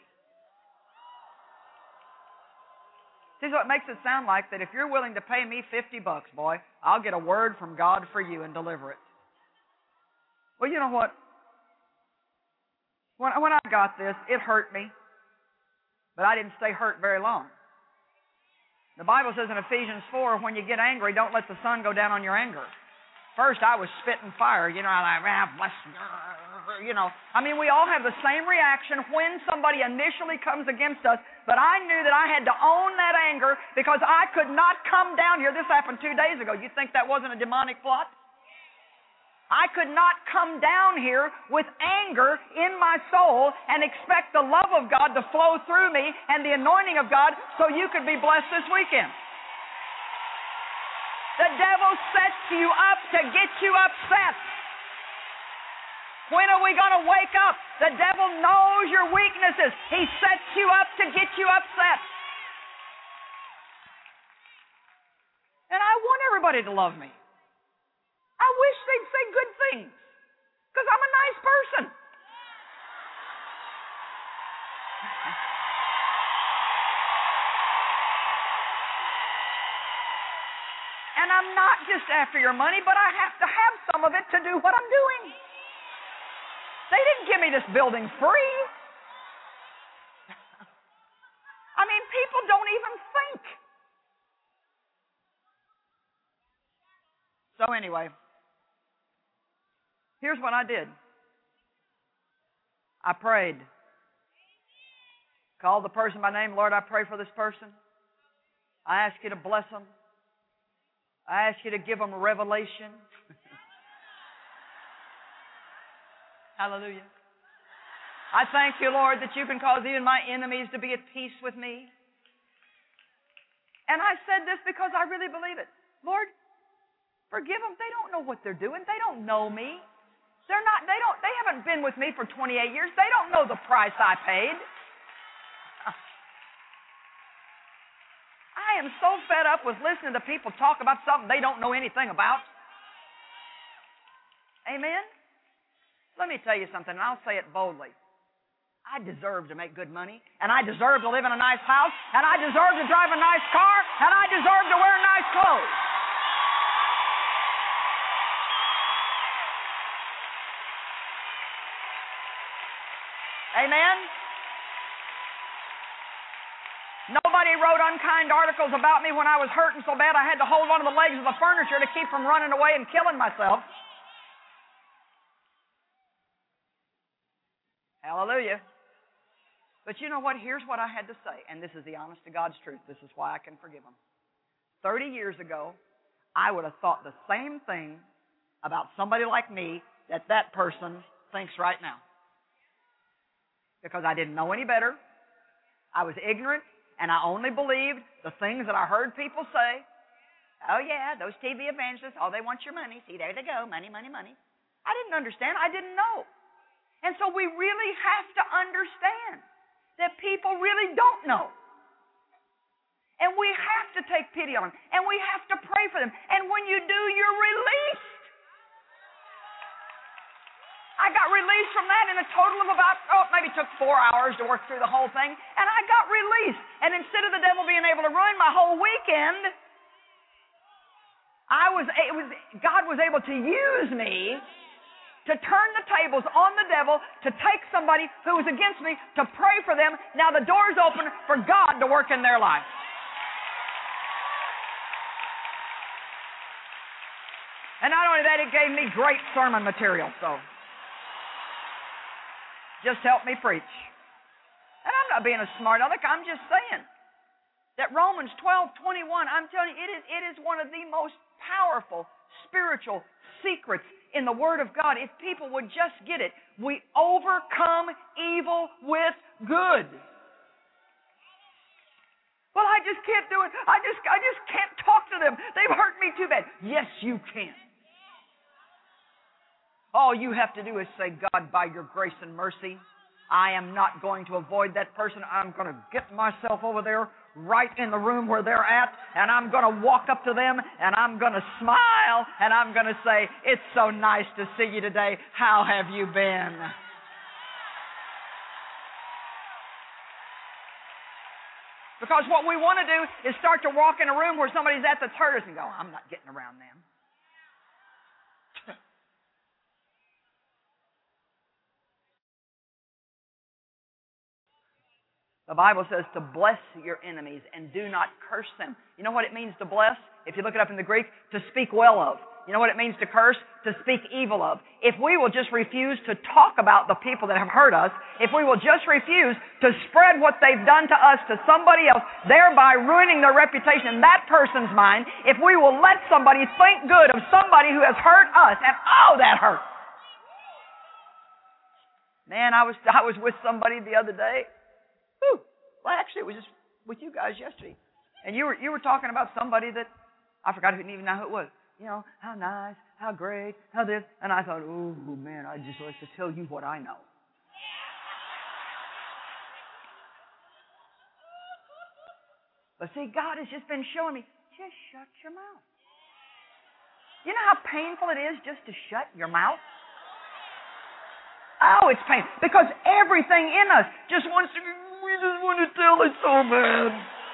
See, so it makes it sound like that if you're willing to pay me $50, boy, I'll get a word from God for you and deliver it. Well, you know what? When I got this, it hurt me, but I didn't stay hurt very long. The Bible says in Ephesians 4, when you get angry, don't let the sun go down on your anger. First, I was spitting fire, we all have the same reaction when somebody initially comes against us, but I knew that I had to own that anger because I could not come down here. This happened 2 days ago. You think that wasn't a demonic plot? I could not come down here with anger in my soul and expect the love of God to flow through me and the anointing of God so you could be blessed this weekend. The devil sets you up to get you upset. When are we going to wake up? The devil knows your weaknesses. He sets you up to get you upset. And I want everybody to love me. I wish they'd say good things because I'm a nice person. And I'm not just after your money, but I have to have some of it to do what I'm doing. They didn't give me this building free. I mean, people don't even think. So anyway, here's what I did. I prayed. Called the person by name. Lord, I pray for this person. I ask you to bless them. I ask you to give them a revelation. Hallelujah. I thank you, Lord, that you can cause even my enemies to be at peace with me. And I said this because I really believe it. Lord, forgive them. They don't know what they're doing. They don't know me. They haven't been with me for 28 years. They don't know the price I paid. I am so fed up with listening to people talk about something they don't know anything about. Amen? Let me tell you something, and I'll say it boldly. I deserve to make good money, and I deserve to live in a nice house, and I deserve to drive a nice car, and I deserve to wear nice clothes. Amen? Nobody wrote unkind articles about me when I was hurting so bad I had to hold on to the legs of the furniture to keep from running away and killing myself. Hallelujah. But you know what? Here's what I had to say, and this is the honest to God's truth. This is why I can forgive them. 30 years ago, I would have thought the same thing about somebody like me that person thinks right now. Because I didn't know any better. I was ignorant, and I only believed the things that I heard people say. Oh, yeah, those TV evangelists, oh, they want your money. See, there they go, money, money, money. I didn't understand. I didn't know. And so we really have to understand that people really don't know. And we have to take pity on them. And we have to pray for them. And when you do, you're released. I got released from that in a total of about, maybe it took 4 hours to work through the whole thing. And I got released. And instead of the devil being able to ruin my whole weekend, God was able to use me to turn the tables on the devil, to take somebody who was against me, to pray for them. Now the door's open for God to work in their life. And not only that, it gave me great sermon material. So Just help me preach. And I'm not being a smart aleck. I'm just saying that Romans 12:21, I'm telling you, it is one of the most powerful spiritual secrets in the Word of God. If people would just get it, we overcome evil with good. Well, I just can't do it. I just can't talk to them. They've hurt me too bad. Yes, you can. All you have to do is say, God, by your grace and mercy, I am not going to avoid that person. I'm going to get myself over there right in the room where they're at, and I'm going to walk up to them, and I'm going to smile, and I'm going to say, it's so nice to see you today. How have you been? Because what we want to do is start to walk in a room where somebody's at that's hurt us and go, I'm not getting around them. The Bible says to bless your enemies and do not curse them. You know what it means to bless? If you look it up in the Greek, to speak well of. You know what it means to curse? To speak evil of. If we will just refuse to talk about the people that have hurt us, if we will just refuse to spread what they've done to us to somebody else, thereby ruining their reputation in that person's mind, if we will let somebody think good of somebody who has hurt us, and oh, that hurt. Man, I was with somebody the other day. Well, actually, it was just with you guys yesterday. And you were talking about somebody that, I forgot even know who it was. You know, how nice, how great, how this. And I thought, oh, man, I'd just like to tell you what I know. But see, God has just been showing me, just shut your mouth. You know how painful it is just to shut your mouth? Oh, it's painful. Because everything in us just wants to... We just want to tell it so bad.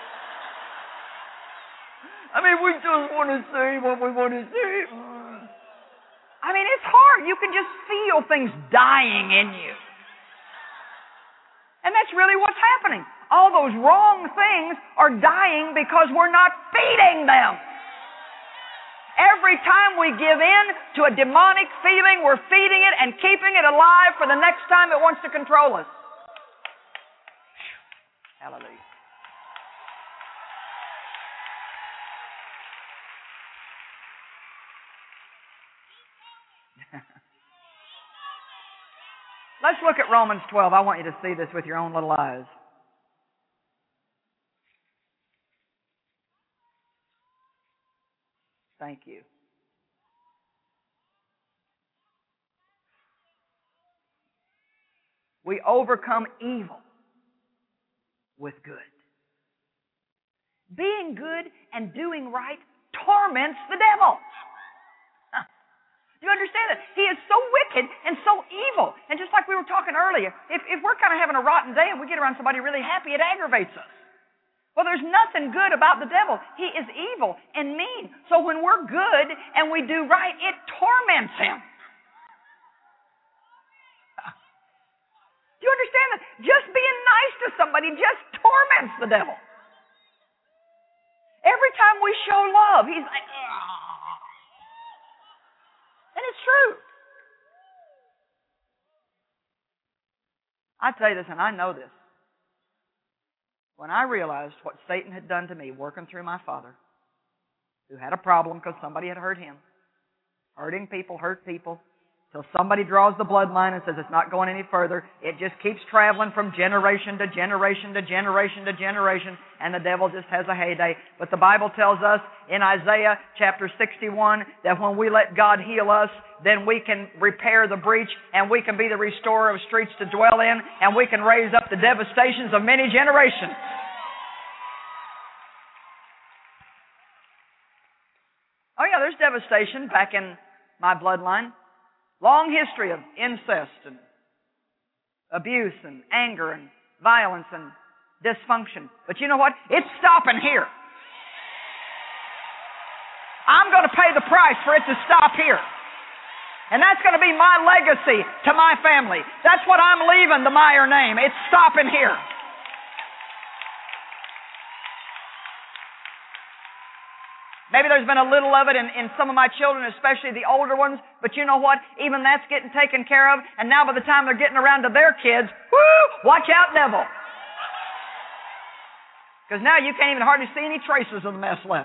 I mean, we just want to say what we want to say. I mean, it's hard. You can just feel things dying in you. And that's really what's happening. All those wrong things are dying because we're not feeding them. Every time we give in to a demonic feeling, we're feeding it and keeping it alive for the next time it wants to control us. Hallelujah. Let's look at Romans 12. I want you to see this with your own little eyes. Thank you. We overcome evil with good. Being good and doing right torments the devil. Do you understand that? He is so wicked and so evil. And just like we were talking earlier, if we're kind of having a rotten day and we get around somebody really happy, it aggravates us. Well, there's nothing good about the devil. He is evil and mean. So when we're good and we do right, it torments him. Do you understand that? Just being nice to somebody just torments the devil. Every time we show love, he's like, ugh. And it's true. I tell you this, and I know this. When I realized what Satan had done to me working through my father, who had a problem because somebody had hurt him, hurting people hurt people, till somebody draws the bloodline and says it's not going any further. It just keeps traveling from generation to generation to generation to generation, and the devil just has a heyday. But the Bible tells us in Isaiah chapter 61 that when we let God heal us, then we can repair the breach, and we can be the restorer of streets to dwell in, and we can raise up the devastations of many generations. Oh yeah, there's devastation back in my bloodline. Long history of incest and abuse and anger and violence and dysfunction. But you know what? It's stopping here. I'm going to pay the price for it to stop here. And that's going to be my legacy to my family. That's what I'm leaving the Meyer name. It's stopping here. Maybe there's been a little of it in some of my children, especially the older ones. But you know what? Even that's getting taken care of. And now by the time they're getting around to their kids, whoo, watch out, devil. Because now you can't even hardly see any traces of the mess left.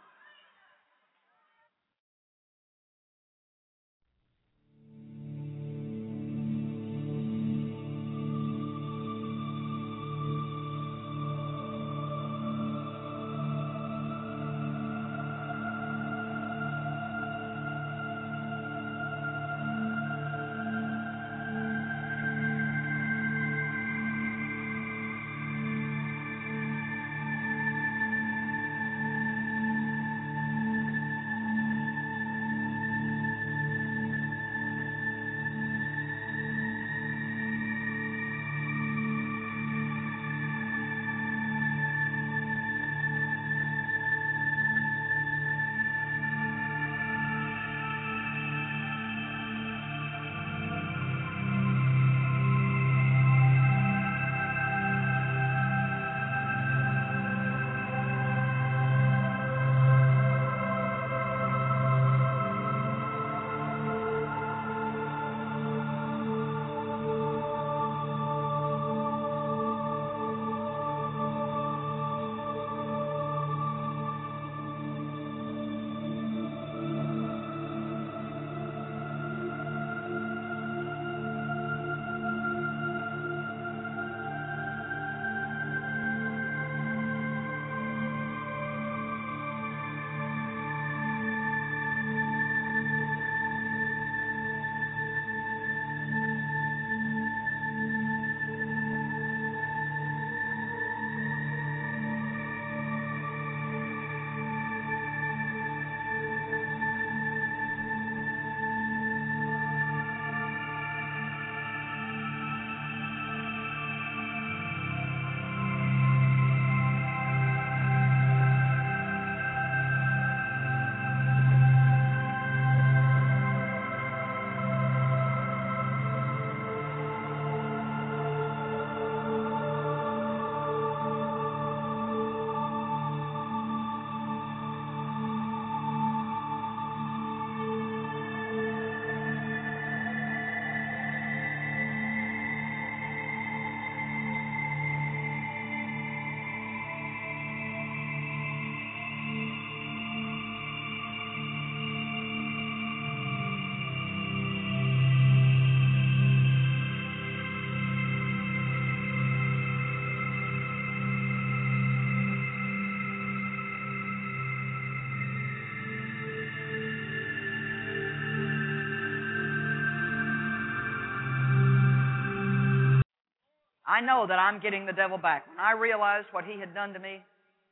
I know that I'm getting the devil back. When I realized what he had done to me,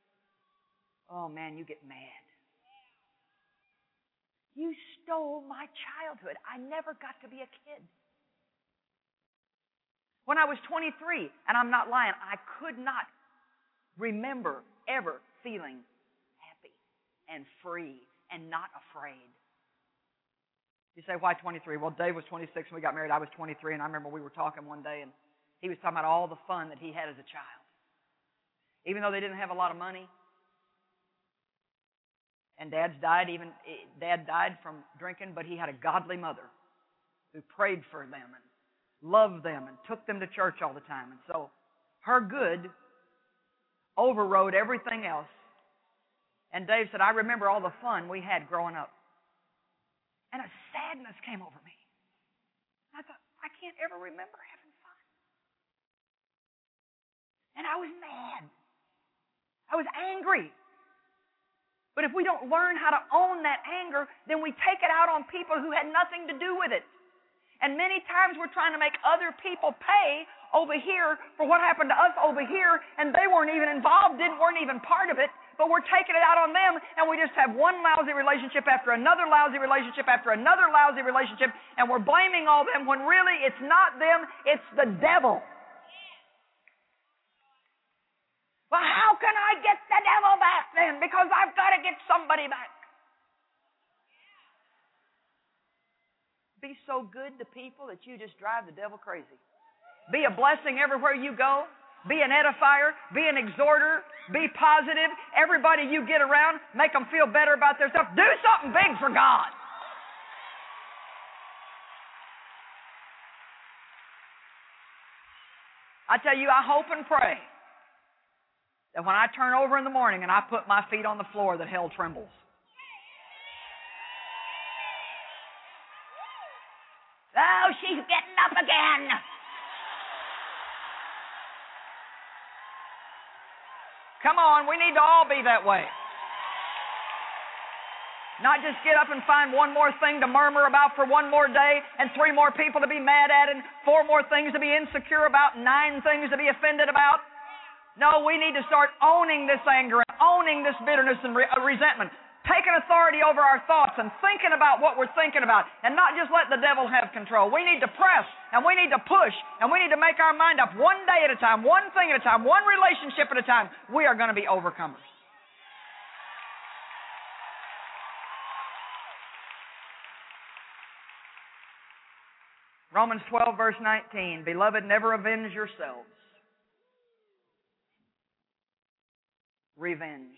oh man, you get mad. You stole my childhood. I never got to be a kid. When I was 23, and I'm not lying, I could not remember ever feeling happy and free and not afraid. You say, why 23? Well, Dave was 26 when we got married. I was 23, and I remember we were talking one day, and he was talking about all the fun that he had as a child. Even though they didn't have a lot of money, and Dad died from drinking, but he had a godly mother who prayed for them and loved them and took them to church all the time. And so her good overrode everything else. And Dave said, I remember all the fun we had growing up. And a sadness came over me. I thought, I can't ever remember having fun. And I was mad. I was angry. But if we don't learn how to own that anger, then we take it out on people who had nothing to do with it. And many times we're trying to make other people pay over here for what happened to us over here, and they weren't even involved, weren't even part of it, but we're taking it out on them, and we just have one lousy relationship after another lousy relationship after another lousy relationship, and we're blaming all them when really it's not them, it's the devil. Well, how can I get the devil back then? Because I've got to get somebody back. Be so good to people that you just drive the devil crazy. Be a blessing everywhere you go. Be an edifier. Be an exhorter. Be positive. Everybody you get around, make them feel better about themselves. Do something big for God. I tell you, I hope and pray that when I turn over in the morning and I put my feet on the floor, that hell trembles. Oh, she's getting up again. Come on, we need to all be that way. Not just get up and find one more thing to murmur about for one more day and 3 more people to be mad at and 4 more things to be insecure about and 9 things to be offended about. No, we need to start owning this anger and owning this bitterness and resentment. Taking authority over our thoughts and thinking about what we're thinking about and not just let the devil have control. We need to press and we need to push and we need to make our mind up one day at a time, one thing at a time, one relationship at a time. We are going to be overcomers. Romans 12, verse 19. Beloved, never avenge yourselves. Revenge.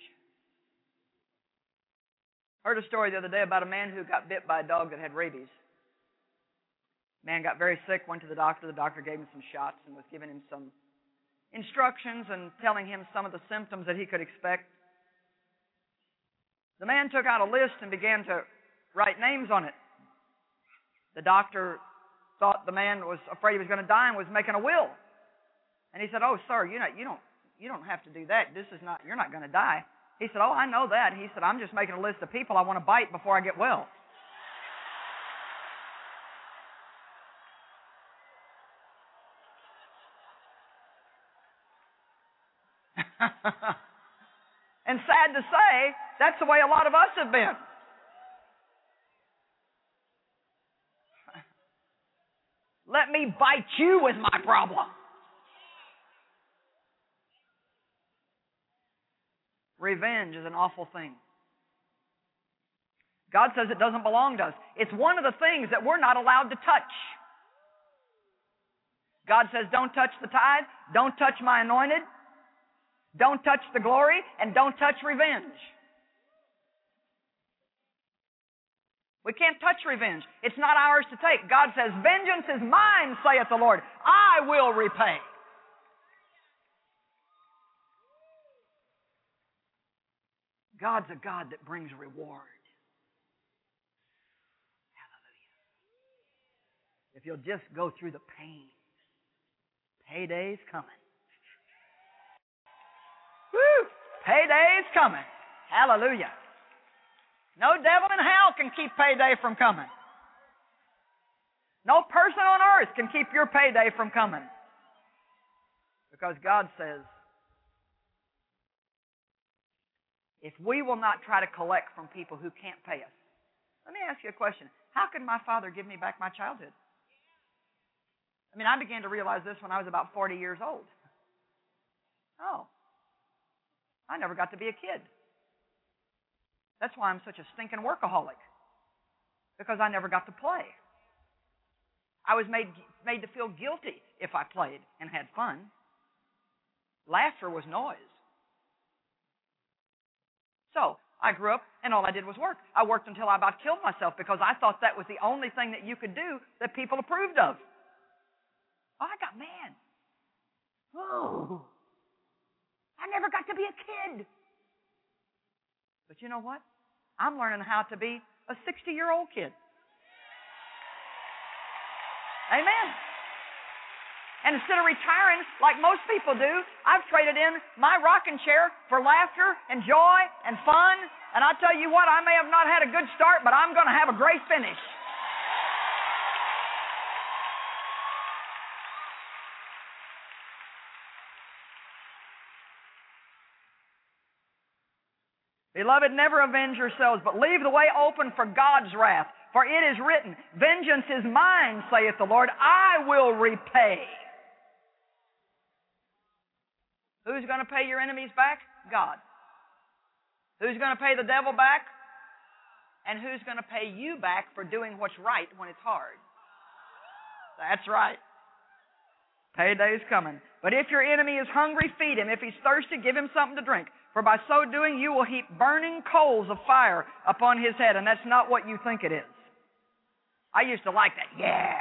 Heard a story the other day about a man who got bit by a dog that had rabies. Man got very sick, went to the doctor. The doctor gave him some shots and was giving him some instructions and telling him some of the symptoms that he could expect. The man took out a list and began to write names on it. The doctor thought the man was afraid he was going to die and was making a will. And he said, "Oh, sir, you don't have to do that. You're not going to die." He said, "Oh, I know that." He said, "I'm just making a list of people I want to bite before I get well." And sad to say, that's the way a lot of us have been. Let me bite you with my problem. Revenge is an awful thing. God says it doesn't belong to us. It's one of the things that we're not allowed to touch. God says, don't touch the tithe, don't touch my anointed, don't touch the glory, and don't touch revenge. We can't touch revenge. It's not ours to take. God says, vengeance is mine, saith the Lord. I will repay. God's a God that brings reward. Hallelujah. If you'll just go through the pain, payday's coming. Woo! Payday's coming. Hallelujah. No devil in hell can keep payday from coming. No person on earth can keep your payday from coming. Because God says, if we will not try to collect from people who can't pay us. Let me ask you a question. How could my father give me back my childhood? I mean, I began to realize this when I was about 40 years old. Oh, I never got to be a kid. That's why I'm such a stinking workaholic. Because I never got to play. I was made to feel guilty if I played and had fun. Laughter was noise. So, I grew up and all I did was work. I worked until I about killed myself because I thought that was the only thing that you could do that people approved of. Oh, I got mad. Oh, I never got to be a kid. But you know what? I'm learning how to be a 60-year-old kid. Amen. And instead of retiring like most people do, I've traded in my rocking chair for laughter and joy and fun. And I tell you what, I may have not had a good start, but I'm going to have a great finish. Beloved, never avenge yourselves, but leave the way open for God's wrath. For it is written, vengeance is mine, saith the Lord, I will repay. Who's going to pay your enemies back? God. Who's going to pay the devil back? And who's going to pay you back for doing what's right when it's hard? That's right. Payday's coming. But if your enemy is hungry, feed him. If he's thirsty, give him something to drink. For by so doing, you will heap burning coals of fire upon his head. And that's not what you think it is. I used to like that. Yeah.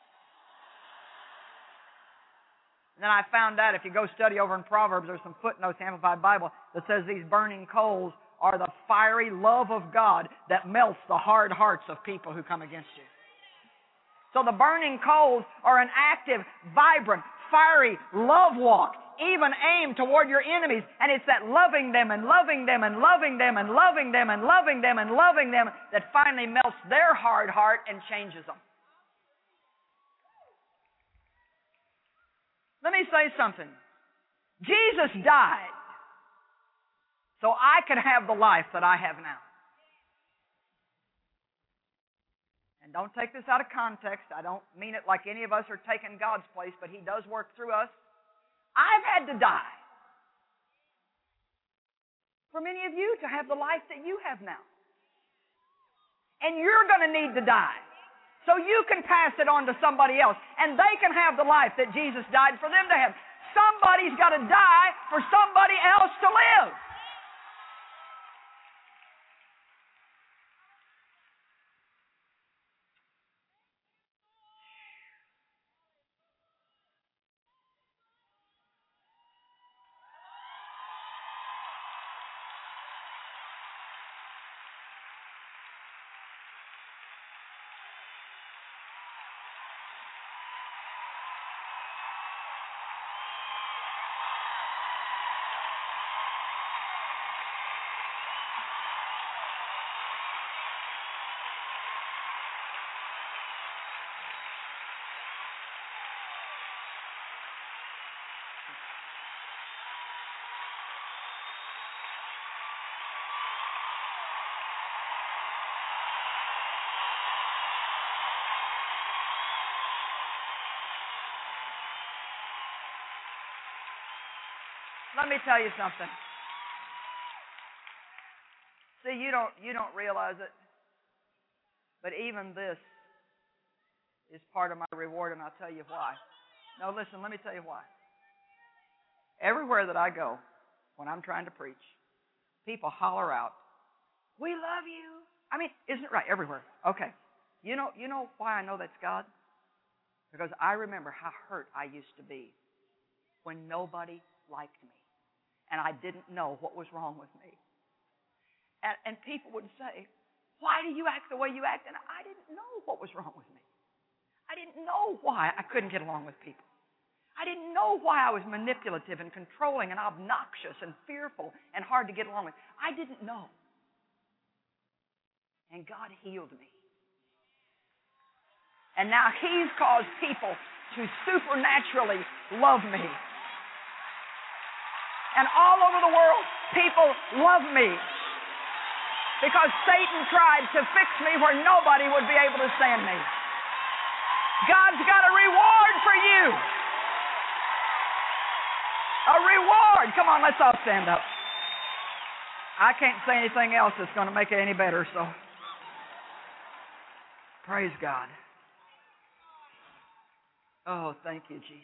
And then I found out if you go study over in Proverbs, there's some footnotes, Amplified Bible, that says these burning coals are the fiery love of God that melts the hard hearts of people who come against you. So the burning coals are an active, vibrant, fiery love walk, even aimed toward your enemies. And it's that loving them and loving them and loving them and loving them and loving them and loving them that finally melts their hard heart and changes them. Let me say something. Jesus died so I could have the life that I have now. And don't take this out of context. I don't mean it like any of us are taking God's place, but He does work through us. I've had to die for many of you to have the life that you have now. And you're going to need to die so you can pass it on to somebody else, and they can have the life that Jesus died for them to have. Somebody's got to die for somebody else to live. Let me tell you something. See, you don't realize it, but even this is part of my reward, and I'll tell you why. No, listen, let me tell you why. Everywhere that I go, when I'm trying to preach, people holler out, "We love you." I mean, isn't it right? Everywhere. Okay. You know why I know that's God? Because I remember how hurt I used to be when nobody liked me. And I didn't know what was wrong with me. And people would say, "Why do you act the way you act?" And I didn't know what was wrong with me. I didn't know why I couldn't get along with people. I didn't know why I was manipulative and controlling and obnoxious and fearful and hard to get along with. I didn't know. And God healed me. And now He's caused people to supernaturally love me. And all over the world, people love me. Because Satan tried to fix me where nobody would be able to stand me. God's got a reward for you. A reward. Come on, let's all stand up. I can't say anything else that's going to make it any better, so praise God. Oh, thank you, Jesus.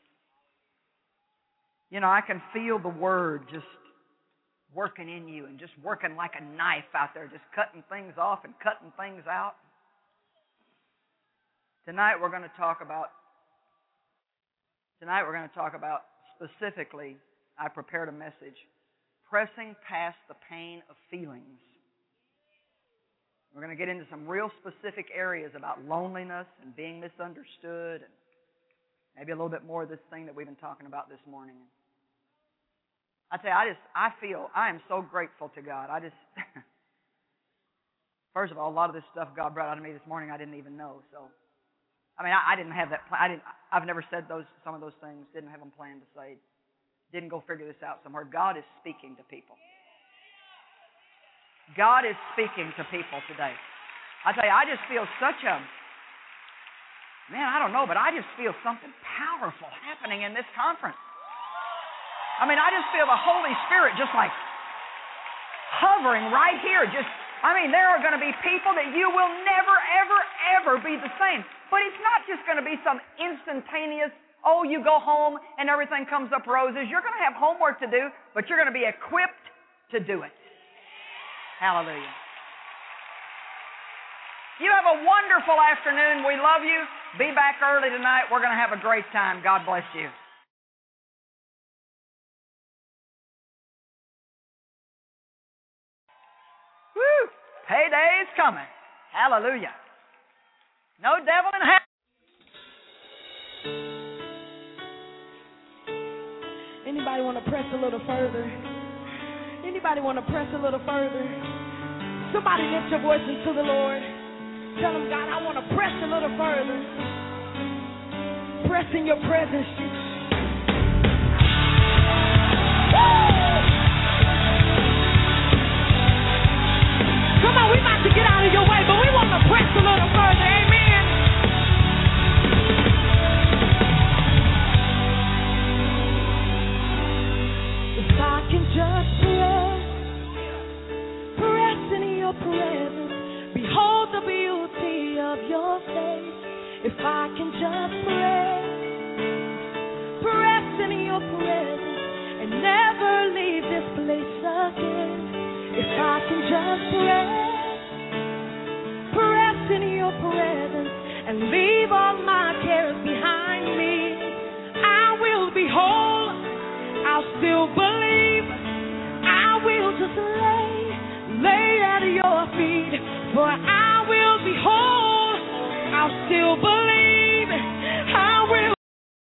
You know, I can feel the Word just working in you and just working like a knife out there, just cutting things off and cutting things out. Tonight we're going to talk about specifically, I prepared a message, pressing past the pain of feelings. We're going to get into some real specific areas about loneliness and being misunderstood, and maybe a little bit more of this thing that we've been talking about this morning. I tell you, I am so grateful to God. First of all, a lot of this stuff God brought out of me this morning I didn't even know. So, I mean, I didn't have that. I've never said some of those things. Didn't have them planned to say. Didn't go figure this out somewhere. God is speaking to people. God is speaking to people today. I tell you, I just feel such a, I don't know, but I just feel something powerful happening in this conference. I mean, I just feel the Holy Spirit just like hovering right here. There are going to be people that you will never, ever, ever be the same. But it's not just going to be some instantaneous oh, you go home and everything comes up roses. You're going to have homework to do, but you're going to be equipped to do it. Hallelujah. You have a wonderful afternoon. We love you. Be back early tonight. We're going to have a great time. God bless you. Woo! Payday's coming. Hallelujah. No devil in hell. Anybody want to press a little further? Anybody want to press a little further? Somebody lift your voice into the Lord. Tell him, God, I want to press a little further. Press in your presence, Jesus. Come on, we about to get out of your way, but we want to press a little further. Amen. If I can just press in your presence, behold the beauty of your face. If I can just press in your presence and never leave this place again. If I can just press in your presence and leave all my cares behind me, I will be whole. I'll still believe. I will just lay at your feet, for I will be whole. I'll still believe.